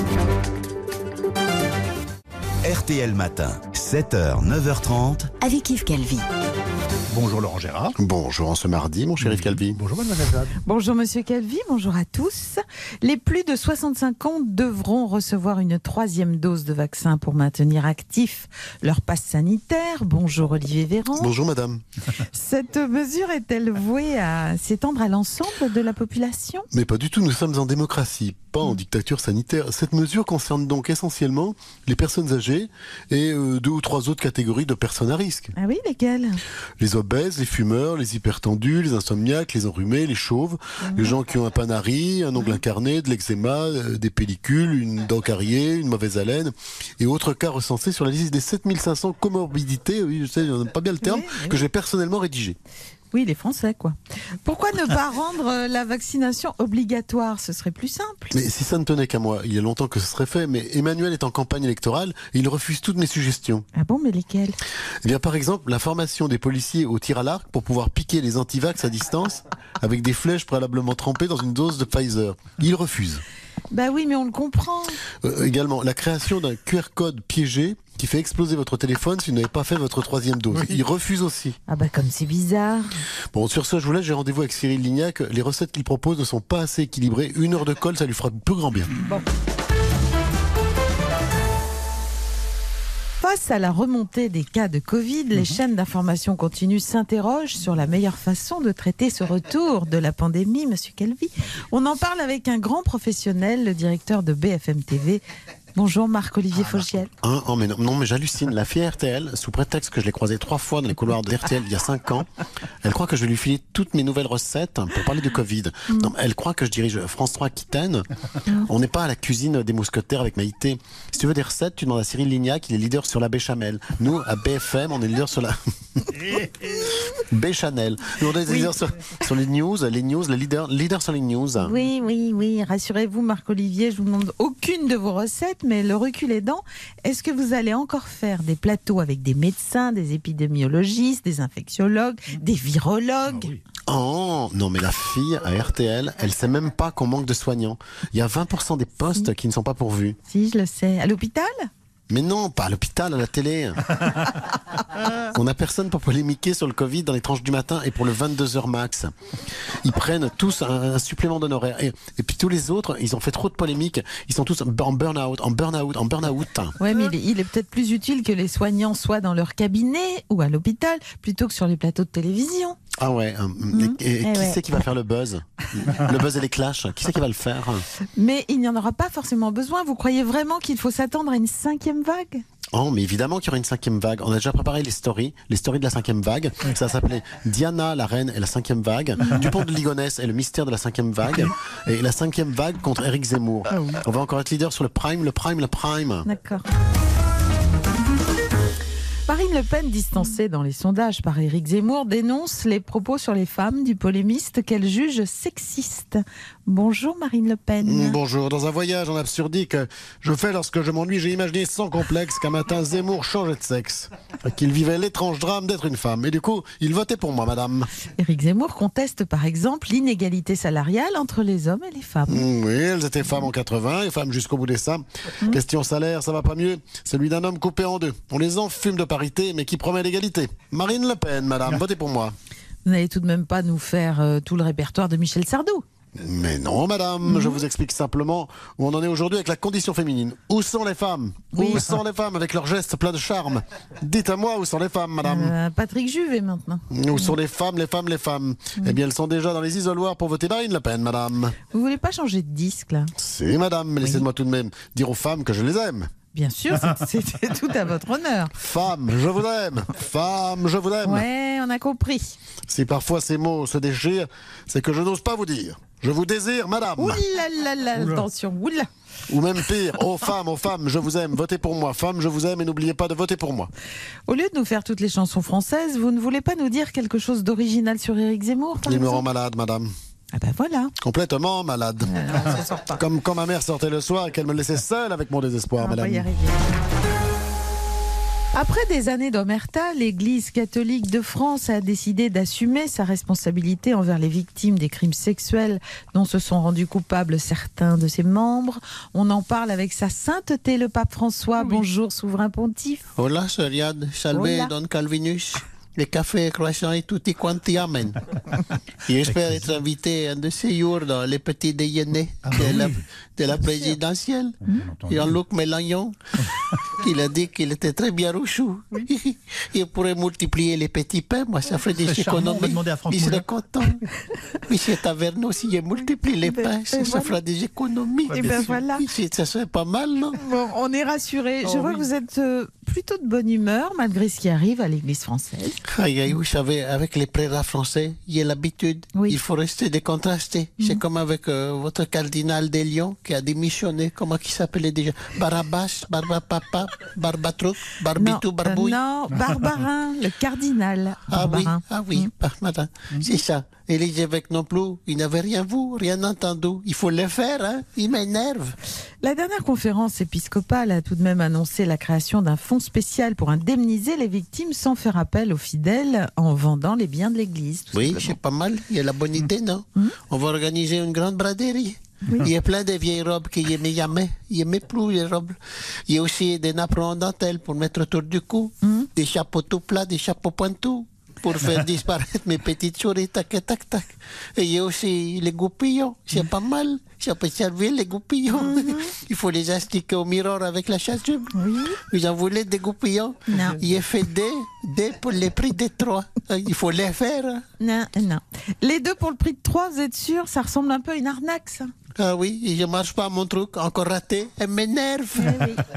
R T L Matin, sept heures, neuf heures trente. Avec Yves Calvi. Bonjour Laurent Gérard. Bonjour en ce mardi, mon cher Yves Calvi. Bonjour mademoiselle Jade. Bonjour monsieur Calvi, bonjour à tous. Les plus de soixante-cinq ans devront recevoir une troisième dose de vaccin pour maintenir actif leur passe sanitaire. Bonjour Olivier Véran. Bonjour madame. Cette mesure est-elle vouée à s'étendre à l'ensemble de la population ? Mais pas du tout, nous sommes en démocratie, pas en dictature sanitaire. Cette mesure concerne donc essentiellement les personnes âgées et euh, deux ou trois autres catégories de personnes à risque. Ah oui, lesquelles ? Les obèses, les fumeurs, les hypertendus, les insomniaques, les enrhumés, les chauves, mmh. les gens qui ont un panari, un ongle incarné, de l'eczéma, euh, des pellicules, une dent cariée, une mauvaise haleine et autres cas recensés sur la liste des sept mille cinq cents comorbidités, oui je sais, j'aime pas bien le terme, oui, oui. que j'ai personnellement rédigé. Oui, les Français, quoi. Pourquoi ne pas rendre la vaccination obligatoire ? Ce serait plus simple. Mais si ça ne tenait qu'à moi, il y a longtemps que ce serait fait, mais Emmanuel est en campagne électorale et il refuse toutes mes suggestions. Ah bon, mais lesquelles ? Eh bien, par exemple, la formation des policiers au tir à l'arc pour pouvoir piquer les antivax à distance avec des flèches préalablement trempées dans une dose de Pfizer. Il refuse. Bah oui, mais on le comprend. Euh, également, la création d'un Q R code piégé qui fait exploser votre téléphone si vous n'avez pas fait votre troisième dose. Oui. Il refuse aussi. Ah bah comme c'est bizarre. Bon, sur ce, je vous laisse, j'ai rendez-vous avec Cyril Lignac. Les recettes qu'il propose ne sont pas assez équilibrées. Une heure de colle, ça lui fera peu grand bien. Bon. Face à la remontée des cas de Covid, les mmh. chaînes d'information continues s'interrogent sur la meilleure façon de traiter ce retour de la pandémie, monsieur Calvi. On en parle avec un grand professionnel, le directeur de B F M T V. Bonjour Marc-Olivier ah, Fogiel. Hein, oh mais non, non mais j'hallucine. La fille R T L, sous prétexte que je l'ai croisée trois fois dans les couloirs de R T L il y a cinq ans, elle croit que je vais lui filer toutes mes nouvelles recettes pour parler de Covid. Mm. Non, elle croit que je dirige France trois Aquitaine. Mm. On n'est pas à la cuisine des mousquetaires avec Maïté. Si tu veux des recettes, tu demandes à Cyril Lignac, il est leader sur la béchamel. Nous, à B F M, on est leader sur la Béchanel. Nous, on est oui. leader sur, sur les news, les news, les leaders, leader sur les news. Oui, oui, oui. Rassurez-vous, Marc-Olivier, je vous demande aucune de vos recettes. Mais le recul aidant, est-ce que vous allez encore faire des plateaux avec des médecins, des épidémiologistes, des infectiologues, des virologues ? Oh, oui. Oh, non mais la fille à R T L, elle sait même pas qu'on manque de soignants. Il y a vingt pour cent des postes si. qui ne sont pas pourvus. Si, je le sais. À l'hôpital ? Mais non, pas à l'hôpital, à la télé. On n'a personne pour polémiquer sur le Covid dans les tranches du matin et pour le vingt-deux heures max. Ils prennent tous un, un supplément d'honoraires. Et, et puis tous les autres, ils ont fait trop de polémiques. Ils sont tous en burn-out, en burn-out, en burn-out. Ouais, mais il est, il est peut-être plus utile que les soignants soient dans leur cabinet ou à l'hôpital plutôt que sur les plateaux de télévision. Ah ouais. Mmh. Et, et, et qui ouais. c'est qui va faire le buzz ? Le buzz et les clashs, qui c'est qui va le faire ? Mais il n'y en aura pas forcément besoin. Vous croyez vraiment qu'il faut s'attendre à une cinquième vague ? Oh, mais évidemment qu'il y aura une cinquième vague. On a déjà préparé les stories, les stories de la cinquième vague. Ça s'appelait Diana, la reine et la cinquième vague. Dupont de Ligonnès et le mystère de la cinquième vague. Et la cinquième vague contre Éric Zemmour. Ah oui. On va encore être leader sur le prime, le prime, le prime. D'accord. Marine Le Pen, distancée dans les sondages par Éric Zemmour, dénonce les propos sur les femmes du polémiste qu'elle juge sexistes. Bonjour Marine Le Pen. Bonjour. Dans un voyage en absurdie que je fais lorsque je m'ennuie, j'ai imaginé sans complexe qu'un matin Zemmour changeait de sexe, qu'il vivait l'étrange drame d'être une femme. Et du coup, il votait pour moi, madame. Éric Zemmour conteste par exemple l'inégalité salariale entre les hommes et les femmes. Oui, elles étaient femmes en quatre-vingts et femmes jusqu'au bout des seins. Mmh. Question salaire, ça va pas mieux. Celui d'un homme coupé en deux. On les enfume de parité, mais qui promet l'égalité. Marine Le Pen, madame, votez pour moi. Vous n'allez tout de même pas nous faire euh, tout le répertoire de Michel Sardou? Mais non, madame, mmh. je vous explique simplement où on en est aujourd'hui avec la condition féminine. Où sont les femmes? oui. Où sont les femmes avec leurs gestes pleins de charme? Dites-moi où sont les femmes, madame. euh, Patrick Juvet, maintenant. Où sont les femmes, les femmes, les femmes mmh. Eh bien, elles sont déjà dans les isoloirs pour voter Marine Le Pen, madame. Vous voulez pas changer de disque, là? Si, madame, mais oui. laissez-moi tout de même dire aux femmes que je les aime. Bien sûr, c'était tout à votre honneur. Femme, je vous aime. Femme, je vous aime. Ouais, on a compris. Si parfois ces mots se déchirent, c'est que je n'ose pas vous dire. Je vous désire, madame. Ouh là là là, attention, oula. Ou même pire, aux femmes, aux femmes, je vous aime, votez pour moi. Femmes, je vous aime et n'oubliez pas de voter pour moi. Au lieu de nous faire toutes les chansons françaises, vous ne voulez pas nous dire quelque chose d'original sur Éric Zemmour, par Il exemple? me rend malade, madame. Ah ben voilà. Complètement malade. Alors, ça sort pas. Comme quand ma mère sortait le soir et qu'elle me laissait seule avec mon désespoir, on madame. va y arriver. Après des années d'omerta, l'Église catholique de France a décidé d'assumer sa responsabilité envers les victimes des crimes sexuels dont se sont rendus coupables certains de ses membres. On en parle avec sa sainteté, le pape François. Oui. Bonjour, souverain pontife. Hola, Seriad. Salve, Hola. Don Calvinus. Les cafés, croissants et tutti quanti amen. J'espère être invité un de ces jours dans les petits déjeuners ah, de, oui. la, de la présidentielle. Jean-Luc Mélenchon, il a dit qu'il était très bien rouchou. Oui. Il pourrait multiplier les petits pains, moi ça ferait des économies. Il serait content. Monsieur Taverneau, s'il multiplie les pains, ça, voilà. ça fera des économies. Et ben voilà. Ça serait pas mal, non? Bon, on est rassurés. Oh, Je vois oui. que vous êtes euh, plutôt de bonne humeur malgré ce qui arrive à l'Église française. Aïe, aïe, vous savez, avec les prélats français, il y a l'habitude. Oui. Il faut rester décontrasté. Mmh. C'est comme avec euh, votre cardinal des Lions qui a démissionné. Comment il s'appelait déjà? Barabbas, Barbapapa, Barbatruc, Barbitou, Barbouille. Euh, non, Barbarin, le cardinal. Barbarin. Ah oui, ah oui, mmh. madame, mmh. c'est ça. Et les évêques non plus, ils n'avaient rien vu, rien entendu. Il faut le faire, hein. Ils m'énervent. La dernière conférence épiscopale a tout de même annoncé la création d'un fonds spécial pour indemniser les victimes sans faire appel aux fidèles en vendant les biens de l'Église. Oui, c'est pas mal. Il y a la bonne idée, non? mmh. On va organiser une grande braderie. Oui. Il y a plein de vieilles robes qu'il n'aimait jamais. Il n'aimait plus les robes. Il y a aussi des napperons en dentelle pour mettre autour du cou, mmh. des chapeaux tout plats, des chapeaux pointus, pour faire disparaître mes petites souris, tac, tac, tac. Et il y a aussi les goupillons, c'est pas mal. Ça peut servir les goupillons. Mm-hmm. Il faut les astiquer au miroir avec la chasuble. Oui. Vous en voulez des goupillons? Non. Il est fait des, des pour le prix de trois. Il faut les faire. Non, non. Les deux pour le prix de trois, vous êtes sûr? Ça ressemble un peu à une arnaque, ça. Ah oui, et je marche pas mon truc, encore raté. Elle m'énerve. Oui, oui.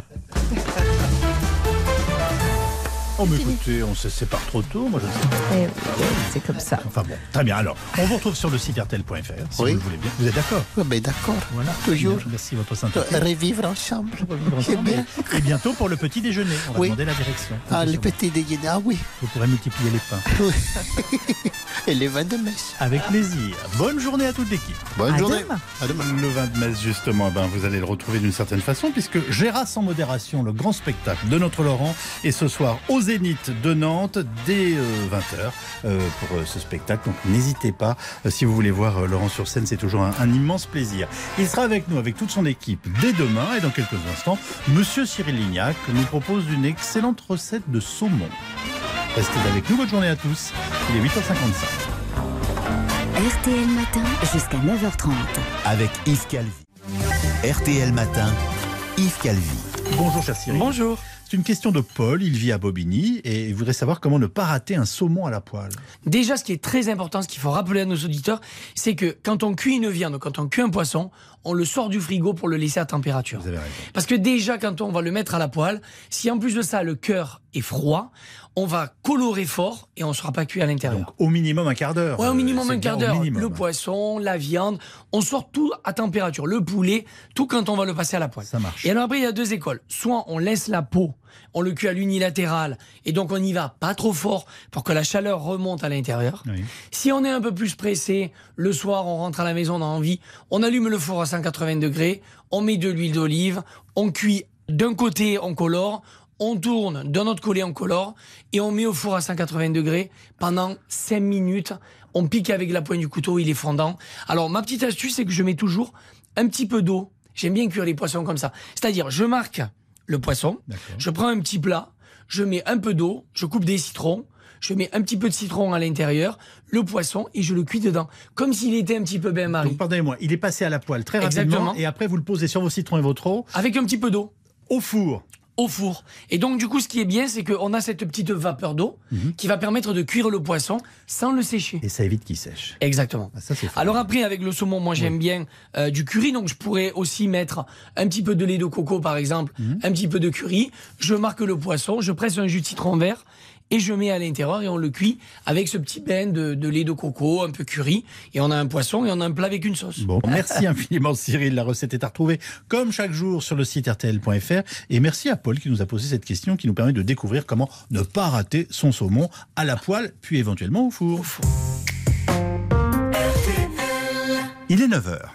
Oh mais écoutez, on se sépare trop tôt, moi je ne sais pas. Eh oui, c'est comme ça. Enfin bon, très bien. Alors, on vous retrouve sur le site R T L point F R, si oui. vous le voulez bien. Vous êtes d'accord? Oui, ben d'accord. Voilà. Toujours. Merci votre sympathie. Revivre ensemble. Revivre ensemble. Bien. Et bientôt pour le petit déjeuner. On va oui. demander la direction. Ah, le petit déjeuner, ah oui. Vous pourrez multiplier les pains. Oui. Et les vins de messe. Avec plaisir. Bonne journée à toute l'équipe. Bonne à journée. Demain. À demain. Le vin de messe, justement, ben, vous allez le retrouver d'une certaine façon, puisque Gérard sans modération, le grand spectacle de notre Laurent, est ce soir au Zénith de Nantes. Dès vingt heures euh, pour euh, ce spectacle. Donc n'hésitez pas, euh, si vous voulez voir euh, Laurent sur scène, c'est toujours un, un immense plaisir. Il sera avec nous, avec toute son équipe, dès demain. Et dans quelques instants, Monsieur Cyril Lignac nous propose une excellente recette de saumon. Restez avec nous, bonne journée à tous. Il est huit heures cinquante-cinq. R T L Matin jusqu'à neuf heures trente. Avec Yves Calvi. R T L Matin, Yves Calvi. Bonjour cher Cyril. Bonjour. C'est une question de Paul, il vit à Bobigny et il voudrait savoir comment ne pas rater un saumon à la poêle. Déjà, ce qui est très important, ce qu'il faut rappeler à nos auditeurs, c'est que quand on cuit une viande, quand on cuit un poisson, on le sort du frigo pour le laisser à température. Vous avez raison. Parce que déjà, quand on va le mettre à la poêle, si en plus de ça, le cœur est froid, on va colorer fort et on ne sera pas cuit à l'intérieur. Donc au minimum un quart d'heure. Ouais, au minimum euh, un quart d'heure. Le poisson, la viande, on sort tout à température. Le poulet, tout quand on va le passer à la poêle. Ça marche. Et alors après, il y a deux écoles. Soit on laisse la peau on le cuit à l'unilatéral, et donc on y va pas trop fort pour que la chaleur remonte à l'intérieur. Oui. Si on est un peu plus pressé, le soir, on rentre à la maison, on a envie, on allume le four à cent quatre-vingts degrés, on met de l'huile d'olive, on cuit d'un côté, on colore, on tourne d'un autre côté, on colore, et on met au four à cent quatre-vingts degrés pendant cinq minutes. On pique avec la pointe du couteau, il est fondant. Alors, ma petite astuce, c'est que je mets toujours un petit peu d'eau. J'aime bien cuire les poissons comme ça. C'est-à-dire, je marque le poisson, D'accord. je prends un petit plat, je mets un peu d'eau, je coupe des citrons, je mets un petit peu de citron à l'intérieur, le poisson, et je le cuis dedans, comme s'il était un petit peu bain-marie. Donc, pardonnez-moi, il est passé à la poêle très rapidement, Exactement. Et après, vous le posez sur vos citrons et votre eau. Avec un petit peu d'eau. Au four. Au four. Et donc, du coup, ce qui est bien, c'est qu'on a cette petite vapeur d'eau mmh. qui va permettre de cuire le poisson sans le sécher. Et ça évite qu'il sèche. Exactement. Ah, ça, c'est Alors après, avec le saumon, moi, j'aime oui. bien euh, du curry. Donc, je pourrais aussi mettre un petit peu de lait de coco, par exemple, mmh. un petit peu de curry. Je marque le poisson, je presse un jus de citron vert et je mets à l'intérieur et on le cuit avec ce petit bain de, de lait de coco, un peu curry. Et on a un poisson et on a un plat avec une sauce. Bon, merci infiniment Cyril. La recette est à retrouver comme chaque jour sur le site R T L point F R. Et merci à Paul qui nous a posé cette question qui nous permet de découvrir comment ne pas rater son saumon à la poêle, puis éventuellement au four. Au four. Il est neuf heures.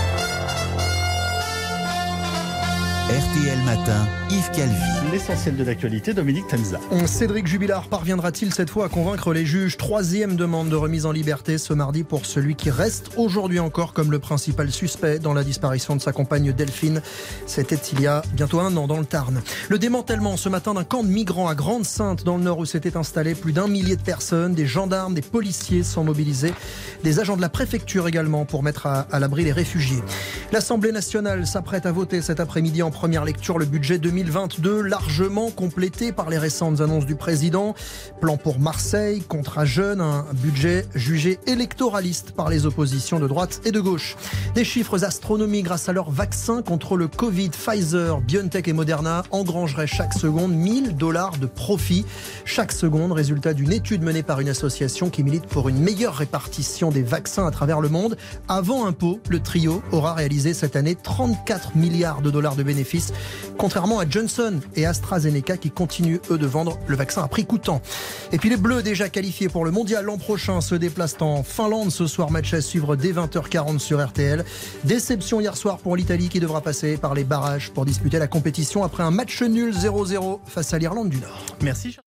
R T L Matin, Yves Calvi. L'essentiel de l'actualité, Dominique Tenza. Cédric Jubilard parviendra-t-il cette fois à convaincre les juges? Troisième demande de remise en liberté ce mardi pour celui qui reste aujourd'hui encore comme le principal suspect dans la disparition de sa compagne Delphine. C'était il y a bientôt un an dans le Tarn. Le démantèlement ce matin d'un camp de migrants à Grande-Synthe dans le Nord où s'étaient installés plus d'un millier de personnes. Des gendarmes, des policiers sont mobilisés. Des agents de la préfecture également pour mettre à, à l'abri les réfugiés. L'Assemblée nationale s'apprête à voter cet après-midi en première lecture le budget deux mille vingt-deux, largement complété par les récentes annonces du président. Plan pour Marseille, contrat jeune, un budget jugé électoraliste par les oppositions de droite et de gauche. Des chiffres astronomiques grâce à leur vaccin contre le Covid. Pfizer, BioNTech et Moderna engrangeraient chaque seconde mille dollars de profit. Chaque seconde, résultat d'une étude menée par une association qui milite pour une meilleure répartition des vaccins à travers le monde. Avant impôt, le trio aura réalisé cette année trente-quatre milliards de dollars de bénéfices, contrairement à Johnson et AstraZeneca qui continuent eux de vendre le vaccin à prix coûtant. Et puis les Bleus déjà qualifiés pour le mondial l'an prochain se déplacent en Finlande ce soir, match à suivre dès vingt heures quarante sur R T L. Déception hier soir pour l'Italie qui devra passer par les barrages pour disputer la compétition après un match nul zéro zéro face à l'Irlande du Nord. Merci.